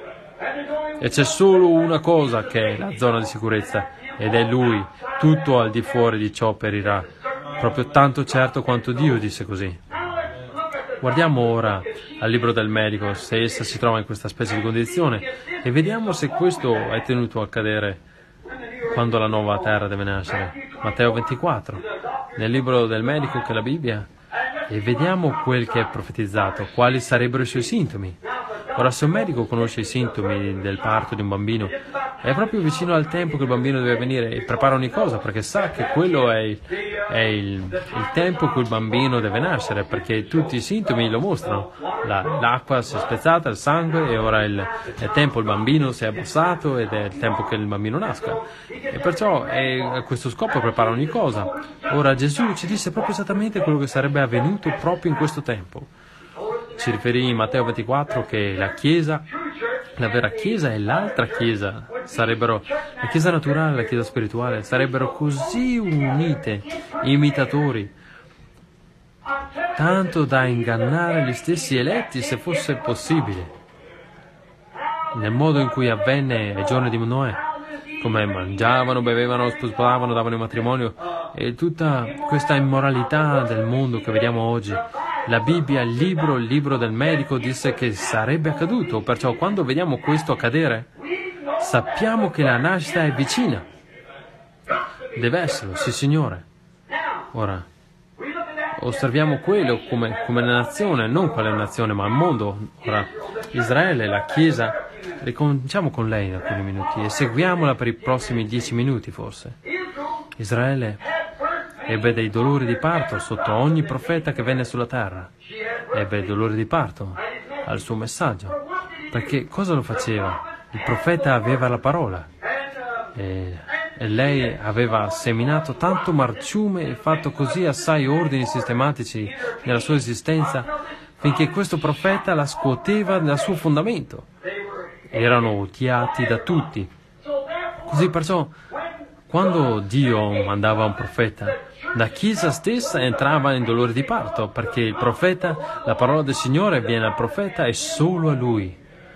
e c'è solo una cosa che è la zona di sicurezza, ed è Lui, tutto al di fuori di ciò perirà, proprio tanto certo quanto Dio disse così. Guardiamo ora al libro del medico, se essa si trova in questa specie di condizione, e vediamo se questo è tenuto a accadere quando la nuova terra deve nascere. Matteo ventiquattro, nel libro del medico che è la Bibbia, e vediamo quel che è profetizzato, quali sarebbero i suoi sintomi. Ora, se un medico conosce i sintomi del parto di un bambino, è proprio vicino al tempo che il bambino deve venire e prepara ogni cosa, perché sa che quello è, il, è il, il tempo in cui il bambino deve nascere, perché tutti i sintomi lo mostrano. La, l'acqua si è spezzata, il sangue, e ora il, è tempo, il bambino si è abbassato ed è il tempo che il bambino nasca. E perciò è, a questo scopo prepara ogni cosa. Ora Gesù ci disse proprio esattamente quello che sarebbe avvenuto proprio in questo tempo. Ci riferì in Matteo ventiquattro che la Chiesa, la vera Chiesa e l'altra Chiesa sarebbero, la Chiesa naturale e la Chiesa spirituale, sarebbero così unite, imitatori, tanto da ingannare gli stessi eletti se fosse possibile. Nel modo in cui avvenne ai giorni di Noè, come mangiavano, bevevano, sposavano, davano in matrimonio, e tutta questa immoralità del mondo che vediamo oggi. La Bibbia, il libro, il libro del medico disse che sarebbe accaduto, perciò quando vediamo questo accadere, sappiamo che la nascita è vicina. Deve esserlo, sì Signore. Ora, osserviamo quello come, come una nazione, non quale nazione, ma il mondo. Ora, Israele, la Chiesa, ricominciamo con lei in alcuni minuti e seguiamola per i prossimi dieci minuti forse. Israele ebbe dei dolori di parto sotto ogni profeta che venne sulla terra. Ebbe dolori di parto al suo messaggio. Perché cosa lo faceva? Il profeta aveva la parola. E, e lei aveva seminato tanto marciume e fatto così assai ordini sistematici nella sua esistenza, finché questo profeta la scuoteva dal suo fondamento. Erano odiati da tutti. Così perciò, quando Dio mandava un profeta, la Chiesa stessa entrava in dolore di parto, perché il profeta, la parola del Signore viene al profeta e solo a lui.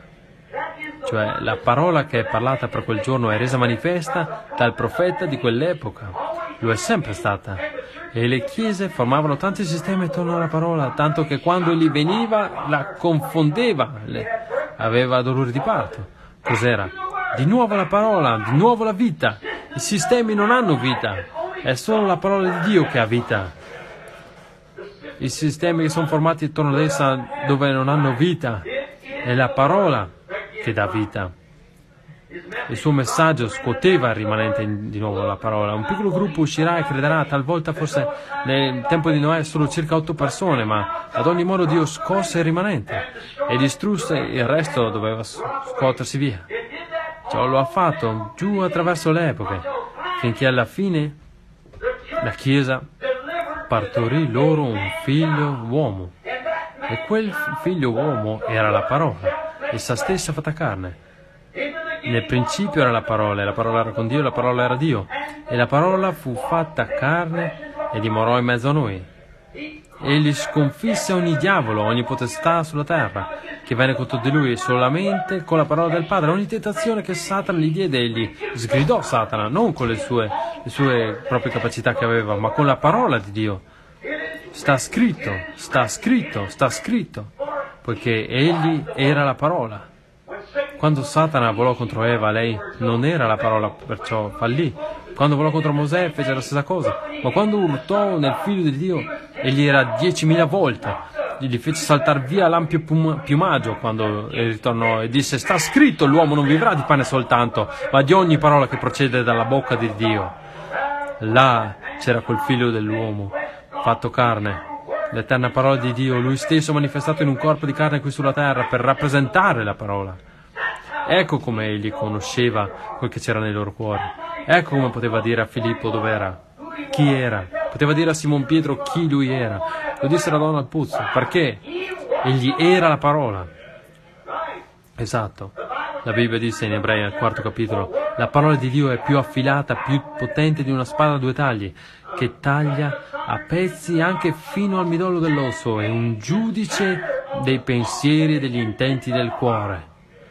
Cioè, la parola che è parlata per quel giorno è resa manifesta dal profeta di quell'epoca. Lo è sempre stata. E le chiese formavano tanti sistemi attorno alla parola, tanto che quando egli veniva la confondeva, le... aveva dolore di parto. Cos'era? Di nuovo la parola, di nuovo la vita. I sistemi non hanno vita. È solo la parola di Dio che ha vita. I sistemi che sono formati attorno ad essa dove non hanno vita, è la parola che dà vita. Il suo messaggio scuoteva il rimanente di nuovo la parola. Un piccolo gruppo uscirà e crederà, talvolta forse nel tempo di Noè solo circa otto persone, ma ad ogni modo Dio scosse il rimanente e distrusse il resto, doveva scuotersi via. Ciò lo ha fatto giù attraverso le epoche, finché alla fine la Chiesa partorì loro un figlio uomo, e quel figlio uomo era la parola, essa stessa fatta carne. Nel principio era la parola, e la parola era con Dio, e la parola era Dio, e la parola fu fatta carne e dimorò in mezzo a noi. Egli sconfisse ogni diavolo, ogni potestà sulla terra, che venne contro di lui, e solamente con la parola del Padre. Ogni tentazione che Satana gli diede, egli sgridò Satana, non con le sue, le sue proprie capacità che aveva, ma con la parola di Dio. sta scritto, sta scritto, sta scritto, poiché egli era la parola. Quando Satana volò contro Eva, lei non era la parola, perciò fallì. Quando volò contro Mosè fece la stessa cosa, ma quando urtò nel figlio di Dio, egli era diecimila volte. Gli fece saltare via l'ampio piumaggio quando ritornò e disse: sta scritto, l'uomo non vivrà di pane soltanto, ma di ogni parola che procede dalla bocca di Dio. Là c'era quel figlio dell'uomo, fatto carne, l'eterna parola di Dio, lui stesso manifestato in un corpo di carne qui sulla terra per rappresentare la parola. Ecco come egli conosceva quel che c'era nei loro cuori. Ecco come poteva dire a Filippo dove era, chi era. Poteva dire a Simon Pietro chi lui era. Lo disse la donna al pozzo, perché egli era la parola. Esatto. La Bibbia dice in Ebrei al quarto capitolo: la parola di Dio è più affilata, più potente di una spada a due tagli, che taglia a pezzi anche fino al midollo dell'osso, è un giudice dei pensieri e degli intenti del cuore.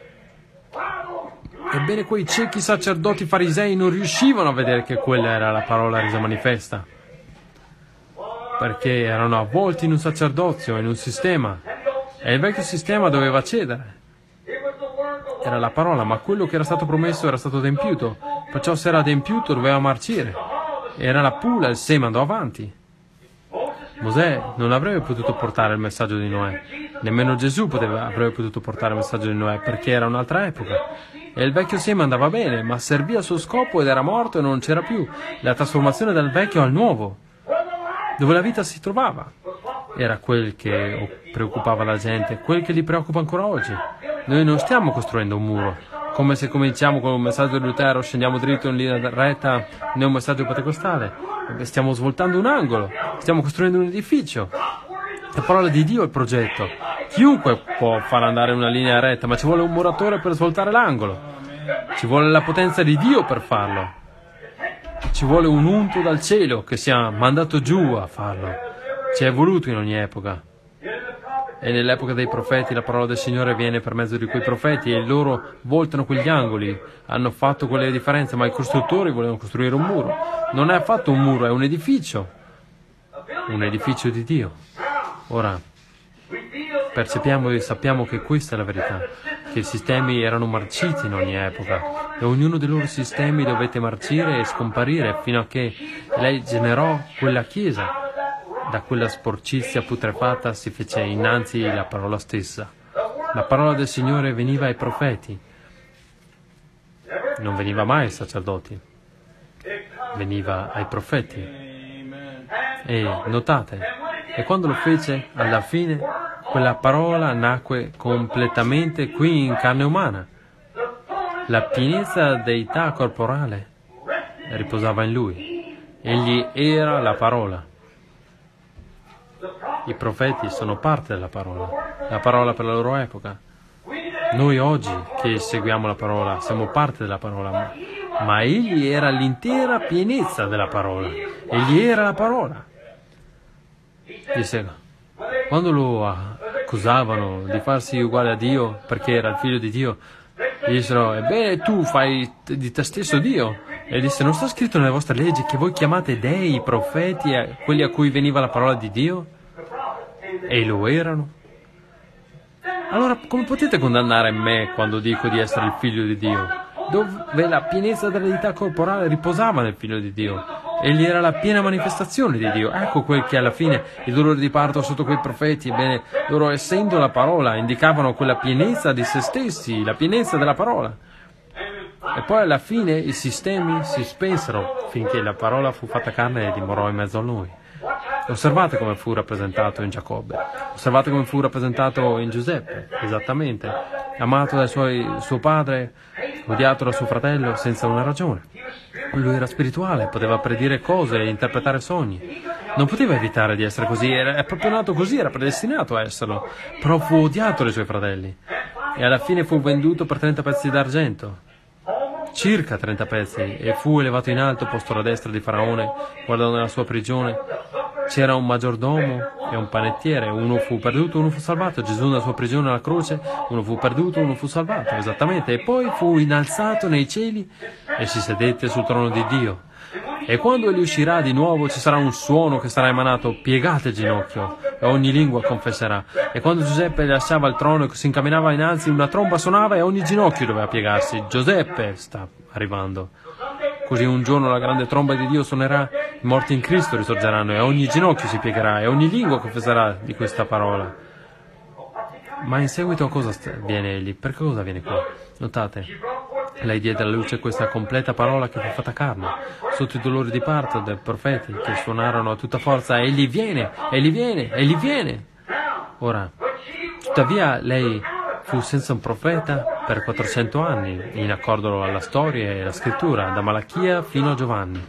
Ebbene, quei ciechi sacerdoti farisei non riuscivano a vedere che quella era la parola resa manifesta, perché erano avvolti in un sacerdozio, in un sistema, e il vecchio sistema doveva cedere. Era la parola, ma quello che era stato promesso era stato adempiuto, perciò se era adempiuto doveva marcire. Era la pula, il seme andò avanti. Mosè non avrebbe potuto portare il messaggio di Noè, nemmeno Gesù poteva, avrebbe potuto portare il messaggio di Noè, perché era un'altra epoca. E il vecchio seme andava bene, ma servì al suo scopo ed era morto e non c'era più. La trasformazione dal vecchio al nuovo, dove la vita si trovava, era quel che preoccupava la gente, quel che li preoccupa ancora oggi. Noi non stiamo costruendo un muro, come se cominciamo con un messaggio di Lutero, scendiamo dritto in linea retta, né un messaggio pentecostale. Stiamo svoltando un angolo, stiamo costruendo un edificio. La parola di Dio è il progetto. Chiunque può far andare una linea retta, ma ci vuole un muratore per svoltare l'angolo. Ci vuole la potenza di Dio per farlo. Ci vuole un unto dal cielo che sia mandato giù a farlo. Ci è voluto in ogni epoca. E nell'epoca dei profeti la parola del Signore viene per mezzo di quei profeti e loro voltano quegli angoli, hanno fatto quelle differenze, ma i costruttori volevano costruire un muro. Non è affatto un muro, è un edificio. Un edificio di Dio. Ora, percepiamo e sappiamo che questa è la verità, che i sistemi erano marciti in ogni epoca e ognuno dei loro sistemi dovette marcire e scomparire fino a che lei generò quella chiesa. Da quella sporcizia putrefatta si fece innanzi la parola stessa. La parola del Signore veniva ai profeti, non veniva mai ai sacerdoti, veniva ai profeti. E notate, e quando lo fece, alla fine, quella parola nacque completamente qui in carne umana. La pienezza deità corporale riposava in lui. Egli era la parola. I profeti sono parte della parola, la parola per la loro epoca. Noi oggi che seguiamo la parola siamo parte della parola, ma, ma egli era l'intera pienezza della parola. Egli era la parola. Disse, quando lo accusavano di farsi uguale a Dio perché era il figlio di Dio, gli dissero: ebbene, tu fai di te stesso Dio. E disse: non sta scritto nelle vostre leggi che voi chiamate dei, i profeti, a quelli a cui veniva la parola di Dio? E lo erano. Allora come potete condannare me quando dico di essere il figlio di Dio? Dove la pienezza dell'eredità corporale riposava nel figlio di Dio. Egli era la piena manifestazione di Dio. Ecco quel che alla fine il dolore di parto sotto quei profeti, ebbene, loro essendo la parola indicavano quella pienezza di se stessi, la pienezza della parola. E poi alla fine i sistemi si spensero finché la parola fu fatta carne e dimorò in mezzo a noi. Osservate come fu rappresentato in Giacobbe, osservate come fu rappresentato in Giuseppe, esattamente, amato dal suo, suo padre, odiato da suo fratello senza una ragione. Lui era spirituale, poteva predire cose e interpretare sogni. Non poteva evitare di essere così, era, è proprio nato così, era predestinato a esserlo, però fu odiato dai suoi fratelli e alla fine fu venduto per trenta pezzi d'argento. Circa trenta pezzi, e fu elevato in alto, posto alla destra di Faraone, guardando nella sua prigione. C'era un maggiordomo e un panettiere, uno fu perduto, uno fu salvato. Gesù nella sua prigione alla croce, uno fu perduto, uno fu salvato, esattamente. E poi fu innalzato nei cieli e si sedette sul trono di Dio. E quando egli uscirà di nuovo ci sarà un suono che sarà emanato, piegate il ginocchio, e ogni lingua confesserà. E quando Giuseppe lasciava il trono e si incamminava innanzi, una tromba suonava e ogni ginocchio doveva piegarsi. Giuseppe sta arrivando. Così un giorno la grande tromba di Dio suonerà, i morti in Cristo risorgeranno e ogni ginocchio si piegherà e ogni lingua confesserà di questa parola. Ma in seguito a cosa viene egli? Per cosa viene qua? Notate, lei diede alla luce questa completa parola che fu fatta carne, sotto i dolori di parto dei profeti che suonarono a tutta forza, egli viene, egli viene, egli viene. Ora, tuttavia lei fu senza un profeta per quattrocento anni, in accordo alla storia e alla scrittura, da Malachia fino a Giovanni.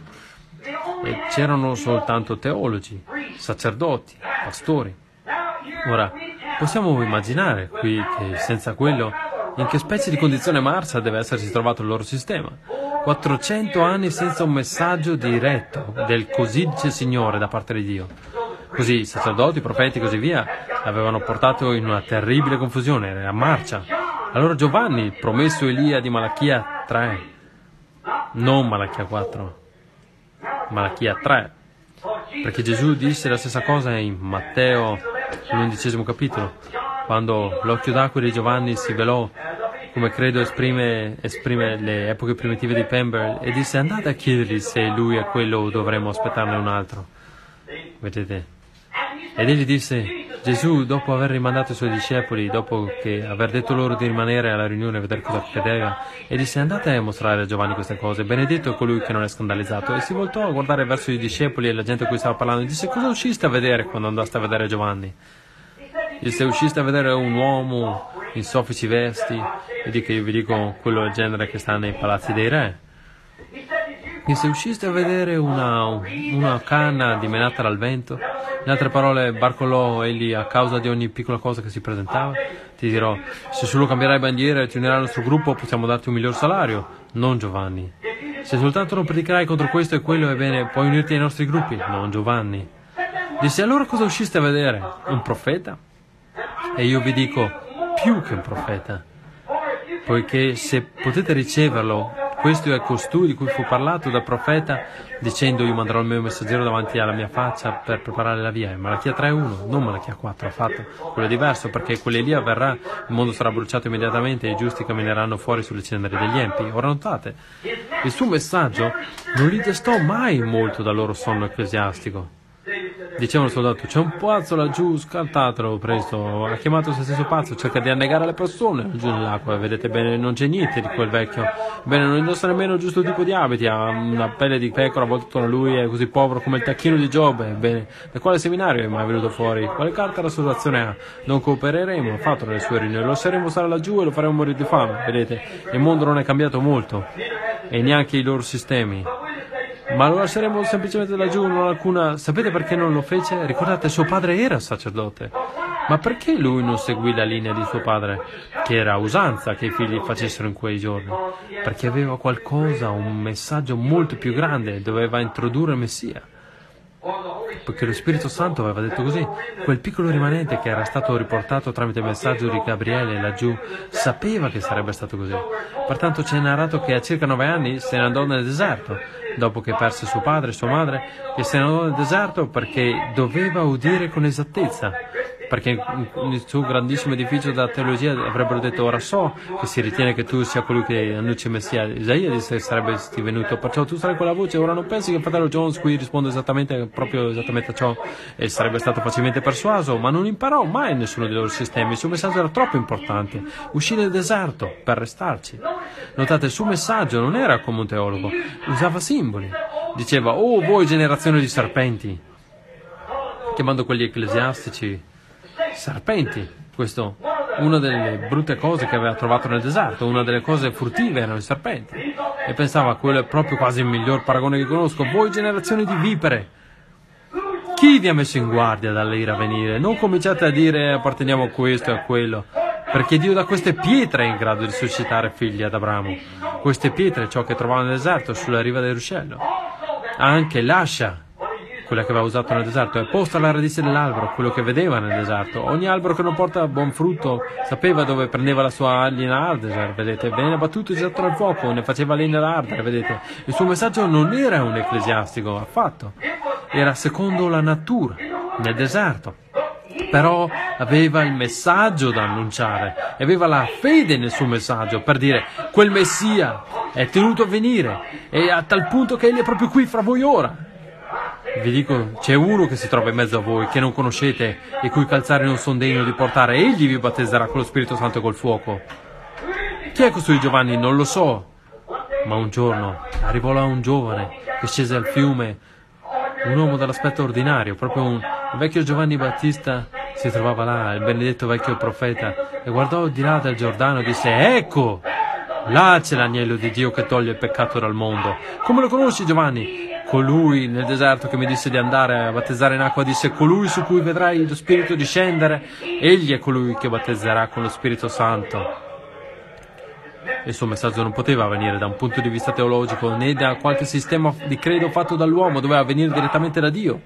E c'erano soltanto teologi, sacerdoti, pastori. Ora, possiamo immaginare qui che senza quello, in che specie di condizione marcia deve essersi trovato il loro sistema. quattrocento anni senza un messaggio diretto del così dice il Signore da parte di Dio. Così i sacerdoti, i profeti e così via l'avevano portato in una terribile confusione, era a marcia. Allora Giovanni, il promesso Elia di Malachia tre, non Malachia quattro, Malachia tre, perché Gesù disse la stessa cosa in Matteo, l'undicesimo capitolo, quando l'occhio d'acqua di Giovanni si velò, come credo esprime, esprime le epoche primitive di Pember, e disse andate a chiedergli se lui è quello o dovremmo aspettarne un altro. Vedete? Ed egli disse, Gesù, dopo aver rimandato i suoi discepoli, dopo che aver detto loro di rimanere alla riunione e vedere cosa accadeva, e disse andate a mostrare a Giovanni queste cose, benedetto è colui che non è scandalizzato. E si voltò a guardare verso i discepoli e la gente a cui stava parlando e disse, cosa usciste a vedere quando andaste a vedere Giovanni? Disse, usciste a vedere un uomo in soffici vesti, e dico io vi dico quello del genere che sta nei palazzi dei re. Disse, usciste a vedere una, una canna dimenata dal vento? In altre parole, barcolò egli a causa di ogni piccola cosa che si presentava? Ti dirò, se solo cambierai bandiera e ti unirai al nostro gruppo, possiamo darti un miglior salario. Non Giovanni. Se soltanto non predicherai contro questo e quello, ebbene, puoi unirti ai nostri gruppi. Non Giovanni. Disse, allora cosa usciste a vedere? Un profeta? E io vi dico, più che un profeta. Poiché se potete riceverlo, questo è costui di cui fu parlato dal profeta, dicendo io manderò il mio messaggero davanti alla mia faccia per preparare la via. Malachia tre uno, non Malachia quattro, affatto. Quello è diverso, perché quell'Elia verrà, il mondo sarà bruciato immediatamente e i giusti cammineranno fuori sulle ceneri degli empi. Ora notate, il suo messaggio non li destò mai molto dal loro sonno ecclesiastico. Dicevano al soldato, c'è un pazzo laggiù, scartatelo presto. Ha chiamato se stesso pazzo, cerca di annegare le persone giù nell'acqua. Vedete bene, non c'è niente di quel vecchio. Bene, non indossa nemmeno il giusto tipo di abiti, ha una pelle di pecora avvolta attorno a lui, è così povero come il tacchino di Giobbe. Bene, da quale seminario è mai venuto fuori? Quale carta d'associazione ha? Non coopereremo, affatto nelle sue riunioni, lo lasceremo stare laggiù e lo faremo morire di fame. Vedete, il mondo non è cambiato molto, e neanche i loro sistemi. Ma lo lasceremo semplicemente laggiù, non alcuna... Sapete perché non lo fece? Ricordate, suo padre era sacerdote. Ma perché lui non seguì la linea di suo padre, che era usanza che i figli facessero in quei giorni? Perché aveva qualcosa, un messaggio molto più grande, doveva introdurre il Messia. Perché lo Spirito Santo aveva detto così. Quel piccolo rimanente che era stato riportato tramite il messaggio di Gabriele laggiù sapeva che sarebbe stato così. Pertanto c'è narrato che a circa nove anni se ne andò nel deserto, dopo che perse suo padre e sua madre, e se ne andò nel deserto perché doveva udire con esattezza. Perché nel suo grandissimo edificio della teologia avrebbero detto ora so che si ritiene che tu sia colui che annuncia il Messia. Isaia disse che sarebbe venuto, perciò tu sarai quella voce. Ora non pensi che il fratello Jones qui risponde esattamente proprio esattamente a ciò, e sarebbe stato facilmente persuaso, ma non imparò mai nessuno dei loro sistemi. Il suo messaggio era troppo importante, uscì nel deserto per restarci. Notate, il suo messaggio non era come un teologo, usava simboli. Diceva oh voi generazione di serpenti, chiamando quelli ecclesiastici serpenti. Questo, una delle brutte cose che aveva trovato nel deserto, una delle cose furtive erano i serpenti, e pensava quello è proprio quasi il miglior paragone che conosco. Voi generazioni di vipere, chi vi ha messo in guardia dall'ira a venire? Non cominciate a dire apparteniamo a questo e a quello, perché Dio da queste pietre è in grado di suscitare figli ad Abramo. Queste pietre, ciò che trovava nel deserto sulla riva del ruscello. Anche lascia quella che aveva usato nel deserto, è posta alla radice dell'albero, quello che vedeva nel deserto. Ogni albero che non porta buon frutto sapeva dove prendeva la sua legna ardere, vedete, veniva battuto e gettato nel fuoco, ne faceva legna da ardere, vedete. Il suo messaggio non era un ecclesiastico affatto, era secondo la natura, nel deserto. Però aveva il messaggio da annunciare, e aveva la fede nel suo messaggio per dire: quel Messia è tenuto a venire, e a tal punto che egli è proprio qui fra voi ora. Vi dico, c'è uno che si trova in mezzo a voi, che non conoscete, e cui calzare non son degno di portare. Egli vi battezzerà con lo Spirito Santo e col fuoco. Chi è costui Giovanni? Non lo so. Ma un giorno arrivò là un giovane che scese al fiume, un uomo dall'aspetto ordinario, proprio un vecchio Giovanni Battista si trovava là, il benedetto vecchio profeta, e guardò di là dal Giordano e disse: ecco, là c'è l'agnello di Dio che toglie il peccato dal mondo. Come lo conosci, Giovanni? Colui nel deserto che mi disse di andare a battezzare in acqua disse: colui su cui vedrai lo Spirito discendere, egli è colui che battezzerà con lo Spirito Santo. Il suo messaggio non poteva venire da un punto di vista teologico né da qualche sistema di credo fatto dall'uomo, doveva venire direttamente da Dio.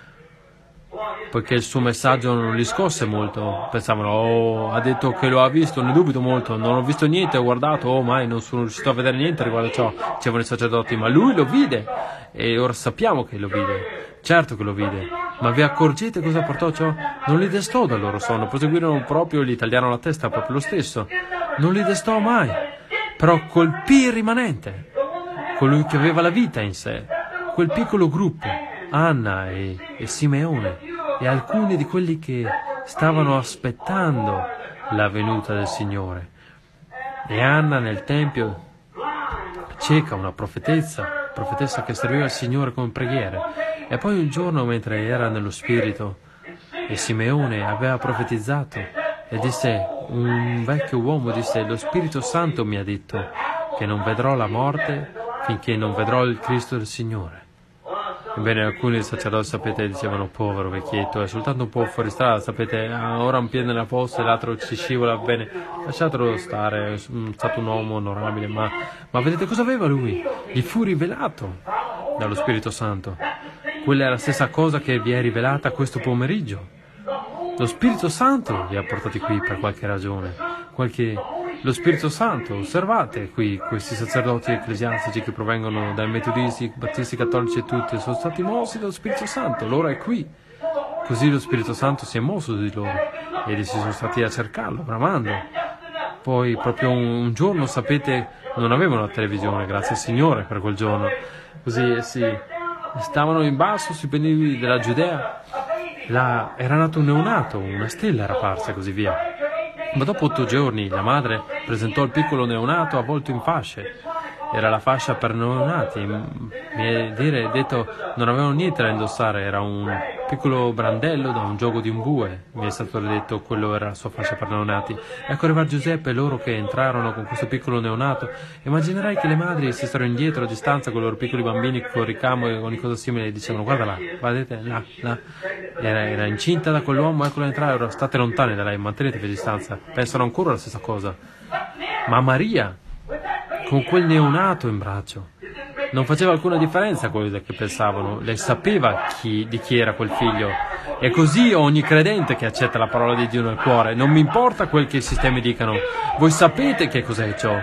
Poiché il suo messaggio non li scosse molto, pensavano: oh, ha detto che lo ha visto, ne dubito molto, non ho visto niente, ho guardato, oh mai, non sono riuscito a vedere niente riguardo a ciò, dicevano i sacerdoti, ma lui lo vide, e ora sappiamo che lo vide, certo che lo vide, ma vi accorgete cosa portò ciò? Non li destò dal loro sonno, proseguirono proprio e gli tagliarono la testa proprio lo stesso, non li destò mai, però colpì il rimanente, colui che aveva la vita in sé, quel piccolo gruppo, Anna e, e Simeone, e alcuni di quelli che stavano aspettando la venuta del Signore. E Anna nel Tempio, cieca, una profetessa, profetessa che serviva il Signore con preghiere. E poi un giorno, mentre era nello Spirito, e Simeone aveva profetizzato, e disse, un vecchio uomo disse: lo Spirito Santo mi ha detto che non vedrò la morte finché non vedrò il Cristo del Signore. Ebbene, alcuni dei sacerdoti, sapete, dicevano: povero vecchietto, è soltanto un po' fuori strada, sapete, ha ora un piede nella fossa e l'altro ci scivola, bene, lasciatelo stare, è stato un uomo onorabile, ma, ma vedete cosa aveva lui? Gli fu rivelato dallo Spirito Santo. Quella è la stessa cosa che vi è rivelata questo pomeriggio. Lo Spirito Santo vi ha portati qui per qualche ragione, qualche... Lo Spirito Santo, osservate qui questi sacerdoti ecclesiastici che provengono dai metodisti, battisti, cattolici e tutti, sono stati mossi dallo Spirito Santo, loro è qui. Così lo Spirito Santo si è mosso di loro ed essi sono stati a cercarlo, bramando. Poi proprio un, un giorno, sapete, non avevano la televisione, grazie al Signore per quel giorno. Così essi stavano in basso sui penili della Giudea, là era nato un neonato, una stella era apparsa e così via. Ma dopo otto giorni la madre presentò il piccolo neonato avvolto in fasce. Era la fascia per neonati. Mi è dire, detto, non avevano niente da indossare, era un piccolo brandello da un gioco di un bue. Mi è stato detto quello era la sua fascia per neonati. Ecco arrivare Giuseppe e loro che entrarono con questo piccolo neonato. Immaginerai che le madri si starono indietro a distanza con i loro piccoli bambini con ricamo e ogni cosa simile e dicevano: guarda là, guardate là, là. Era, era incinta da quell'uomo, eccolo entrare, ora state lontani da lei, mantenetevi a distanza. Pensano ancora la stessa cosa. Ma Maria, con quel neonato in braccio, non faceva alcuna differenza a quello che pensavano. Lei sapeva chi, di chi era quel figlio. E così ogni credente che accetta la parola di Dio nel cuore, non mi importa quel che i sistemi dicano, voi sapete che cos'è ciò.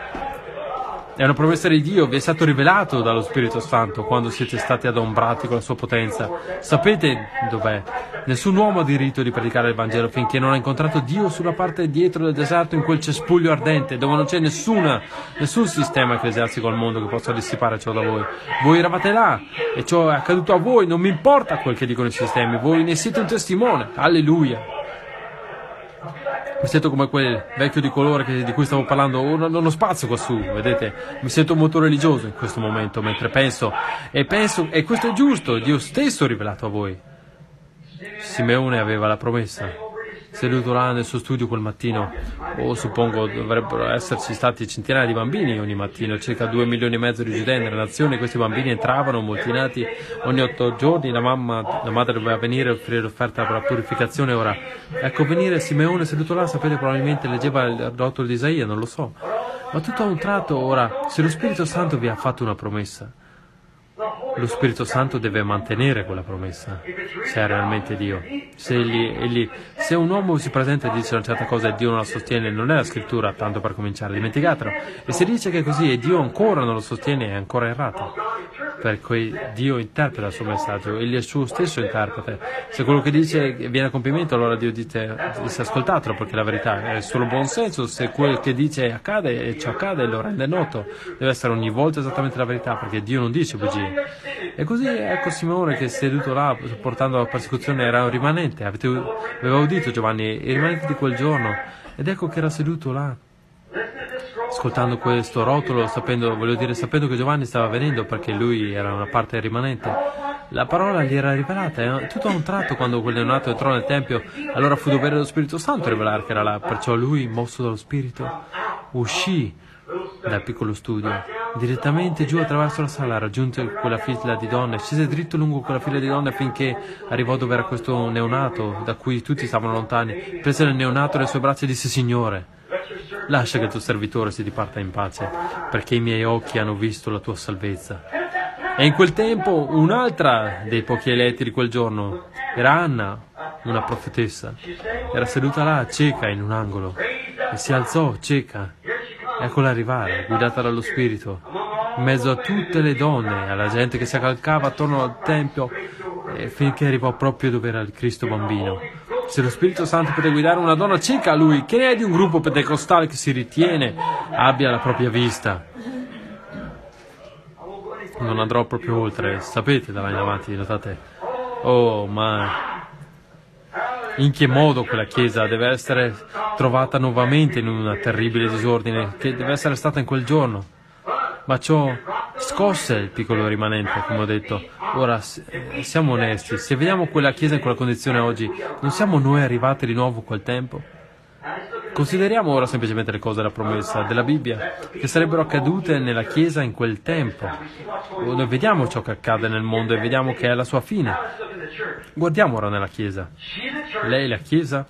È una promessa di Dio, vi è stato rivelato dallo Spirito Santo quando siete stati adombrati con la sua potenza. Sapete dov'è? Nessun uomo ha diritto di predicare il Vangelo finché non ha incontrato Dio sulla parte dietro del deserto, in quel cespuglio ardente, dove non c'è nessuna, nessun sistema ecclesiastico al mondo che possa dissipare ciò da voi. Voi eravate là e ciò è accaduto a voi, non mi importa quel che dicono i sistemi, voi ne siete un testimone. Alleluia! Mi sento come quel vecchio di colore che, di cui stavo parlando, uno spazio quassù, vedete? Mi sento molto religioso in questo momento, mentre penso, e penso, e questo è giusto, Dio stesso rivelato a voi. Simeone aveva la promessa. Seduto là nel suo studio quel mattino, o oh, suppongo dovrebbero esserci stati centinaia di bambini ogni mattino, circa due milioni e mezzo di giudei nella nazione. Questi bambini entravano moltinati ogni otto giorni, la mamma, la madre doveva venire a offrire l'offerta per la purificazione. Ora, ecco venire Simeone seduto là, sapete, probabilmente leggeva il rotolo di Isaia, non lo so, ma tutto a un tratto, ora, se lo Spirito Santo vi ha fatto una promessa, lo Spirito Santo deve mantenere quella promessa, se è realmente Dio. Se, egli, egli, se un uomo si presenta e dice una certa cosa e Dio non la sostiene, non è la scrittura, tanto per cominciare, dimenticatelo. E se dice che è così e Dio ancora non lo sostiene, è ancora errato, perché Dio interpreta il suo messaggio, egli è il suo stesso interprete. Se quello che dice viene a compimento, allora Dio dice, dice ascoltatelo, perché la verità è solo buon senso. Se quel che dice accade e ciò accade, lo rende noto. Deve essere ogni volta esattamente la verità, perché Dio non dice bugie. E così ecco Simone che seduto là sopportando la persecuzione era un rimanente. Avete, aveva udito Giovanni, i rimanenti di quel giorno, ed ecco che era seduto là ascoltando questo rotolo, sapendo, voglio dire, sapendo che Giovanni stava venendo, perché lui era una parte rimanente. La parola gli era rivelata, e tutto a un tratto, quando quel neonato entrò nel Tempio, allora fu dovere dello Spirito Santo rivelare che era là. Perciò lui, mosso dallo Spirito, uscì dal piccolo studio, direttamente giù attraverso la sala, raggiunse quella fila di donne, scese dritto lungo quella fila di donne finché arrivò dove era questo neonato, da cui tutti stavano lontani. Prese il neonato nelle sue braccia e disse: Signore, lascia che il tuo servitore si diparta in pace, perché i miei occhi hanno visto la tua salvezza. E in quel tempo un'altra dei pochi eletti di quel giorno era Anna, una profetessa. Era seduta là, cieca, in un angolo, e si alzò, cieca. Eccola arrivare, guidata dallo Spirito, in mezzo a tutte le donne, alla gente che si accalcava attorno al Tempio, e finché arrivò proprio dove era il Cristo bambino. Se lo Spirito Santo poteva guidare una donna cieca a lui, che ne è di un gruppo pentecostale che si ritiene abbia la propria vista? Non andrò proprio oltre, sapete, da là in avanti, notate? Oh, ma in che modo quella chiesa deve essere trovata nuovamente in un terribile disordine che deve essere stata in quel giorno? Ma ciò scosse il piccolo rimanente, come ho detto. Ora, siamo onesti, se vediamo quella chiesa in quella condizione oggi, non siamo noi arrivati di nuovo a quel tempo? Consideriamo ora semplicemente le cose della promessa della Bibbia, che sarebbero accadute nella chiesa in quel tempo. Noi vediamo ciò che accade nel mondo e vediamo che è la sua fine. Guardiamo ora nella chiesa. Lei, la chiesa,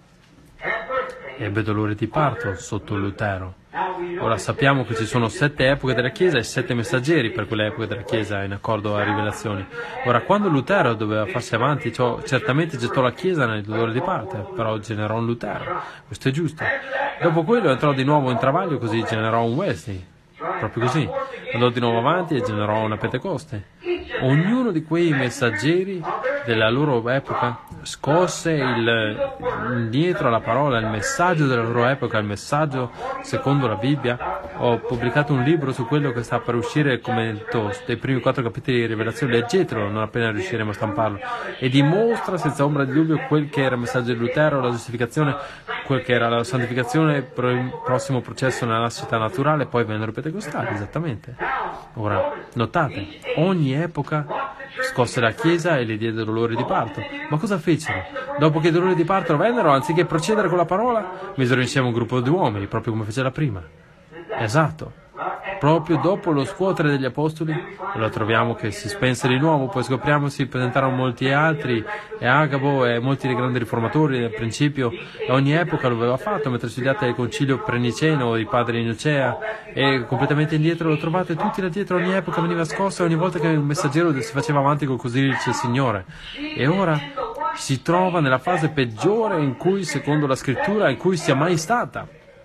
ebbe dolore di parto sotto Lutero. Ora sappiamo che ci sono sette epoche della Chiesa e sette messaggeri per quelle epoche della Chiesa in accordo a rivelazioni. Ora, quando Lutero doveva farsi avanti, ciò certamente gettò la Chiesa nel dolore di parte, però generò un Lutero. Questo è giusto. Dopo quello entrò di nuovo in travaglio, così generò un Wesley. Proprio così. Andò di nuovo avanti e generò una Pentecoste. Ognuno di quei messaggeri della loro epoca scosse il, indietro la parola, il messaggio della loro epoca, il messaggio secondo la Bibbia. Ho pubblicato un libro su quello che sta per uscire, commento dei primi quattro capitoli di Rivelazione, leggetelo non appena riusciremo a stamparlo, e dimostra senza ombra di dubbio quel che era il messaggio di Lutero, la giustificazione, quel che era la santificazione, il prossimo processo nella nascita naturale, poi vennero i pentecostali, esattamente. Ora, notate, ogni epoca scosse la Chiesa e le diede dolori di parto. Ma cosa fecero? Dopo che i dolori di parto vennero, anziché procedere con la parola, misero insieme un gruppo di uomini, proprio come fece la prima. Esatto. Proprio dopo lo scuotere degli apostoli, lo troviamo che si spense di nuovo, poi scopriamo si presentarono molti altri, e Agabo e molti dei grandi riformatori del principio, e ogni epoca lo aveva fatto, mentre studiate il concilio preniceno, i padri di Nicea, e completamente indietro lo trovate tutti là dietro, ogni epoca veniva scossa, ogni volta che un messaggero si faceva avanti con così dice il Signore. E ora si trova nella fase peggiore in cui, secondo la scrittura, in cui sia mai stata.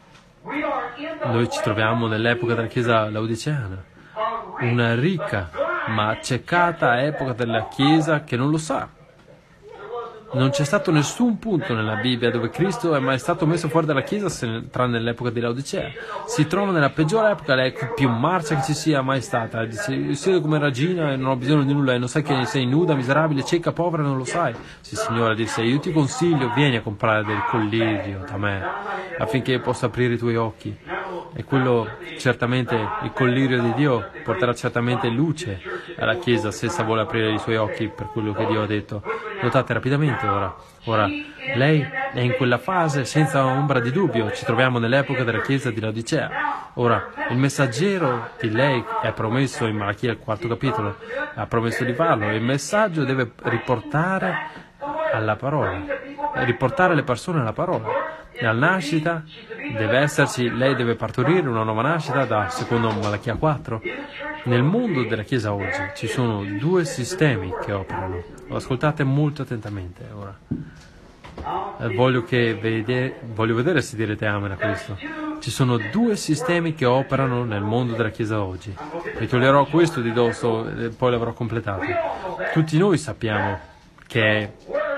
Noi ci troviamo nell'epoca della Chiesa laodiceana, una ricca ma accecata epoca della Chiesa che non lo sa. Non c'è stato nessun punto nella Bibbia dove Cristo è mai stato messo fuori dalla Chiesa, se, tranne nell'epoca di Laodicea. Si trova nella peggiore epoca, lei è più marcia che ci sia mai stata. Dice: io siedo come regina e non ho bisogno di nulla, e non sai che sei nuda, miserabile, cieca, povera, non lo sai. Sì, Signore, disse: io ti consiglio, vieni a comprare del collirio da me, affinché possa aprire i tuoi occhi. E quello, certamente, il collirio di Dio porterà certamente luce alla Chiesa se essa vuole aprire i suoi occhi per quello che Dio ha detto. Notate rapidamente ora. Ora, lei è in quella fase senza ombra di dubbio. Ci troviamo nell'epoca della Chiesa di Laodicea. Ora, il messaggero di lei è promesso in Malachia, il quarto capitolo, ha promesso di farlo. Il messaggio deve riportare alla parola, riportare le persone alla parola. Alla nascita deve esserci, lei deve partorire una nuova nascita da secondo Malachia quattro. Nel mondo della Chiesa oggi ci sono due sistemi che operano. Ascoltate molto attentamente ora. Eh, voglio, che vede, voglio vedere se direte amen a questo. Ci sono due sistemi che operano nel mondo della Chiesa oggi. Ritoglierò questo di dosso e poi l'avrò completato. Tutti noi sappiamo che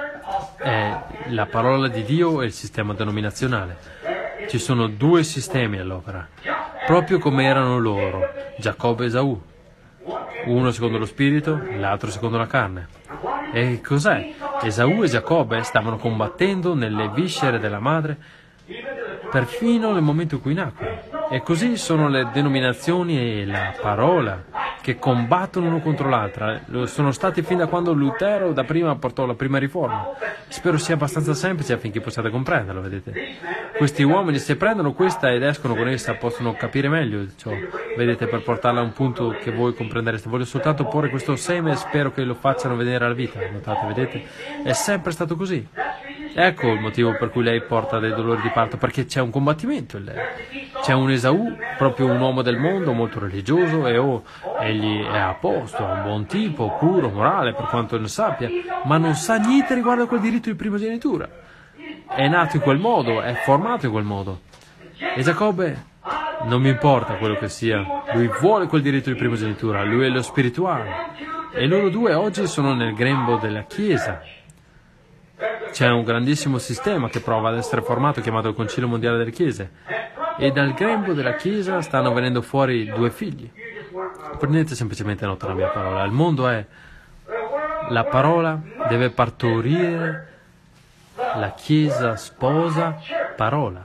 è la parola di Dio e il sistema denominazionale. Ci sono due sistemi all'opera, proprio come erano loro, Giacobbe e Esaù. Uno secondo lo spirito, l'altro secondo la carne. E cos'è? Esaù e Giacobbe stavano combattendo nelle viscere della madre perfino nel momento in cui nacque. E così sono le denominazioni e la parola che combattono uno contro l'altra. Lo sono stati fin da quando Lutero da prima portò la prima riforma. Spero sia abbastanza semplice affinché possiate comprenderlo, vedete. Questi uomini, se prendono questa ed escono con essa, possono capire meglio ciò, vedete, per portarla a un punto che voi comprendereste. Voglio soltanto porre questo seme e spero che lo facciano vedere alla vita. Notate, vedete? È sempre stato così. Ecco il motivo per cui lei porta dei dolori di parto, perché c'è un combattimento in lei. C'è un Esaù, proprio un uomo del mondo, molto religioso, e oh, egli è a posto, è un buon tipo, puro, morale, per quanto ne sappia, ma non sa niente riguardo a quel diritto di primogenitura. È nato in quel modo, è formato in quel modo. E Giacobbe, non mi importa quello che sia, lui vuole quel diritto di primogenitura, lui è lo spirituale. E loro due oggi sono nel grembo della Chiesa. C'è un grandissimo sistema che prova ad essere formato, chiamato il Concilio Mondiale delle Chiese, e dal grembo della Chiesa stanno venendo fuori due figli. Prendete semplicemente nota della mia parola. Il mondo è, la parola deve partorire la Chiesa sposa parola.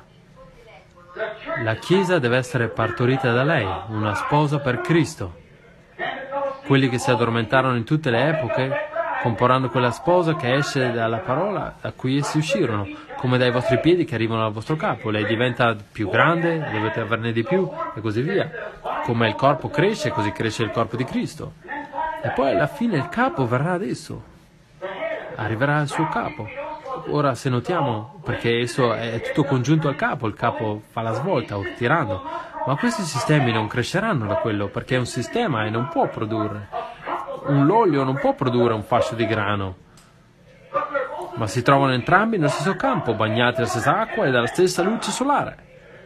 La Chiesa deve essere partorita da lei, una sposa per Cristo. Quelli che si addormentarono in tutte le epoche comporranno quella sposa che esce dalla parola da cui essi uscirono, come dai vostri piedi che arrivano al vostro capo. Lei diventa più grande, dovete averne di più, e così via. Come il corpo cresce, così cresce il corpo di Cristo. E poi alla fine il capo verrà ad esso. Arriverà al suo capo. Ora, se notiamo, perché esso è tutto congiunto al capo, il capo fa la svolta, tirando. Ma questi sistemi non cresceranno da quello, perché è un sistema e non può produrre. Un loglio non può produrre un fascio di grano, ma si trovano entrambi nello stesso campo, bagnati dalla stessa acqua e dalla stessa luce solare.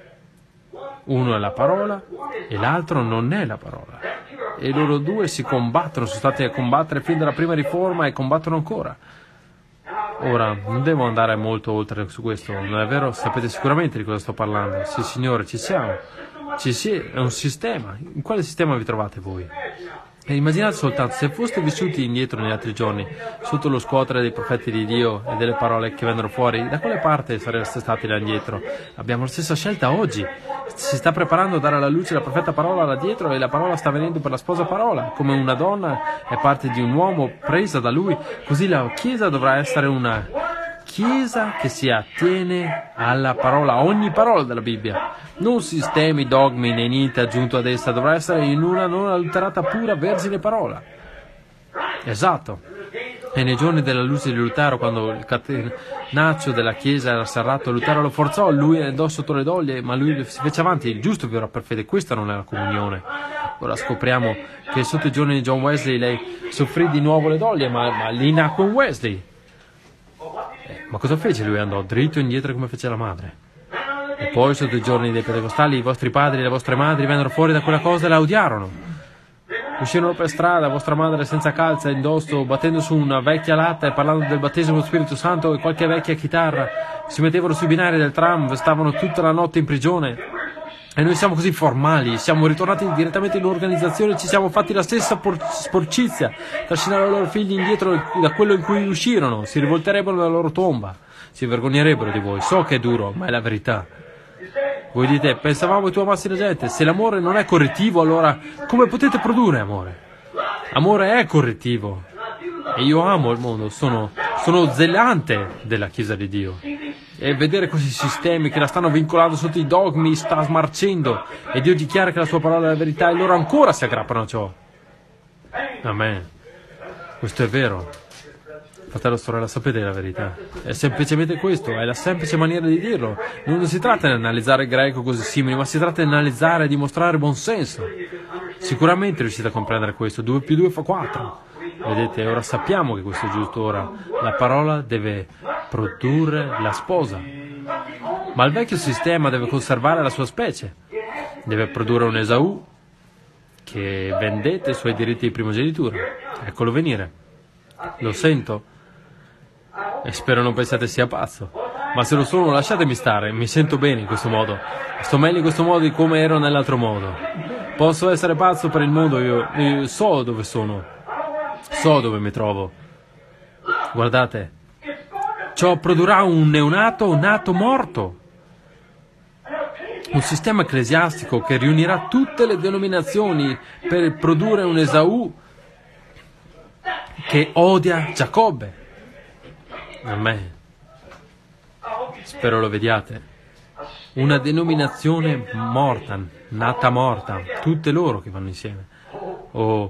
Uno è la parola e l'altro non è la parola. E loro due si combattono, sono stati a combattere fin dalla prima riforma e combattono ancora. Ora, non devo andare molto oltre su questo, non è vero? Sapete sicuramente di cosa sto parlando. Sì, Signore, ci siamo. Ci sì, è un sistema. In quale sistema vi trovate voi? E immaginate soltanto, se foste vissuti indietro negli altri giorni, sotto lo scuotere dei profeti di Dio e delle parole che vengono fuori, da quale parte sareste stati là indietro? Abbiamo la stessa scelta oggi. Si sta preparando a dare alla luce la profeta parola là dietro, e la parola sta venendo per la sposa parola. Come una donna è parte di un uomo presa da lui, così la Chiesa dovrà essere una Chiesa che si attiene alla parola, a ogni parola della Bibbia. Non sistemi, dogmi, né niente aggiunto ad essa, dovrà essere in una non adulterata, pura, vergine parola. Esatto. E nei giorni della luce di Lutero, quando il catenaccio della Chiesa era serrato, Lutero lo forzò, lui andò sotto le doglie, ma lui si fece avanti, il giusto vivrà per fede. Questa non è la comunione. Ora scopriamo che sotto i giorni di John Wesley lei soffrì di nuovo le doglie, ma, ma lì nacque un Wesley. Eh, ma cosa fece? Lui andò dritto indietro come fece la madre. E poi sotto i giorni dei pentecostali i vostri padri e le vostre madri vennero fuori da quella cosa e la odiarono. Uscirono per strada, vostra madre senza calza indosso, battendo su una vecchia latta e parlando del battesimo dello Spirito Santo e qualche vecchia chitarra. Si mettevano sui binari del tram, stavano tutta la notte in prigione. E noi siamo così formali, siamo ritornati direttamente in organizzazione e ci siamo fatti la stessa por- sporcizia, trascinare i loro figli indietro da quello in cui uscirono, si rivolterebbero dalla loro tomba, si vergognerebbero di voi. So che è duro, ma è la verità. Voi dite, pensavamo che tu amassi la gente, se l'amore non è correttivo, allora come potete produrre amore? Amore è correttivo. E io amo il mondo, sono, sono zelante della Chiesa di Dio. E vedere questi sistemi che la stanno vincolando sotto i dogmi sta smarcendo. E Dio dichiara che la sua parola è la verità e loro ancora si aggrappano a ciò. Amen. Questo è vero. Fratello, sorella, sapete la verità. È semplicemente questo, è la semplice maniera di dirlo. Non si tratta di analizzare il greco così simili, ma si tratta di analizzare e dimostrare buon senso. Sicuramente riuscite a comprendere questo. due più due fa quattro. Vedete, ora sappiamo che questo è giusto. Ora la parola deve produrre la sposa. Ma il vecchio sistema deve conservare la sua specie. Deve produrre un Esaù che vendette i suoi diritti di primogenitura. Eccolo venire. Lo sento. E spero non pensiate sia pazzo. Ma se lo sono, lasciatemi stare. Mi sento bene in questo modo. Sto meglio in questo modo di come ero nell'altro modo. Posso essere pazzo per il mondo. Io, io so dove sono. So dove mi trovo. Guardate. Ciò produrrà un neonato nato morto. Un sistema ecclesiastico che riunirà tutte le denominazioni per produrre un Esaù che odia Giacobbe. Amen. Spero lo vediate. Una denominazione morta, nata morta, tutte loro che vanno insieme. Oh,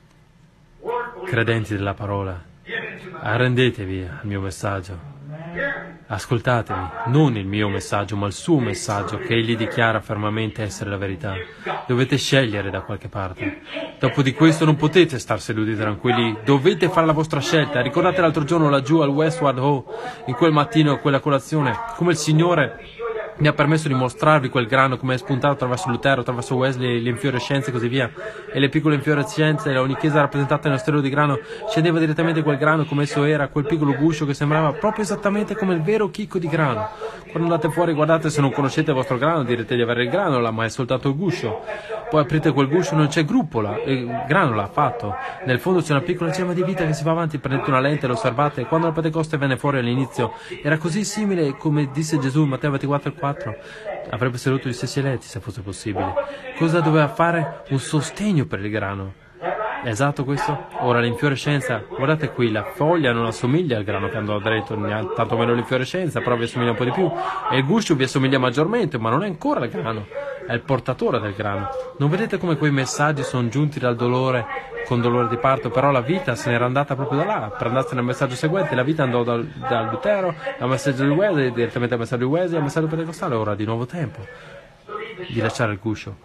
credenti della parola, arrendetevi al mio messaggio. Ascoltatemi, non il mio messaggio, ma il suo messaggio, che egli dichiara fermamente essere la verità. Dovete scegliere da qualche parte. Dopo di questo non potete star seduti tranquilli, dovete fare la vostra scelta. Ricordate l'altro giorno laggiù al Westward Ho, in quel mattino a quella colazione, come il Signore mi ha permesso di mostrarvi quel grano come è spuntato attraverso Lutero, attraverso Wesley, le infiorescenze e così via. E le piccole infiorescenze, ogni chiesa rappresentata nello stelo di grano, scendeva direttamente quel grano come esso era, quel piccolo guscio che sembrava proprio esattamente come il vero chicco di grano. Quando andate fuori, guardate, se non conoscete il vostro grano direte di avere il granola, ma è soltanto il guscio. Poi aprite quel guscio, non c'è gruppola, il granola fatto. Nel fondo c'è una piccola gemma di vita che si va avanti, prendete una lente, lo osservate. Quando la Pentecoste venne fuori all'inizio, era così simile, come disse Gesù in Matteo ventiquattro e quattro, avrebbe seduto gli stessi eletti se fosse possibile. Cosa doveva fare? Un sostegno per il grano. Esatto questo? Ora l'infiorescenza, guardate qui, la foglia non assomiglia al grano che andò dritto, tanto meno l'infiorescenza, però vi assomiglia un po' di più. E il guscio vi assomiglia maggiormente, ma non è ancora il grano, è il portatore del grano. Non vedete come quei messaggi sono giunti dal dolore, con dolore di parto, però la vita se n'era andata proprio da là, per andarsene al messaggio seguente. La vita andò dal, dal Lutero al messaggio di Wesley, direttamente al messaggio di Wesley, al messaggio pentecostale. Ora di nuovo tempo di lasciare il guscio.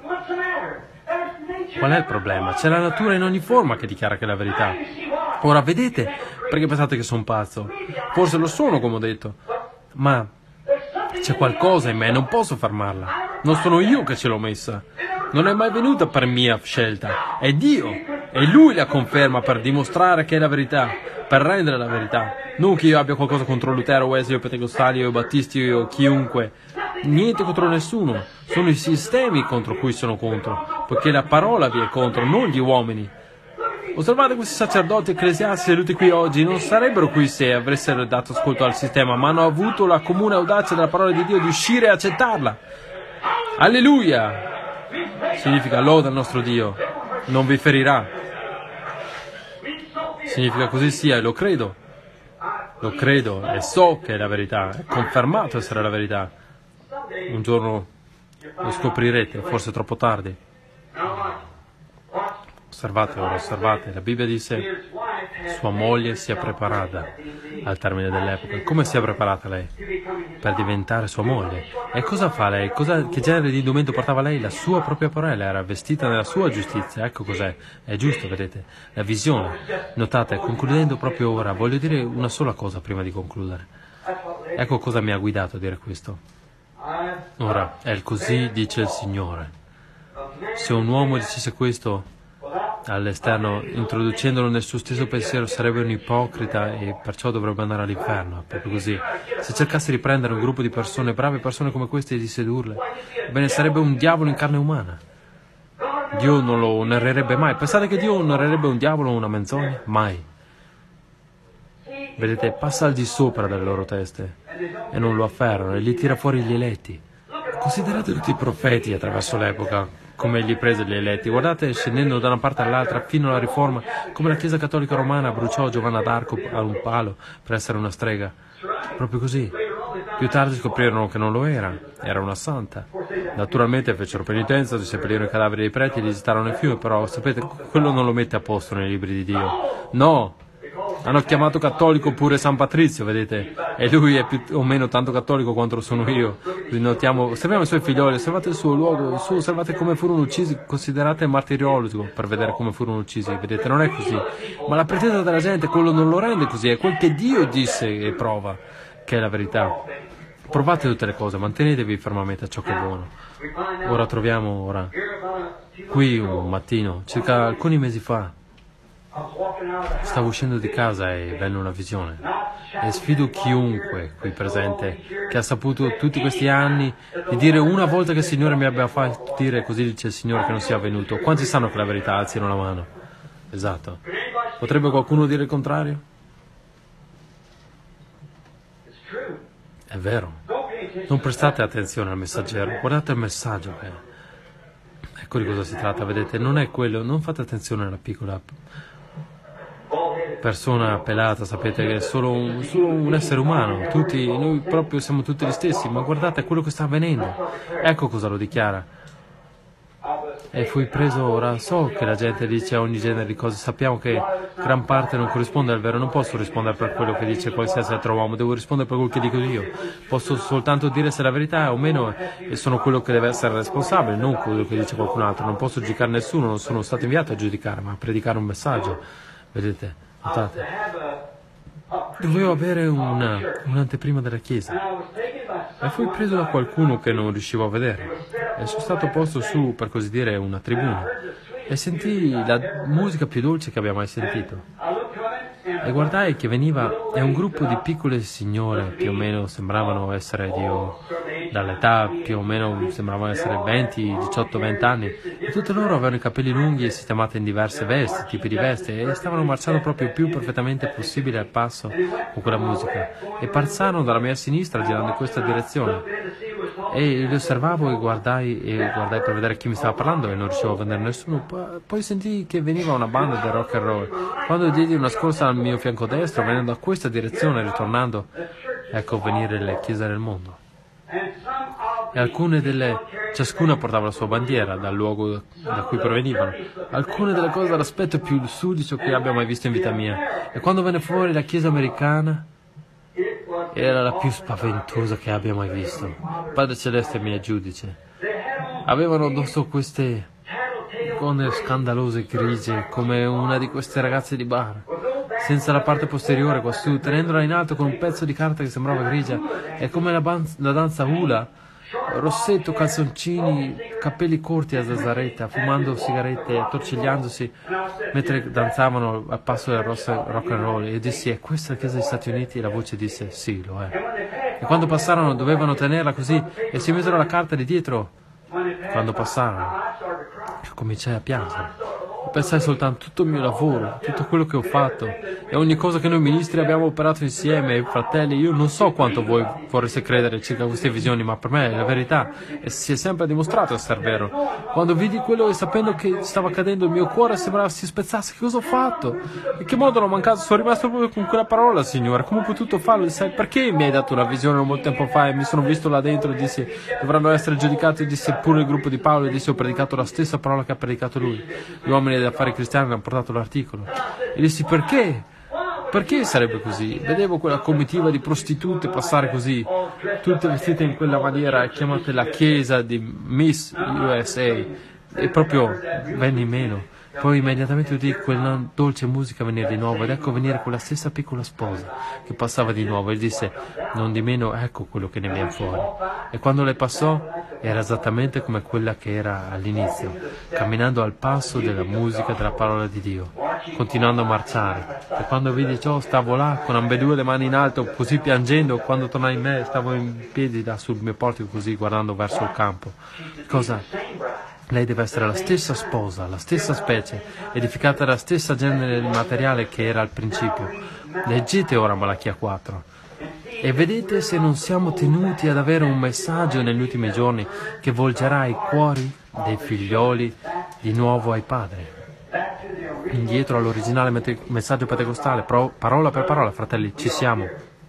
Qual è il problema? C'è la natura in ogni forma che dichiara che è la verità. Ora vedete, perché pensate che sono pazzo? Forse lo sono, come ho detto, ma c'è qualcosa in me, non posso fermarla. Non sono io che ce l'ho messa. Non è mai venuta per mia scelta. È Dio. E Lui la conferma per dimostrare che è la verità, per rendere la verità. Non che io abbia qualcosa contro Lutero, Wesley, o Pentecostali, o Battisti, o chiunque. Niente contro nessuno. Sono i sistemi contro cui sono contro, poiché la parola vi è contro, non gli uomini. Osservate questi sacerdoti ecclesiastici seduti qui oggi, non sarebbero qui se avessero dato ascolto al sistema, ma hanno avuto la comune audacia della parola di Dio di uscire e accettarla. Alleluia! Significa loda al nostro Dio, non vi ferirà. Significa così sia e lo credo. Lo credo e so che è la verità, è confermato essere la verità. Un giorno lo scoprirete, forse troppo tardi. Osservate ora, osservate. La Bibbia dice: sua moglie si è preparata al termine dell'epoca. Come si è preparata lei? Per diventare sua moglie. E cosa fa lei? Cosa, che genere di indumento portava lei? La sua propria sorella era vestita nella sua giustizia. Ecco cos'è. È giusto, vedete? La visione. Notate, concludendo proprio ora, voglio dire una sola cosa prima di concludere. Ecco cosa mi ha guidato a dire questo. Ora, è il così dice il Signore. Se un uomo dicesse questo all'esterno, introducendolo nel suo stesso pensiero, sarebbe un ipocrita e perciò dovrebbe andare all'inferno. Proprio così. Se cercasse di prendere un gruppo di persone, brave persone come queste, e di sedurle, bene, sarebbe un diavolo in carne umana. Dio non lo onorerebbe mai. Pensate che Dio onorerebbe un diavolo o una menzogna? Mai. Vedete, passa al di sopra delle loro teste e non lo afferrano e gli tira fuori gli eletti. Considerate tutti i profeti attraverso l'epoca, come egli prese gli eletti. Guardate, scendendo da una parte all'altra fino alla Riforma, come la Chiesa Cattolica Romana bruciò Giovanna d'Arco a un palo per essere una strega. Proprio così. Più tardi scoprirono che non lo era, era una santa. Naturalmente fecero penitenza, si seppellirono i cadaveri dei preti e li gettarono nel fiume, però sapete, quello non lo mette a posto nei libri di Dio. No! Hanno chiamato cattolico pure San Patrizio, vedete? E lui è più o meno tanto cattolico quanto lo sono io. Quindi notiamo, osserviamo i suoi figlioli, osservate il suo luogo, il suo, osservate come furono uccisi, considerate il martiriologo per vedere come furono uccisi, vedete? Non è così. Ma la pretesa della gente, quello non lo rende così, è quel che Dio disse e prova, che è la verità. Provate tutte le cose, mantenetevi fermamente a ciò che è buono. Ora troviamo, ora, qui un mattino, circa alcuni mesi fa, stavo uscendo di casa e venne una visione. E sfido chiunque qui presente che ha saputo tutti questi anni di dire una volta che il Signore mi abbia fatto dire così dice il Signore che non sia avvenuto. Quanti sanno che la verità? Alzino la mano. Esatto. Potrebbe qualcuno dire il contrario? È vero. Non prestate attenzione al messaggero, guardate il messaggio. Che... Ecco di cosa si tratta, vedete? Non è quello, non fate attenzione alla piccola persona pelata, sapete che è solo un, solo un essere umano, tutti, noi proprio siamo tutti gli stessi, ma guardate quello che sta avvenendo. Ecco cosa lo dichiara. E fui preso, ora so che la gente dice ogni genere di cose, sappiamo che gran parte non corrisponde al vero, non posso rispondere per quello che dice qualsiasi altro uomo, devo rispondere per quello che dico io, posso soltanto dire se la verità è o meno e sono quello che deve essere responsabile, non quello che dice qualcun altro, non posso giudicare nessuno, non sono stato inviato a giudicare, ma a predicare un messaggio, vedete, notate. Dovevo avere una, un'anteprima della chiesa e fui preso da qualcuno che non riuscivo a vedere e sono stato posto su, per così dire, una tribuna e sentii la musica più dolce che abbia mai sentito e guardai che veniva è un gruppo di piccole signore, più o meno sembravano essere di, dall'età più o meno sembravano essere venti, diciotto, venti anni e tutte loro avevano i capelli lunghi e sistemate in diverse vesti, tipi di vesti e stavano marciando proprio il più perfettamente possibile al passo con quella musica e passarono dalla mia sinistra girando in questa direzione e li osservavo e guardai e guardai per vedere chi mi stava parlando e non riuscivo a vedere nessuno. Poi sentii che veniva una banda del rock and roll. Quando diedi una scorsa al mio fianco destro venendo a questa direzione ritornando ecco venire le chiese del mondo e alcune delle ciascuna portava la sua bandiera dal luogo da cui provenivano, alcune delle cose dall'aspetto più sudicio che abbia mai visto in vita mia e quando venne fuori la chiesa americana era la più spaventosa che abbia mai visto. Padre Celeste mi è giudice. Avevano addosso queste gonne scandalose grigie come una di queste ragazze di bar, senza la parte posteriore quassù, tenendola in alto con un pezzo di carta che sembrava grigia, e come la, ban- la danza hula, rossetto, calzoncini, capelli corti a zazzaretta, fumando sigarette, attorcigliandosi mentre danzavano al passo del rock and roll. E dissi, è questa la chiesa degli Stati Uniti? E la voce disse, sì, lo è. E quando passarono dovevano tenerla così e si misero la carta di dietro. Quando passarono cominciai a piangere. Pensai soltanto tutto il mio lavoro, tutto quello che ho fatto e ogni cosa che noi ministri abbiamo operato insieme, fratelli. Io non so quanto voi vorreste credere circa queste visioni, ma per me è la verità e si è sempre dimostrato essere vero. Quando vidi quello e sapendo che stava accadendo, il mio cuore sembrava si spezzasse. Che cosa ho fatto? In che modo l'ho mancato? Sono rimasto proprio con quella parola, Signore. Come ho potuto farlo? Sai perché mi hai dato una visione un molto tempo fa e mi sono visto là dentro e dissi dovranno essere giudicati, disse pure il gruppo di Paolo e dissi ho predicato la stessa parola che ha predicato lui. Gli uomini da affari cristiani hanno portato l'articolo e dissi perché? Perché sarebbe così? Vedevo quella comitiva di prostitute passare così, tutte vestite in quella maniera, chiamate la chiesa di Miss U S A, e proprio venni meno. Poi immediatamente udì quella dolce musica venire di nuovo ed ecco venire quella stessa piccola sposa che passava di nuovo e disse non di meno ecco quello che ne viene fuori. E quando le passò era esattamente come quella che era all'inizio, camminando al passo della musica della parola di Dio, continuando a marciare. E quando vidi ciò stavo là con ambedue le mani in alto così piangendo. Quando tornai in me stavo in piedi là sul mio portico così guardando verso il campo. Cosa? Lei deve essere la stessa sposa, la stessa specie, edificata dalla stessa genere di materiale che era al principio. Leggete ora Malachia quattro e vedete se non siamo tenuti ad avere un messaggio negli ultimi giorni che volgerà i cuori dei figlioli di nuovo ai padri. Indietro all'originale mete- messaggio pentecostale, pro- parola per parola, fratelli, ci siamo.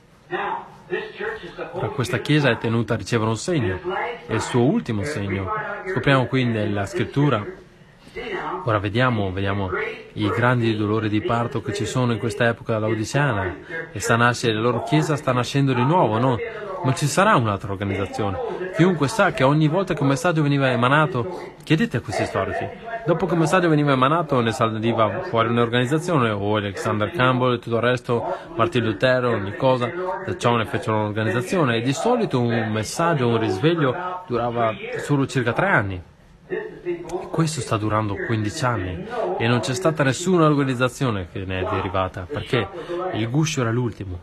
Ora questa chiesa è tenuta a ricevere un segno, è il suo ultimo segno. Scopriamo qui nella scrittura Ora vediamo, vediamo i grandi dolori di parto che ci sono in questa epoca laodiceana, e sta nascendo, la loro chiesa sta nascendo di nuovo, no? Non ci sarà un'altra organizzazione. Chiunque sa che ogni volta che un messaggio veniva emanato, chiedete a questi storici, dopo che un messaggio veniva emanato ne saliva fuori un'organizzazione, o Alexander Campbell e tutto il resto, Martin Lutero, ogni cosa, da ciò ne fecero un'organizzazione, e di solito un messaggio, un risveglio durava solo circa tre anni. Questo sta durando quindici anni e non c'è stata nessuna organizzazione che ne è derivata, perché il guscio era l'ultimo.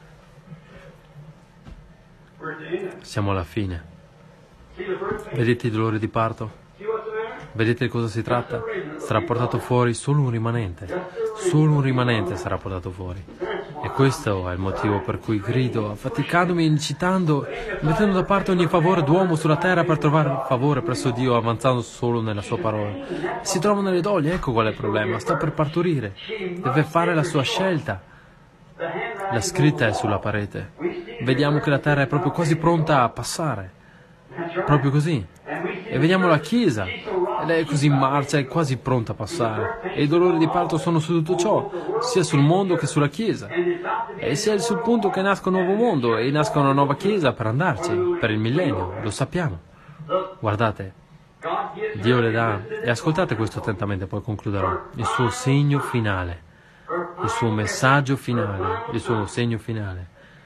Siamo alla fine. Vedete i dolori di parto? Vedete di cosa si tratta? Sarà portato fuori solo un rimanente. Solo un rimanente sarà portato fuori. E questo è il motivo per cui grido, affaticandomi, incitando, mettendo da parte ogni favore d'uomo sulla terra per trovare favore presso Dio, avanzando solo nella sua parola. Si trova nelle doglie, ecco qual è il problema. Sta per partorire. Deve fare la sua scelta. La scritta è sulla parete. Vediamo che la terra è proprio quasi pronta a passare. Proprio così. E vediamo la Chiesa. E lei è così in marcia, è quasi pronta a passare. E i dolori di parto sono su tutto ciò, sia sul mondo che sulla Chiesa. E sia sul punto che nasca un nuovo mondo e nasca una nuova Chiesa per andarci, per il millennio, lo sappiamo. Guardate, Dio le dà, e ascoltate questo attentamente, poi concluderò, il suo segno finale, il suo messaggio finale, il suo segno finale.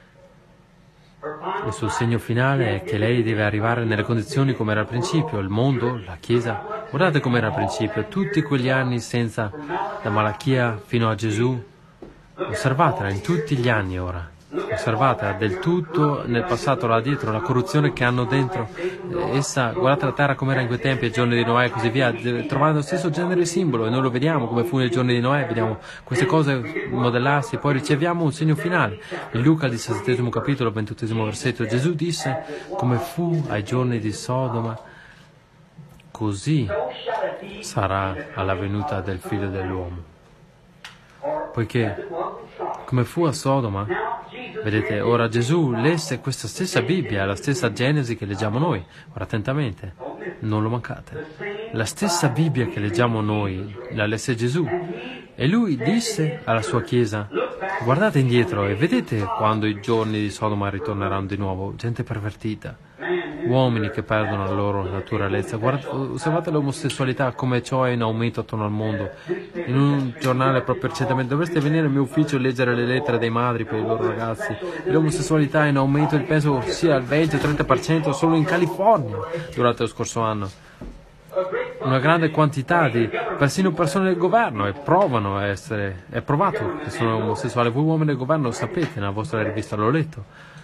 Il suo segno finale è che lei deve arrivare nelle condizioni come era al principio, il mondo, la Chiesa. Guardate come era al principio, tutti quegli anni senza, da Malachia fino a Gesù. Osservatela in tutti gli anni ora. Osservatela del tutto nel passato là dietro, la corruzione che hanno dentro. Essa, guardate la terra come era in quei tempi, ai giorni di Noè e così via, trovando lo stesso genere di simbolo, e noi lo vediamo come fu nei giorni di Noè, vediamo queste cose modellarsi, poi riceviamo un segno finale. In Luca, diciassettesimo capitolo, ventottesimo versetto, Gesù disse, come fu ai giorni di Sodoma, così sarà alla venuta del Figlio dell'uomo. Poiché, come fu a Sodoma, vedete, ora Gesù lesse questa stessa Bibbia, la stessa Genesi che leggiamo noi. Ora attentamente, non lo mancate. La stessa Bibbia che leggiamo noi la lesse Gesù. E lui disse alla sua Chiesa, guardate indietro e vedete quando i giorni di Sodoma ritorneranno di nuovo, gente pervertita, uomini che perdono la loro naturalezza. Guardate, osservate l'omosessualità, come ciò è in aumento attorno al mondo. In un giornale proprio recentemente, dovreste venire al mio ufficio e leggere le lettere dei madri per i loro ragazzi. L'omosessualità è in aumento, penso sia al venti o trenta per cento solo in California durante lo scorso anno. Una grande quantità di persino persone del governo e provano a essere, è provato che sono omosessuali. Voi uomini del governo lo sapete, nella vostra rivista l'ho letto.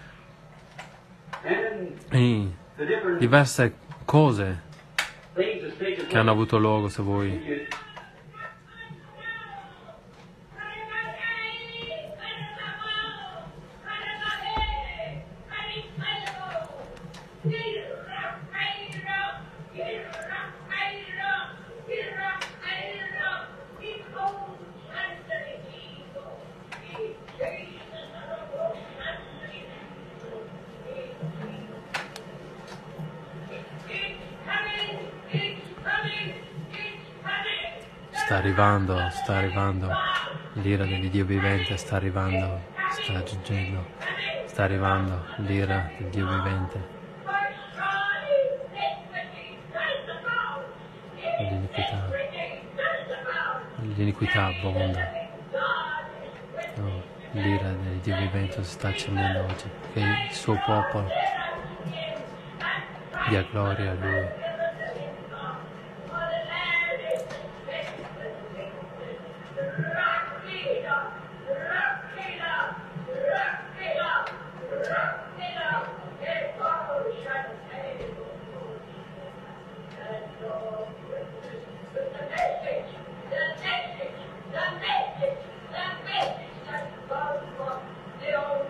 E diverse cose che hanno avuto luogo, se voi sta arrivando, sta arrivando, l'ira dell'Iddio vivente sta arrivando, sta giungendo, sta arrivando l'ira del Dio vivente. L'iniquità, l'iniquità abbonda. No, l'ira del Dio vivente si sta accendendo oggi, che il suo popolo dia gloria a Lui.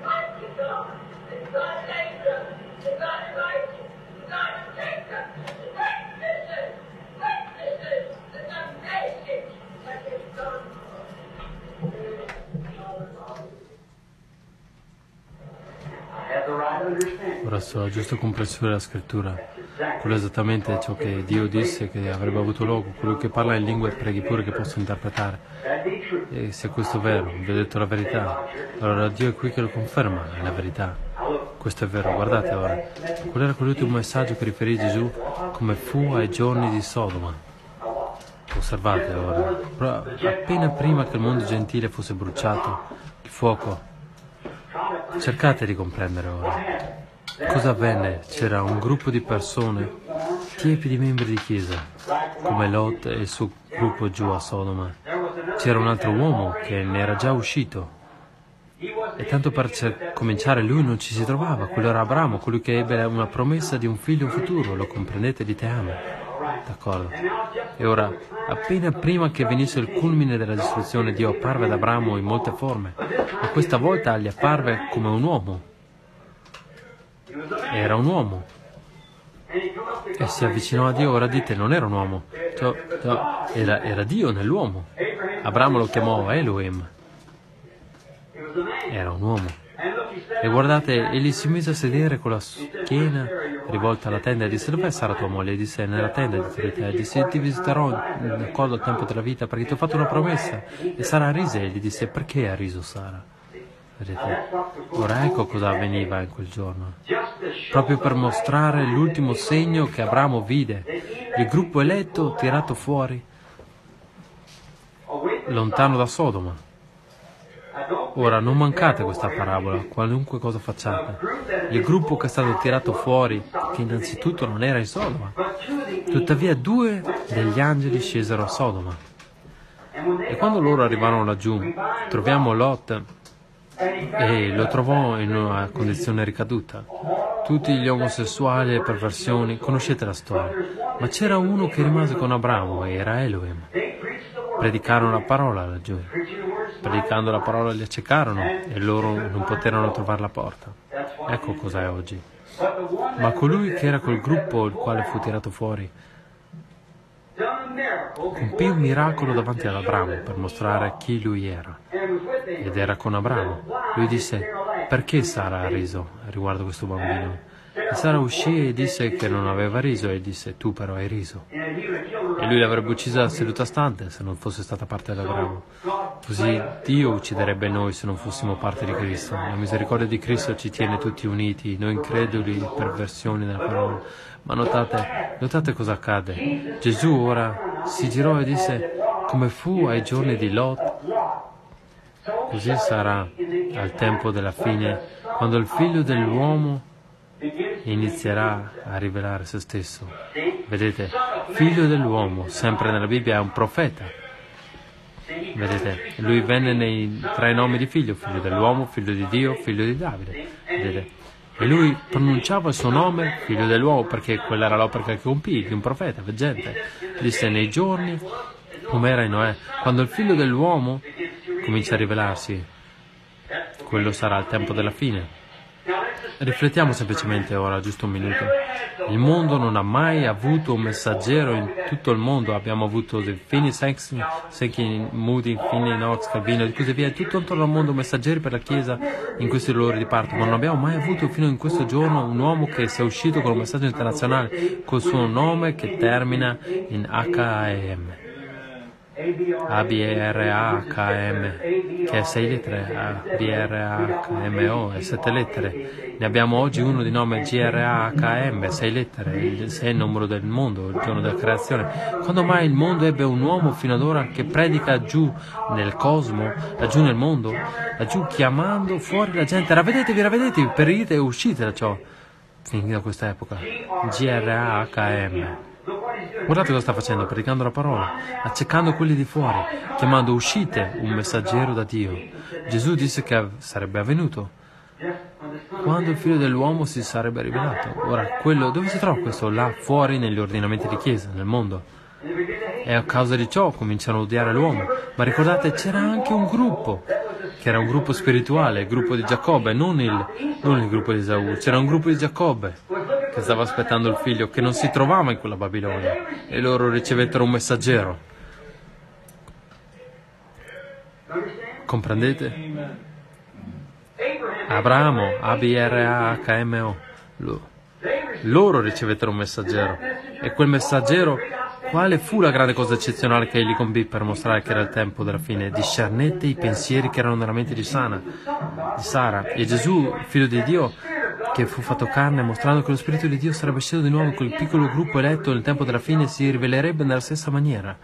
God of Abraham, the God of Isaac, the God of Jacob. verso la giusta comprensione della scrittura. Quello è esattamente ciò che Dio disse che avrebbe avuto luogo. Quello che parla in lingue preghi pure che possa interpretare. E se questo è vero, vi ho detto la verità, allora Dio è qui che lo conferma, è la verità. Questo è vero, guardate ora. Qual era quell'ultimo messaggio che riferì Gesù come fu ai giorni di Sodoma? Osservate ora, appena prima che il mondo gentile fosse bruciato, il fuoco. Cercate di comprendere ora. Cosa avvenne? C'era un gruppo di persone, tiepidi membri di chiesa, come Lot e il suo gruppo giù a Sodoma. C'era un altro uomo che ne era già uscito. E tanto per cominciare lui non ci si trovava. Quello era Abramo, colui che ebbe una promessa di un figlio futuro. Lo comprendete? Di te amo. D'accordo. E ora, appena prima che venisse il culmine della distruzione, Dio apparve ad Abramo in molte forme. Ma questa volta gli apparve come un uomo. Era un uomo. E si avvicinò a Dio. Ora dite, non era un uomo. Cioè, no, era, era Dio nell'uomo. Abramo lo chiamò Elohim. Era un uomo. E guardate, egli si mise a sedere con la schiena rivolta alla tenda e disse, dov'è Sara tua moglie? E disse, nella tenda di Trinità. E disse, ti visiterò d'accordo al tempo della vita perché ti ho fatto una promessa. E Sara rise e gli disse, perché ha riso Sara? Vedete? Ora ecco cosa avveniva in quel giorno. Proprio per mostrare l'ultimo segno che Abramo vide, il gruppo eletto tirato fuori, lontano da Sodoma. Ora, non mancate questa parabola, qualunque cosa facciate. Il gruppo che è stato tirato fuori, che innanzitutto non era in Sodoma. Tuttavia due degli angeli scesero a Sodoma. E quando loro arrivarono laggiù, troviamo Lot e lo trovò in una condizione ricaduta. Tutti gli omosessuali e perversioni, conoscete la storia. Ma c'era uno che rimase con Abramo e era Elohim. Predicarono la parola laggiù. Predicando la parola li accecarono e loro non poterono trovare la porta. Ecco cos'è oggi. Ma colui che era col gruppo il quale fu tirato fuori compì un miracolo davanti ad Abramo per mostrare chi lui era. Ed era con Abramo. Lui disse, perché Sara ha riso riguardo questo bambino? E Sara uscì e disse che non aveva riso e disse, tu però hai riso. E lui l'avrebbe uccisa seduta stante se non fosse stata parte di Abramo. Così Dio ucciderebbe noi se non fossimo parte di Cristo. La misericordia di Cristo ci tiene tutti uniti, noi increduli per versioni della parola. Ma notate, notate cosa accade. Gesù ora si girò e disse, come fu ai giorni di Lot, così sarà al tempo della fine, quando il figlio dell'uomo inizierà a rivelare se stesso. Vedete, figlio dell'uomo, sempre nella Bibbia è un profeta. Vedete, lui venne nei tre nomi di figlio, figlio dell'uomo, figlio di Dio, figlio di Davide. Vedete? E lui pronunciava il suo nome, figlio dell'uomo, perché quella era l'opera che compì di un profeta, veggente. Disse nei giorni, come era in Noè, quando il figlio dell'uomo comincia a rivelarsi, quello sarà il tempo della fine. Riflettiamo semplicemente ora, giusto un minuto. Il mondo non ha mai avuto un messaggero in tutto il mondo. Abbiamo avuto Finney, Senki, Moody, Finney, Knox, Calvino e così via. Tutto intorno al mondo messaggeri per la Chiesa in questi loro riparto. Ma non abbiamo mai avuto fino in questo giorno un uomo che sia uscito con un messaggio internazionale col suo nome che termina in H A M. A B R A H M, che è sei lettere, A B R A H M O è sette lettere. Ne abbiamo oggi uno di nome G R A H M, sei lettere, il sei è il numero del mondo, il giorno della creazione. Quando mai il mondo ebbe un uomo fino ad ora che predica giù nel cosmo, laggiù nel mondo, laggiù chiamando fuori la gente? Ravvedetevi, ravvedetevi, perite e uscite da ciò. Fin da questa epoca. G R A H M. Guardate cosa sta facendo, predicando la parola, accecando quelli di fuori, chiamando uscite un messaggero da Dio. Gesù disse che sarebbe avvenuto quando il figlio dell'uomo si sarebbe rivelato. Ora, quello, dove si trova questo? Là fuori negli ordinamenti di chiesa, nel mondo. E a causa di ciò cominciano a odiare l'uomo. Ma ricordate, c'era anche un gruppo, che era un gruppo spirituale, il gruppo di Giacobbe, non il, non il gruppo di Esaù. C'era un gruppo di Giacobbe che stava aspettando il figlio, che non si trovava in quella Babilonia, e loro ricevettero un messaggero. Comprendete? Abramo, A B R A H M O, loro ricevettero un messaggero. E quel messaggero, quale fu la grande cosa eccezionale che egli compì per mostrare che era il tempo della fine? Discernette i pensieri che erano nella mente di, Sana, di Sara. E Gesù, figlio di Dio, che fu fatto carne, mostrando che lo Spirito di Dio sarebbe sceso di nuovo in quel piccolo gruppo eletto nel tempo della fine, si rivelerebbe nella stessa maniera.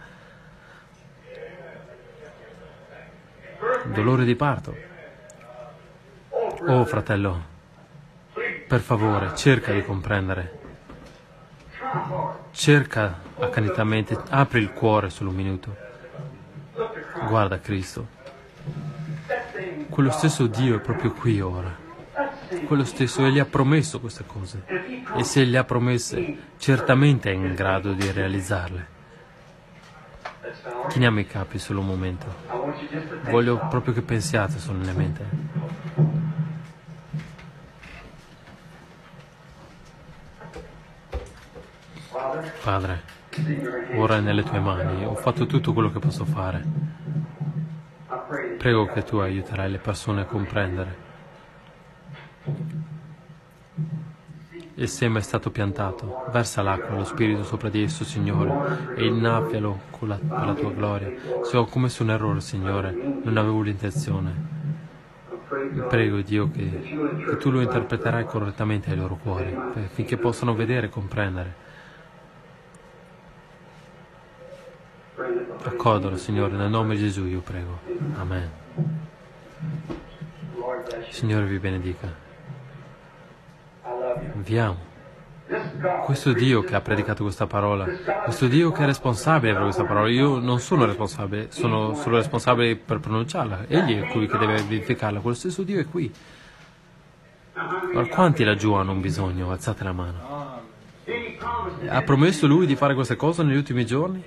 Dolore di parto. Oh, fratello, per favore, cerca di comprendere. Cerca accanitamente, apri il cuore solo un minuto. Guarda Cristo. Quello stesso Dio è proprio qui ora. Quello stesso, Egli ha promesso queste cose. E se Egli ha promesse, certamente è in grado di realizzarle. Chiniamo i capi solo un momento. Voglio proprio che pensiate solennemente. Padre, ora è nelle tue mani, ho fatto tutto quello che posso fare. Prego che tu aiuterai le persone a comprendere. Il seme è stato piantato, versa l'acqua, lo Spirito sopra di esso, Signore, e innaffialo con la, con la tua gloria. Se ho commesso un errore, Signore, non avevo l'intenzione. Prego, Dio, che, che tu lo interpreterai correttamente ai loro cuori, finché possano vedere e comprendere. Accordalo, Signore, nel nome di Gesù io prego. Amen. Signore vi benedica. Vi amo. Questo Dio che ha predicato questa parola, questo Dio che è responsabile per questa parola, io non sono responsabile, sono solo responsabile per pronunciarla. Egli è colui che deve verificarla, quello stesso Dio è qui. Ma quanti laggiù hanno un bisogno? Alzate la mano. Ha promesso Lui di fare queste cose negli ultimi giorni?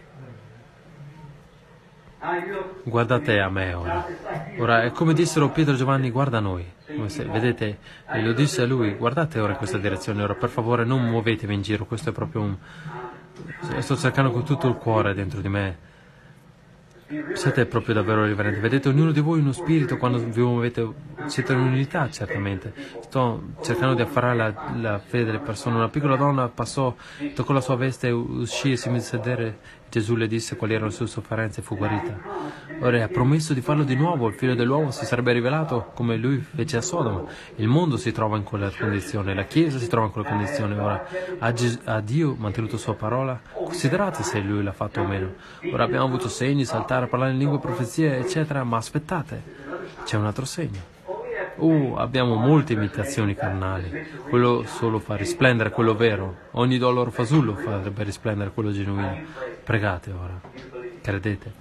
Guardate a me ora. Ora è come dissero Pietro e Giovanni, guarda noi. Come se, vedete, e lo disse a lui, guardate ora in questa direzione, ora per favore non muovetevi in giro, questo è proprio un... sto cercando con tutto il cuore dentro di me. Siete proprio davvero riverenti. Vedete, ognuno di voi uno spirito quando vi muovete, siete in unità certamente. Sto cercando di afferrare la, la fede delle persone. Una piccola donna passò, toccò la sua veste, uscì e si mise a sedere. Gesù le disse quali erano le sue sofferenze e fu guarita. Ora ha promesso di farlo di nuovo, il figlio dell'uomo si sarebbe rivelato come lui fece a Sodoma. Il mondo si trova in quella condizione, la Chiesa si trova in quella condizione. Ora ha, Ges- ha Dio mantenuto sua parola? Considerate se lui l'ha fatto o meno. Ora abbiamo avuto segni, saltare, parlare in lingue, profezie, eccetera, ma aspettate, c'è un altro segno. Oh, abbiamo molte imitazioni carnali. Quello solo fa risplendere quello vero. Ogni dollaro fasullo farebbe risplendere quello genuino. Pregate ora. Credete.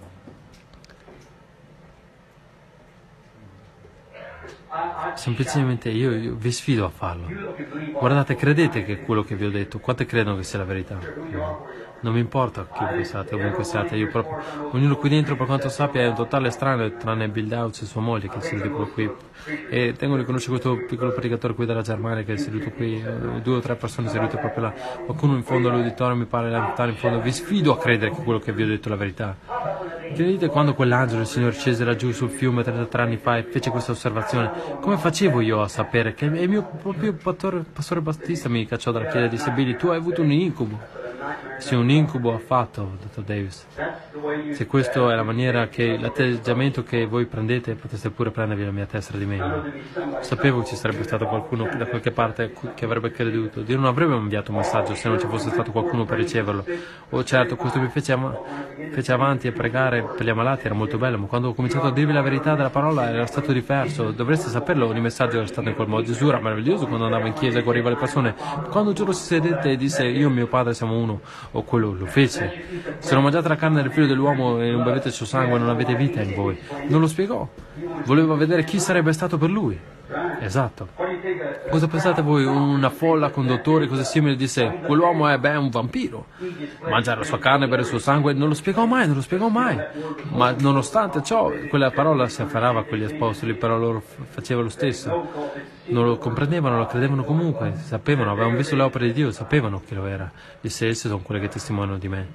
Semplicemente io, io vi sfido a farlo. Guardate, credete che quello che vi ho detto, quante credono che sia la verità? Non mi importa chiunque siate, ovunque siate, io proprio, ognuno qui dentro per quanto sappia è un totale estraneo, tranne Bill Dowds e sua moglie che è seduto proprio qui. E tengo a riconoscere questo piccolo predicatore qui dalla Germania che è seduto qui, eh, due o tre persone sedute proprio là, qualcuno in fondo all'uditorio mi pare là in fondo. Vi sfido a credere che quello che vi ho detto è la verità. Credete quando quell'angelo, il Signore, scese laggiù sul fiume trentatré anni fa e fece questa osservazione? Come facevo io a sapere che il mio proprio pastore, pastore Battista mi cacciò dalla chiesa e disse: Billy, tu hai avuto un incubo. Sì, un incubo affatto, dottor Davis. Se questa è la maniera che, l'atteggiamento che voi prendete, poteste pure prendervi la mia tessera di membro. Sapevo che ci sarebbe stato qualcuno da qualche parte che avrebbe creduto. Dio non avrebbe inviato un messaggio se non ci fosse stato qualcuno per riceverlo. Oh certo, questo mi fece, am- fece avanti a pregare per gli ammalati, era molto bello, ma quando ho cominciato a dirvi la verità della parola era stato diverso. Dovreste saperlo, ogni messaggio era stato in quel modo. Gesù era meraviglioso quando andava in chiesa e guariva le persone. Quando un giorno si sedette e disse: io e mio padre siamo uno, o quello lo fece. Se non mangiate la carne del figlio dell'uomo e non bevete il suo sangue non avete vita in voi. Non lo spiegò. Voleva vedere chi sarebbe stato per lui. Esatto. Cosa pensate voi? Una folla con dottori cose simili disse: quell'uomo è beh un vampiro. Mangiare la sua carne, bere il suo sangue. Non lo spiegò mai, non lo spiegò mai. Ma nonostante ciò, quella parola si afferrava a quegli apostoli, però loro facevano lo stesso. Non lo comprendevano, lo credevano comunque, sapevano, avevano visto le opere di Dio, sapevano chi lo era. Disse: esse sono quelle che testimoniano di me.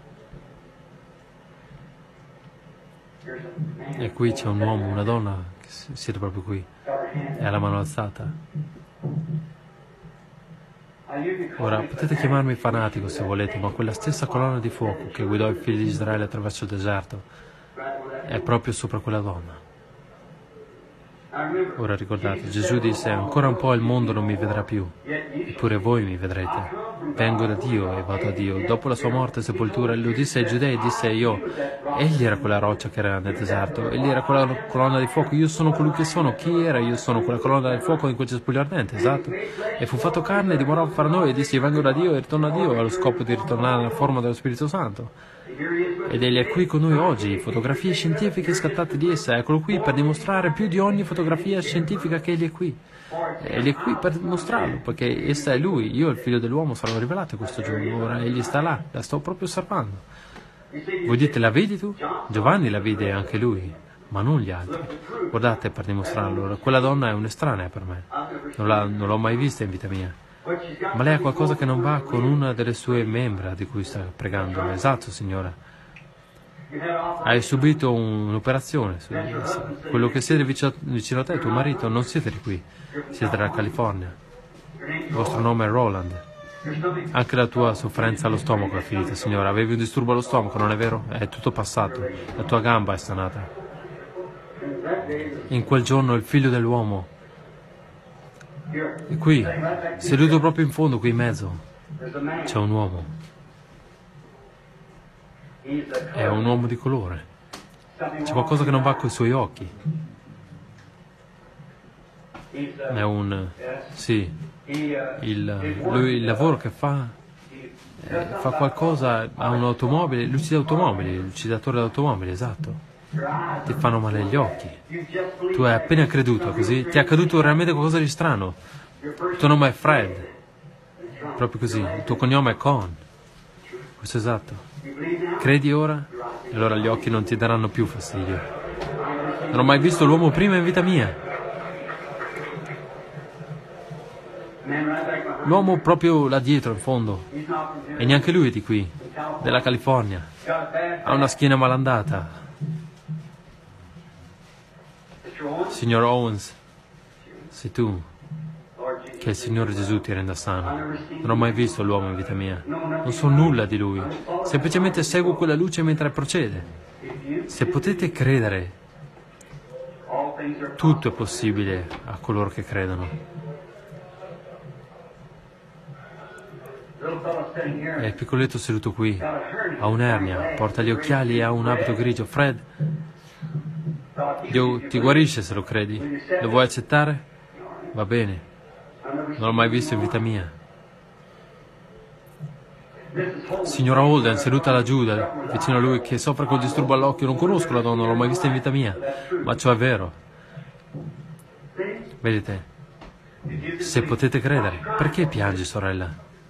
E qui c'è un uomo, una donna, che siete proprio qui, e ha la mano alzata. Ora, potete chiamarmi fanatico se volete, ma quella stessa colonna di fuoco che guidò i figli di Israele attraverso il deserto è proprio sopra quella donna. Ora ricordate, Gesù disse: ancora un po' il mondo non mi vedrà più, eppure voi mi vedrete. Vengo da Dio e vado a Dio. Dopo la sua morte e sepoltura, lo disse ai giudei, disse io: egli era quella roccia che era nel deserto, egli era quella colonna di fuoco, io sono colui che sono. Chi era? Io sono quella colonna di fuoco in quel cespuglio ardente, esatto. E fu fatto carne e dimorò fra noi e disse: io vengo da Dio e ritorno a Dio, allo scopo di ritornare nella forma dello Spirito Santo. Ed egli è qui con noi oggi, fotografie scientifiche scattate di essa, eccolo qui per dimostrare più di ogni fotografia scientifica che egli è qui. Egli è qui per dimostrarlo, perché essa è lui. Io e il figlio dell'uomo saranno rivelati questo giorno. Ora egli sta là, la sto proprio osservando. Voi dite: la vedi tu? Giovanni la vide anche lui, ma non gli altri. Guardate per dimostrarlo, quella donna è un'estranea per me, non, l'ha, non l'ho mai vista in vita mia. Ma lei ha qualcosa che non va con una delle sue membra di cui sta pregando. Esatto, signora. Hai subito un'operazione su di essa. Quello che siede vicino, vicino a te, tuo marito, non siete di qui, siete dalla California. Il vostro nome è Roland. Anche la tua sofferenza allo stomaco è finita, signora. Avevi un disturbo allo stomaco, non è vero? È tutto passato. La tua gamba è sanata. In quel giorno il figlio dell'uomo è qui, seduto proprio in fondo, qui in mezzo. C'è un uomo. È un uomo di colore. C'è qualcosa che non va coi suoi occhi. È un... sì. Il, lui, il lavoro che fa... Eh, fa qualcosa... ha un'automobile... lucida automobili, lucidatore d'automobili, esatto. Ti fanno male gli occhi. Tu hai appena creduto, così? Ti è accaduto realmente qualcosa di strano. Il tuo nome è Fred. Proprio così. Il tuo cognome è Cohn. Questo è esatto. Credi ora? E allora gli occhi non ti daranno più fastidio. Non ho mai visto l'uomo prima in vita mia. L'uomo proprio là dietro, in fondo. E neanche lui è di qui, della California. Ha una schiena malandata. Signor Owens, sei tu. Che il Signore Gesù ti renda sano. Non ho mai visto l'uomo in vita mia. Non so nulla di lui. Semplicemente seguo quella luce mentre procede. Se potete credere, tutto è possibile a coloro che credono. E il piccoletto seduto qui ha un'ernia, porta gli occhiali e ha un abito grigio. Fred, Dio ti guarisce se lo credi. Lo vuoi accettare? Va bene. Non l'ho mai visto in vita mia. Signora Holden, seduta laggiù, vicino a lui, che soffre col disturbo all'occhio. Non conosco la donna, non l'ho mai vista in vita mia. Ma ciò è vero. Vedete? Se potete credere. Perché piangi, sorella?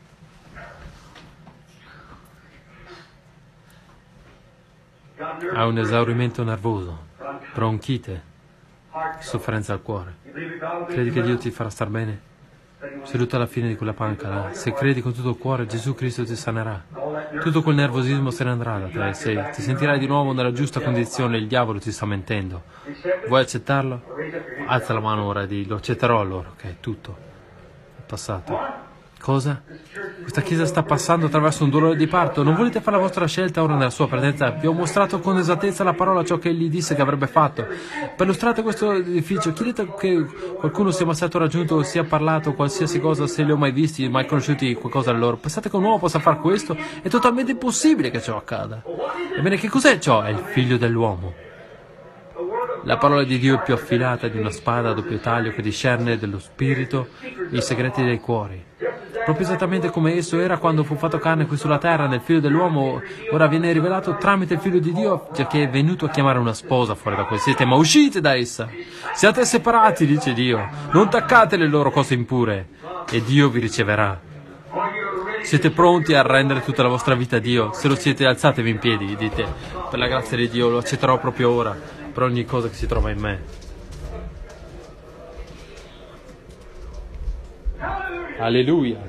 Ha un esaurimento nervoso, bronchite, sofferenza al cuore. Credi che Dio ti farà star bene? Seduto alla fine di quella panca là, se credi con tutto il cuore, Gesù Cristo ti sanerà. Tutto quel nervosismo se ne andrà da te, se ti sentirai di nuovo nella giusta condizione. Il diavolo ti sta mentendo. Vuoi accettarlo? Alza la mano ora e di lo accetterò allora. Ok, tutto è passato. Cosa? Questa chiesa sta passando attraverso un dolore di parto. Non volete fare la vostra scelta ora nella sua presenza? Vi ho mostrato con esattezza la parola ciò che egli disse che avrebbe fatto. Perlustrate questo edificio, chiedete che qualcuno sia mai stato raggiunto o sia parlato qualsiasi cosa, se li ho mai visti, mai conosciuti qualcosa da loro. Pensate che un uomo possa fare questo? È totalmente impossibile che ciò accada. Ebbene, che cos'è ciò? È il figlio dell'uomo. La parola di Dio è più affilata di una spada a doppio taglio che discerne dello spirito i segreti dei cuori. Proprio esattamente come esso era quando fu fatto carne qui sulla terra, nel figlio dell'uomo, ora viene rivelato tramite il figlio di Dio, già che è venuto a chiamare una sposa fuori da cui siete, ma uscite da essa. Siate separati, dice Dio, non toccate le loro cose impure, e Dio vi riceverà. Siete pronti a rendere tutta la vostra vita a Dio? Se lo siete, alzatevi in piedi, dite, per la grazia di Dio, lo accetterò proprio ora, per ogni cosa che si trova in me. Alleluia.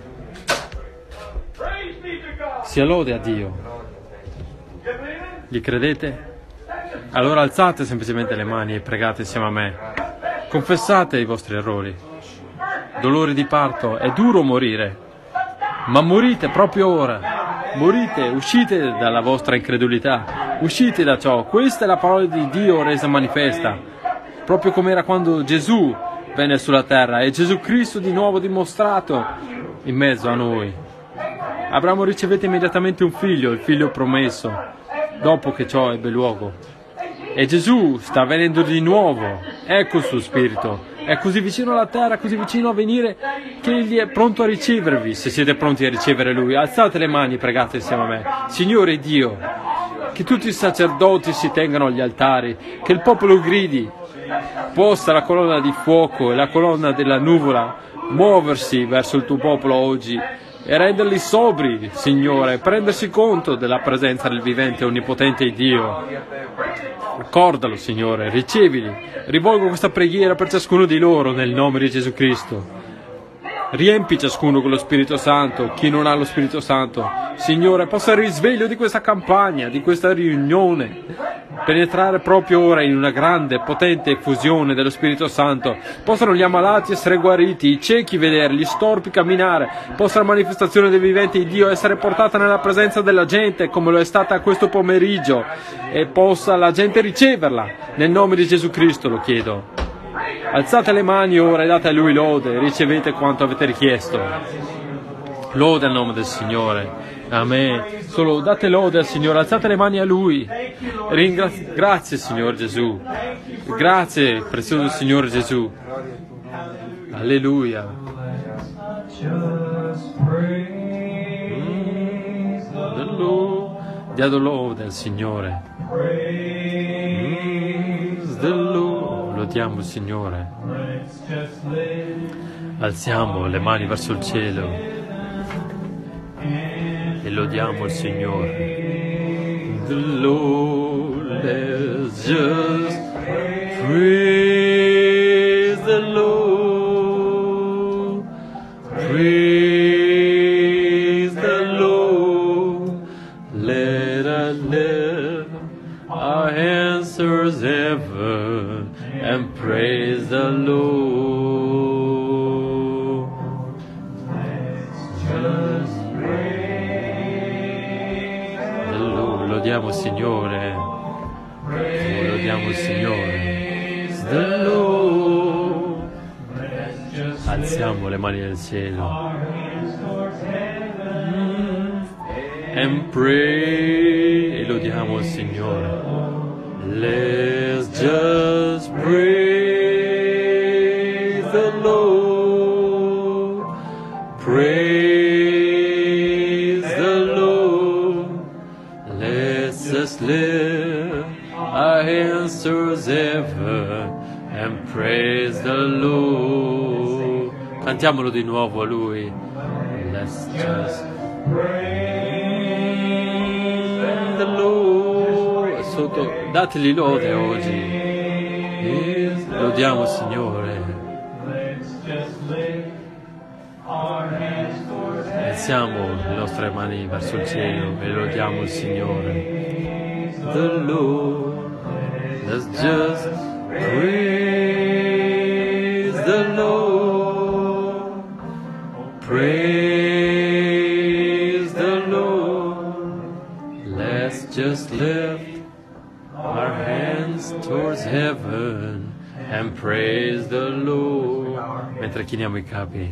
Sia lode a Dio. Gli credete? Allora alzate semplicemente le mani e pregate insieme a me. Confessate i vostri errori. Dolori di parto, è duro morire. ma morite proprio ora. Morite, uscite dalla vostra incredulità, uscite da ciò. Questa è la parola di Dio resa manifesta, proprio come era quando Gesù venne sulla terra e Gesù Cristo di nuovo dimostrato in mezzo a noi. Abramo ricevette immediatamente un figlio, il figlio promesso, dopo che ciò ebbe luogo. E Gesù sta venendo di nuovo, ecco il suo spirito, è così vicino alla terra, così vicino a venire, che Egli è pronto a ricevervi, se siete pronti a ricevere Lui. Alzate le mani e pregate insieme a me. Signore Dio, che tutti i sacerdoti si tengano agli altari, che il popolo gridi, possa la colonna di fuoco e la colonna della nuvola muoversi verso il tuo popolo oggi e renderli sobri, Signore, prendersi conto della presenza del vivente e onnipotente Dio. Accordalo, Signore, ricevili. Rivolgo questa preghiera per ciascuno di loro nel nome di Gesù Cristo. Riempi ciascuno con lo Spirito Santo, chi non ha lo Spirito Santo. Signore, possa il risveglio di questa campagna, di questa riunione, penetrare proprio ora in una grande, potente effusione dello Spirito Santo. Possano gli ammalati essere guariti, i ciechi vedere, gli storpi camminare. Possa la manifestazione del vivente di Dio essere portata nella presenza della gente, come lo è stata questo pomeriggio, e possa la gente riceverla. Nel nome di Gesù Cristo lo chiedo. Alzate le mani ora e date a Lui lode, e ricevete quanto avete richiesto. Lode al nome del Signore. Amen. Solo date lode al Signore, alzate le mani a Lui. Ringrazi- Grazie Signore Gesù. Grazie prezioso Signore Gesù. Alleluia. Diado lode al Signore. Lodiamo il Signore. Alziamo le mani verso il cielo e lodiamo il Signore. The Lord is just praise the Lord. Praise the Lord. Let us lift our hands towards heaven and praise the Lord. Just praise the Lord. Lodiamo il Signore. Lodiamo il Signore. The Lord. Alziamo le mani nel cielo. And pray. E lodiamo il Signore. Let's just praise the Lord, praise the Lord. Let's just lift our hands towards heaven and praise the Lord. Cantiamolo di nuovo a Lui. Let's just praise the Lord. Sotto, dategli lode oggi. Lodiamo il Signore. Alziamo le nostre mani verso il cielo e lodiamo il Signore. The Lord. Let's just praise the Lord. Praise the Lord. Let's just lift our hands towards heaven and praise the Lord. Mentre chiniamo i capi,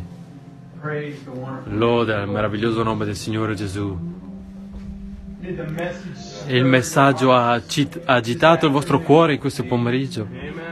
loda il meraviglioso nome del Signore Gesù. E il messaggio ha agitato il vostro cuore in questo pomeriggio.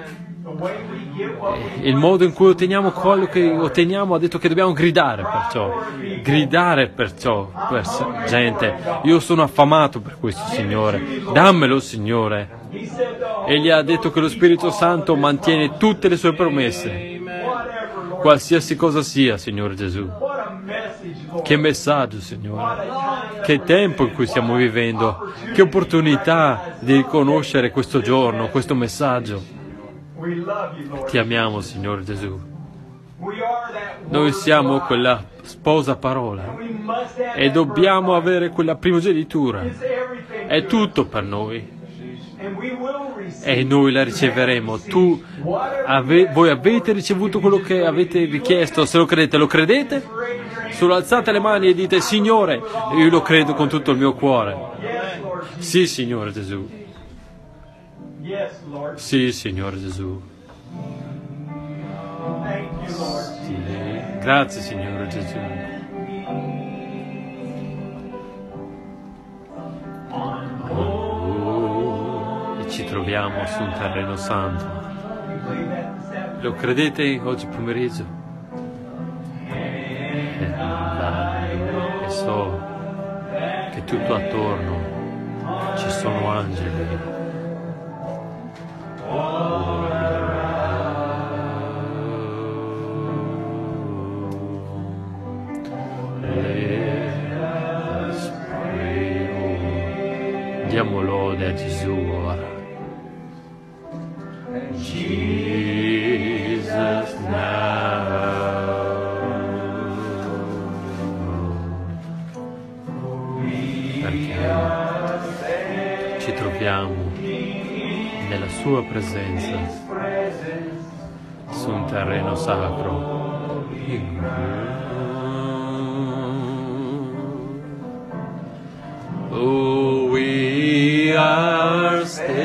Il modo in cui otteniamo quello che otteniamo ha detto che dobbiamo gridare perciò, gridare perciò, per gente. Io sono affamato per questo, Signore, dammelo, Signore. Egli ha detto che lo Spirito Santo mantiene tutte le sue promesse, qualsiasi cosa sia, Signore Gesù. Che messaggio, Signore, che tempo in cui stiamo vivendo, che opportunità di conoscere questo giorno, questo messaggio. Ti amiamo, Signore Gesù. Noi siamo quella sposa parola e dobbiamo avere quella primogenitura. È tutto per noi e noi la riceveremo. Tu, ave, voi avete ricevuto quello che avete richiesto. Se lo credete, lo credete? Solo alzate le mani e dite: Signore, io lo credo con tutto il mio cuore. Sì, Signore Gesù. Sì, Signore Gesù. Sì. Grazie, Signore Gesù. Oh, e ci troviamo su un terreno santo. Lo credete oggi pomeriggio? E so che tutto attorno ci sono angeli. Diamo lode a Gesù ora. Jesus now. Perché ci troviamo nella sua presenza su un terreno sacro. Oh, we are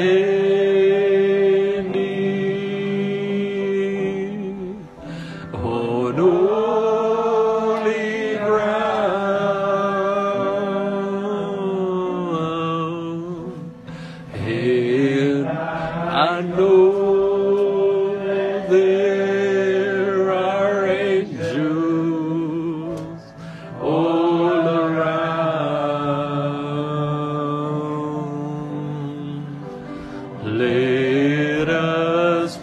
standing on holy ground, and I know there are angels all around. Let us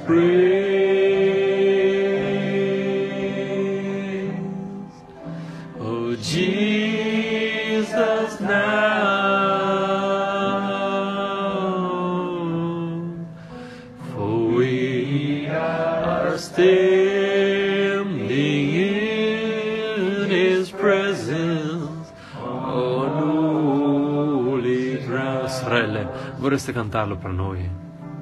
praise, oh Jesus now, for we are standing in His presence on holy ground. Sorelle, vorreste cantarlo per noi?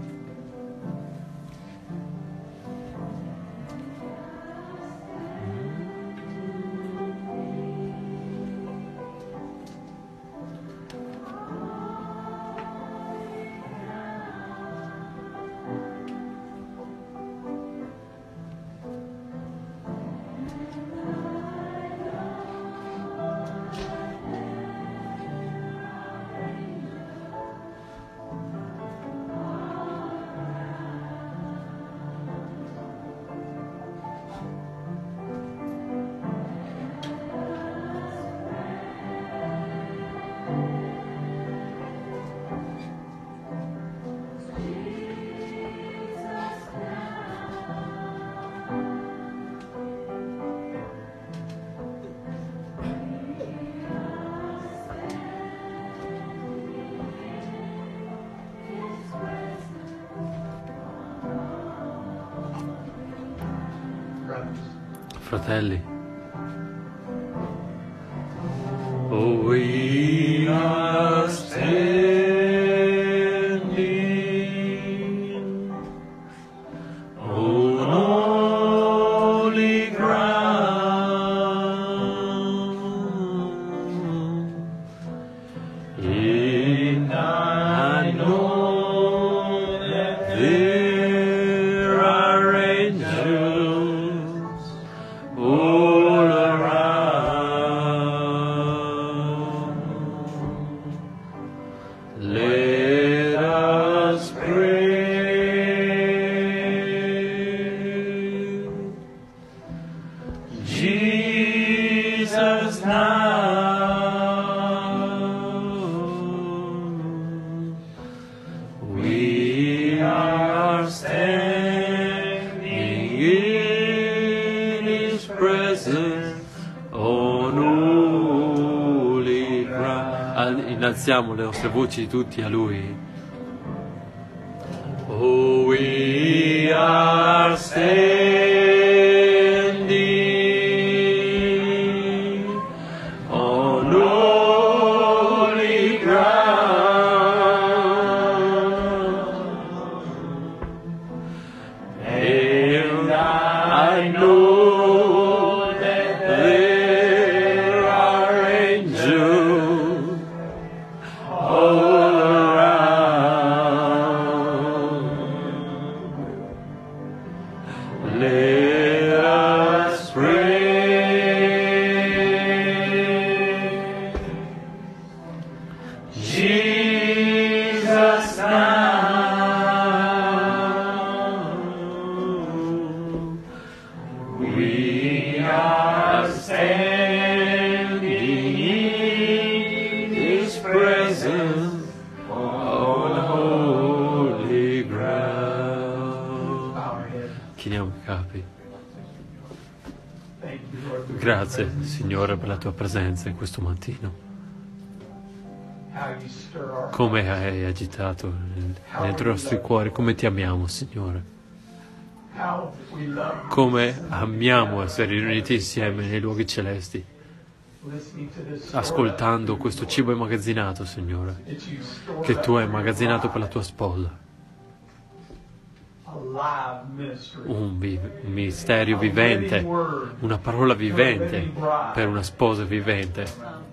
Fratelli, oh, we are standing on holy ground, and I know that there are angels all around. Let us praise Jesus now. We are standing in His presence on holy ground. Innalziamo le nostre voci tutti a Lui. Oh, we are standing on holy ground, and I know that there Grazie, Signore, per la tua presenza in questo mattino. Come hai agitato nei nostri cuori, come ti amiamo, Signore. Come amiamo essere riuniti insieme nei luoghi celesti, ascoltando questo cibo immagazzinato, Signore, che tu hai immagazzinato per la tua sposa. Un, vi- un mistero vivente, una parola vivente per una sposa vivente.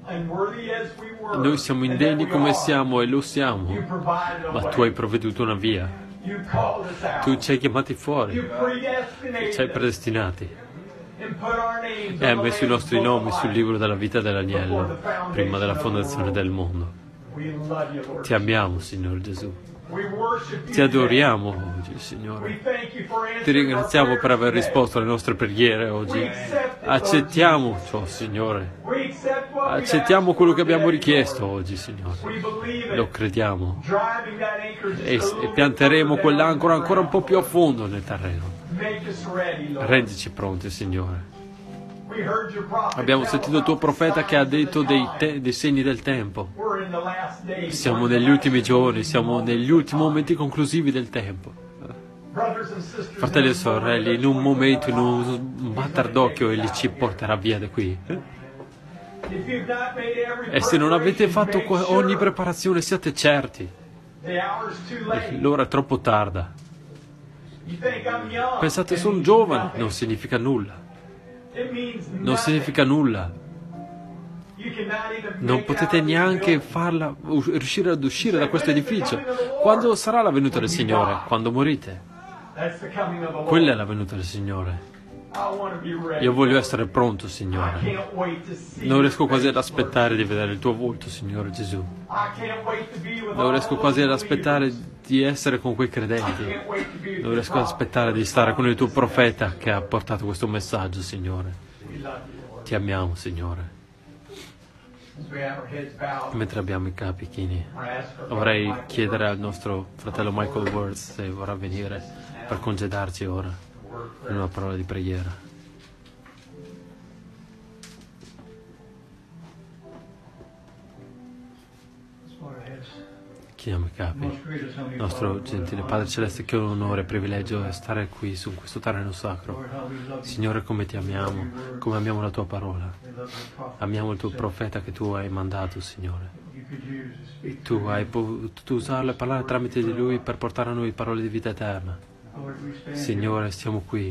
Noi siamo indegni come siamo e lo siamo, ma tu hai provveduto una via. Tu ci hai chiamati fuori, ci hai predestinati e hai messo i nostri nomi sul libro della vita dell'agnello prima della fondazione del mondo. Ti amiamo, Signore Gesù. Ti adoriamo oggi, Signore. Ti ringraziamo per aver risposto alle nostre preghiere oggi. Accettiamo ciò, Signore. Accettiamo quello che abbiamo richiesto oggi, Signore. Lo crediamo. E, e pianteremo quell'ancora ancora un po' più a fondo nel terreno. Rendici pronti, Signore. Abbiamo sentito il tuo profeta che ha detto dei, te- dei segni del tempo. Siamo negli ultimi giorni, siamo negli ultimi momenti conclusivi del tempo. Fratelli e sorelle, in un momento, in un batter d'occhio, Egli ci porterà via da qui. E se non avete fatto ogni preparazione, siate certi, l'ora è troppo tarda. Pensate, sono giovane, non significa nulla. Non significa nulla. Non potete neanche farla riuscire ad uscire da questo edificio. Quando sarà la venuta del Signore? Quando morite. Quella è la venuta del Signore. Io voglio essere pronto, Signore. Non riesco quasi ad aspettare di vedere il tuo volto, Signore Gesù. Non riesco quasi ad aspettare di essere con quei credenti. Non riesco ad aspettare di stare con il tuo profeta che ha portato questo messaggio, Signore. Ti amiamo, Signore. Mentre abbiamo i capi chini, vorrei chiedere al nostro fratello Michael Words se vorrà venire per congedarci ora in una parola di preghiera. Chiniamo i capi. Nostro gentile Padre Celeste, che onore e privilegio è stare qui su questo terreno sacro. Signore, come ti amiamo, come amiamo la tua parola. Amiamo il tuo profeta che tu hai mandato, Signore. Tu hai potuto usarlo e parlare tramite di lui per portare a noi parole di vita eterna. Signore, siamo qui,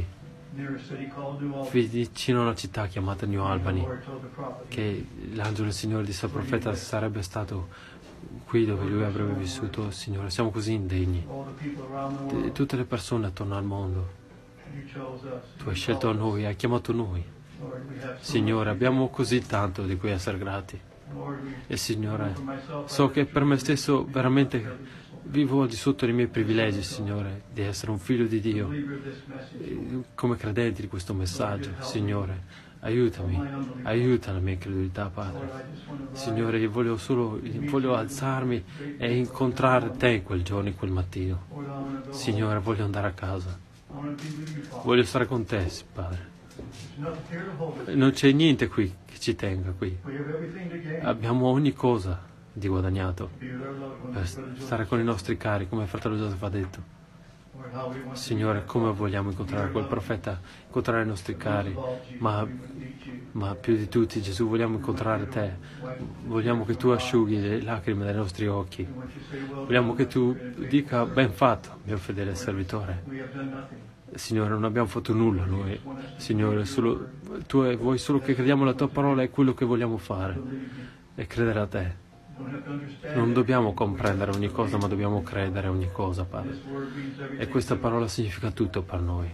vicino a una città chiamata New Albany, che l'angelo del Signore disse al profeta sarebbe stato qui dove lui avrebbe vissuto. Signore, siamo così indegni. Di tutte le persone attorno al mondo, tu hai scelto noi, hai chiamato noi. Signore, abbiamo così tanto di cui essere grati. E Signore, so che per me stesso veramente vivo al di sotto dei miei privilegi, Signore, di essere un figlio di Dio, come credenti di questo messaggio. Signore, aiutami, aiuta la mia incredulità, Padre. Signore, io voglio solo voglio alzarmi e incontrare Te in quel giorno, in quel mattino. Signore, voglio andare a casa. Voglio stare con Te, Padre. Non c'è niente qui che ci tenga qui. Abbiamo ogni cosa di guadagnato per stare con i nostri cari, come il fratello Giuseppe ha detto. Signore, come vogliamo incontrare quel profeta, incontrare i nostri cari, ma, ma più di tutti, Gesù, vogliamo incontrare Te. Vogliamo che Tu asciughi le lacrime dai nostri occhi. Vogliamo che Tu dica: ben fatto, mio fedele servitore. Signore, non abbiamo fatto nulla noi. Signore, solo, Tu vuoi solo che crediamo alla Tua parola, è quello che vogliamo fare, e credere a Te. Non dobbiamo comprendere ogni cosa, ma dobbiamo credere a ogni cosa, Padre. E questa parola significa tutto per noi.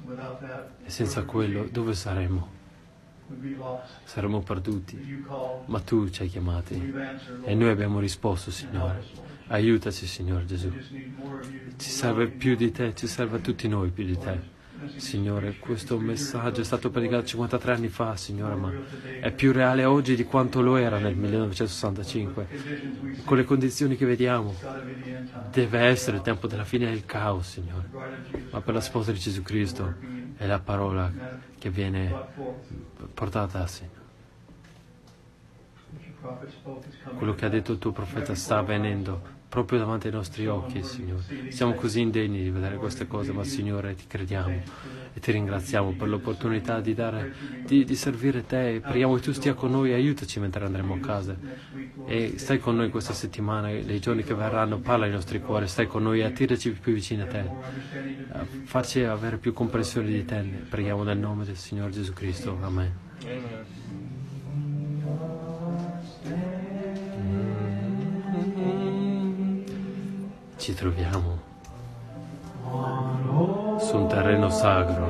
E senza quello, dove saremo? Saremo perduti. Ma Tu ci hai chiamati e noi abbiamo risposto, Signore. Aiutaci, Signore Gesù. Ci serve più di Te, ci serve a tutti noi più di Te. Signore, questo messaggio è stato predicato cinquantatré anni fa, Signore, ma è più reale oggi di quanto lo era nel millenovecentosessantacinque. Con le condizioni che vediamo, deve essere il tempo della fine del caos, Signore. Ma per la sposa di Gesù Cristo è la parola che viene portata, Signore. Quello che ha detto il tuo profeta sta avvenendo proprio davanti ai nostri occhi, Signore. Siamo così indegni di vedere queste cose, ma Signore ti crediamo e ti ringraziamo per l'opportunità di, dare, di, di servire te. Preghiamo che tu stia con noi, aiutaci mentre andremo a casa e stai con noi questa settimana, nei giorni che verranno, parla ai nostri cuori, stai con noi e attiraci più vicini a te, facci avere più comprensione di te. Preghiamo nel nome del Signore Gesù Cristo. Amen. Ci troviamo su un terreno sacro.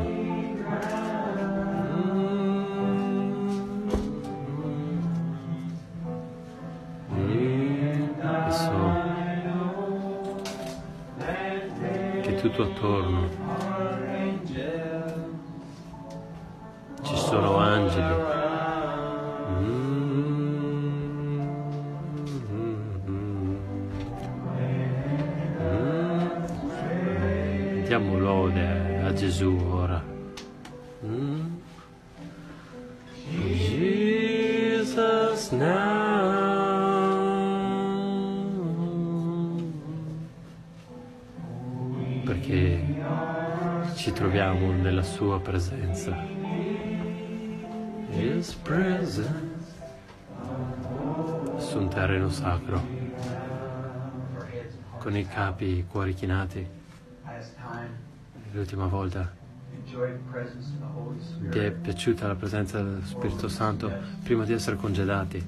E so che tutto attorno ci sono angeli. Diamo lode a Gesù ora. Mm. Jesus now. Perché ci troviamo nella sua presenza. His presence. Su un terreno sacro. Con i capi, i cuori chinati. L'ultima volta ti è piaciuta la presenza dello Spirito Santo prima di essere congedati?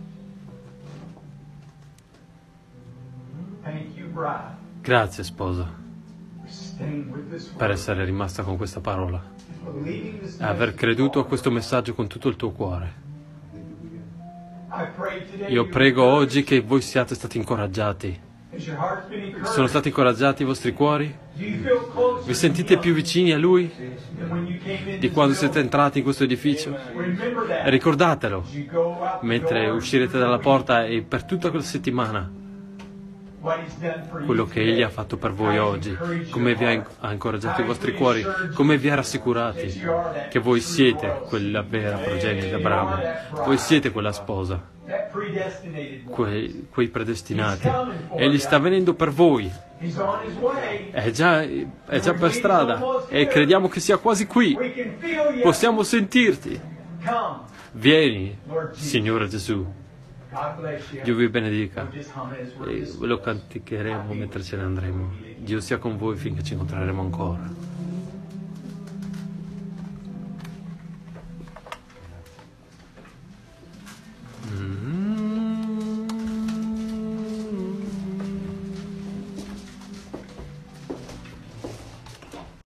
Grazie, sposa, per essere rimasta con questa parola e aver creduto a questo messaggio con tutto il tuo cuore. Io prego oggi che voi siate stati incoraggiati. Sono stati incoraggiati i vostri cuori? Vi sentite più vicini a Lui di quando siete entrati in questo edificio? E ricordatelo mentre uscirete dalla porta e per tutta quella settimana quello che Egli ha fatto per voi oggi, come vi ha, ha incoraggiato i vostri cuori, come vi ha rassicurati che voi siete quella vera progenie di Abramo, voi siete quella sposa, quei, quei predestinati. Egli sta venendo per voi, è già, è già per strada e crediamo che sia quasi qui, possiamo sentirti. Vieni, Signore Gesù. Dio vi benedica e lo canticheremo mentre ce ne andremo. Dio sia con voi finché ci incontreremo ancora.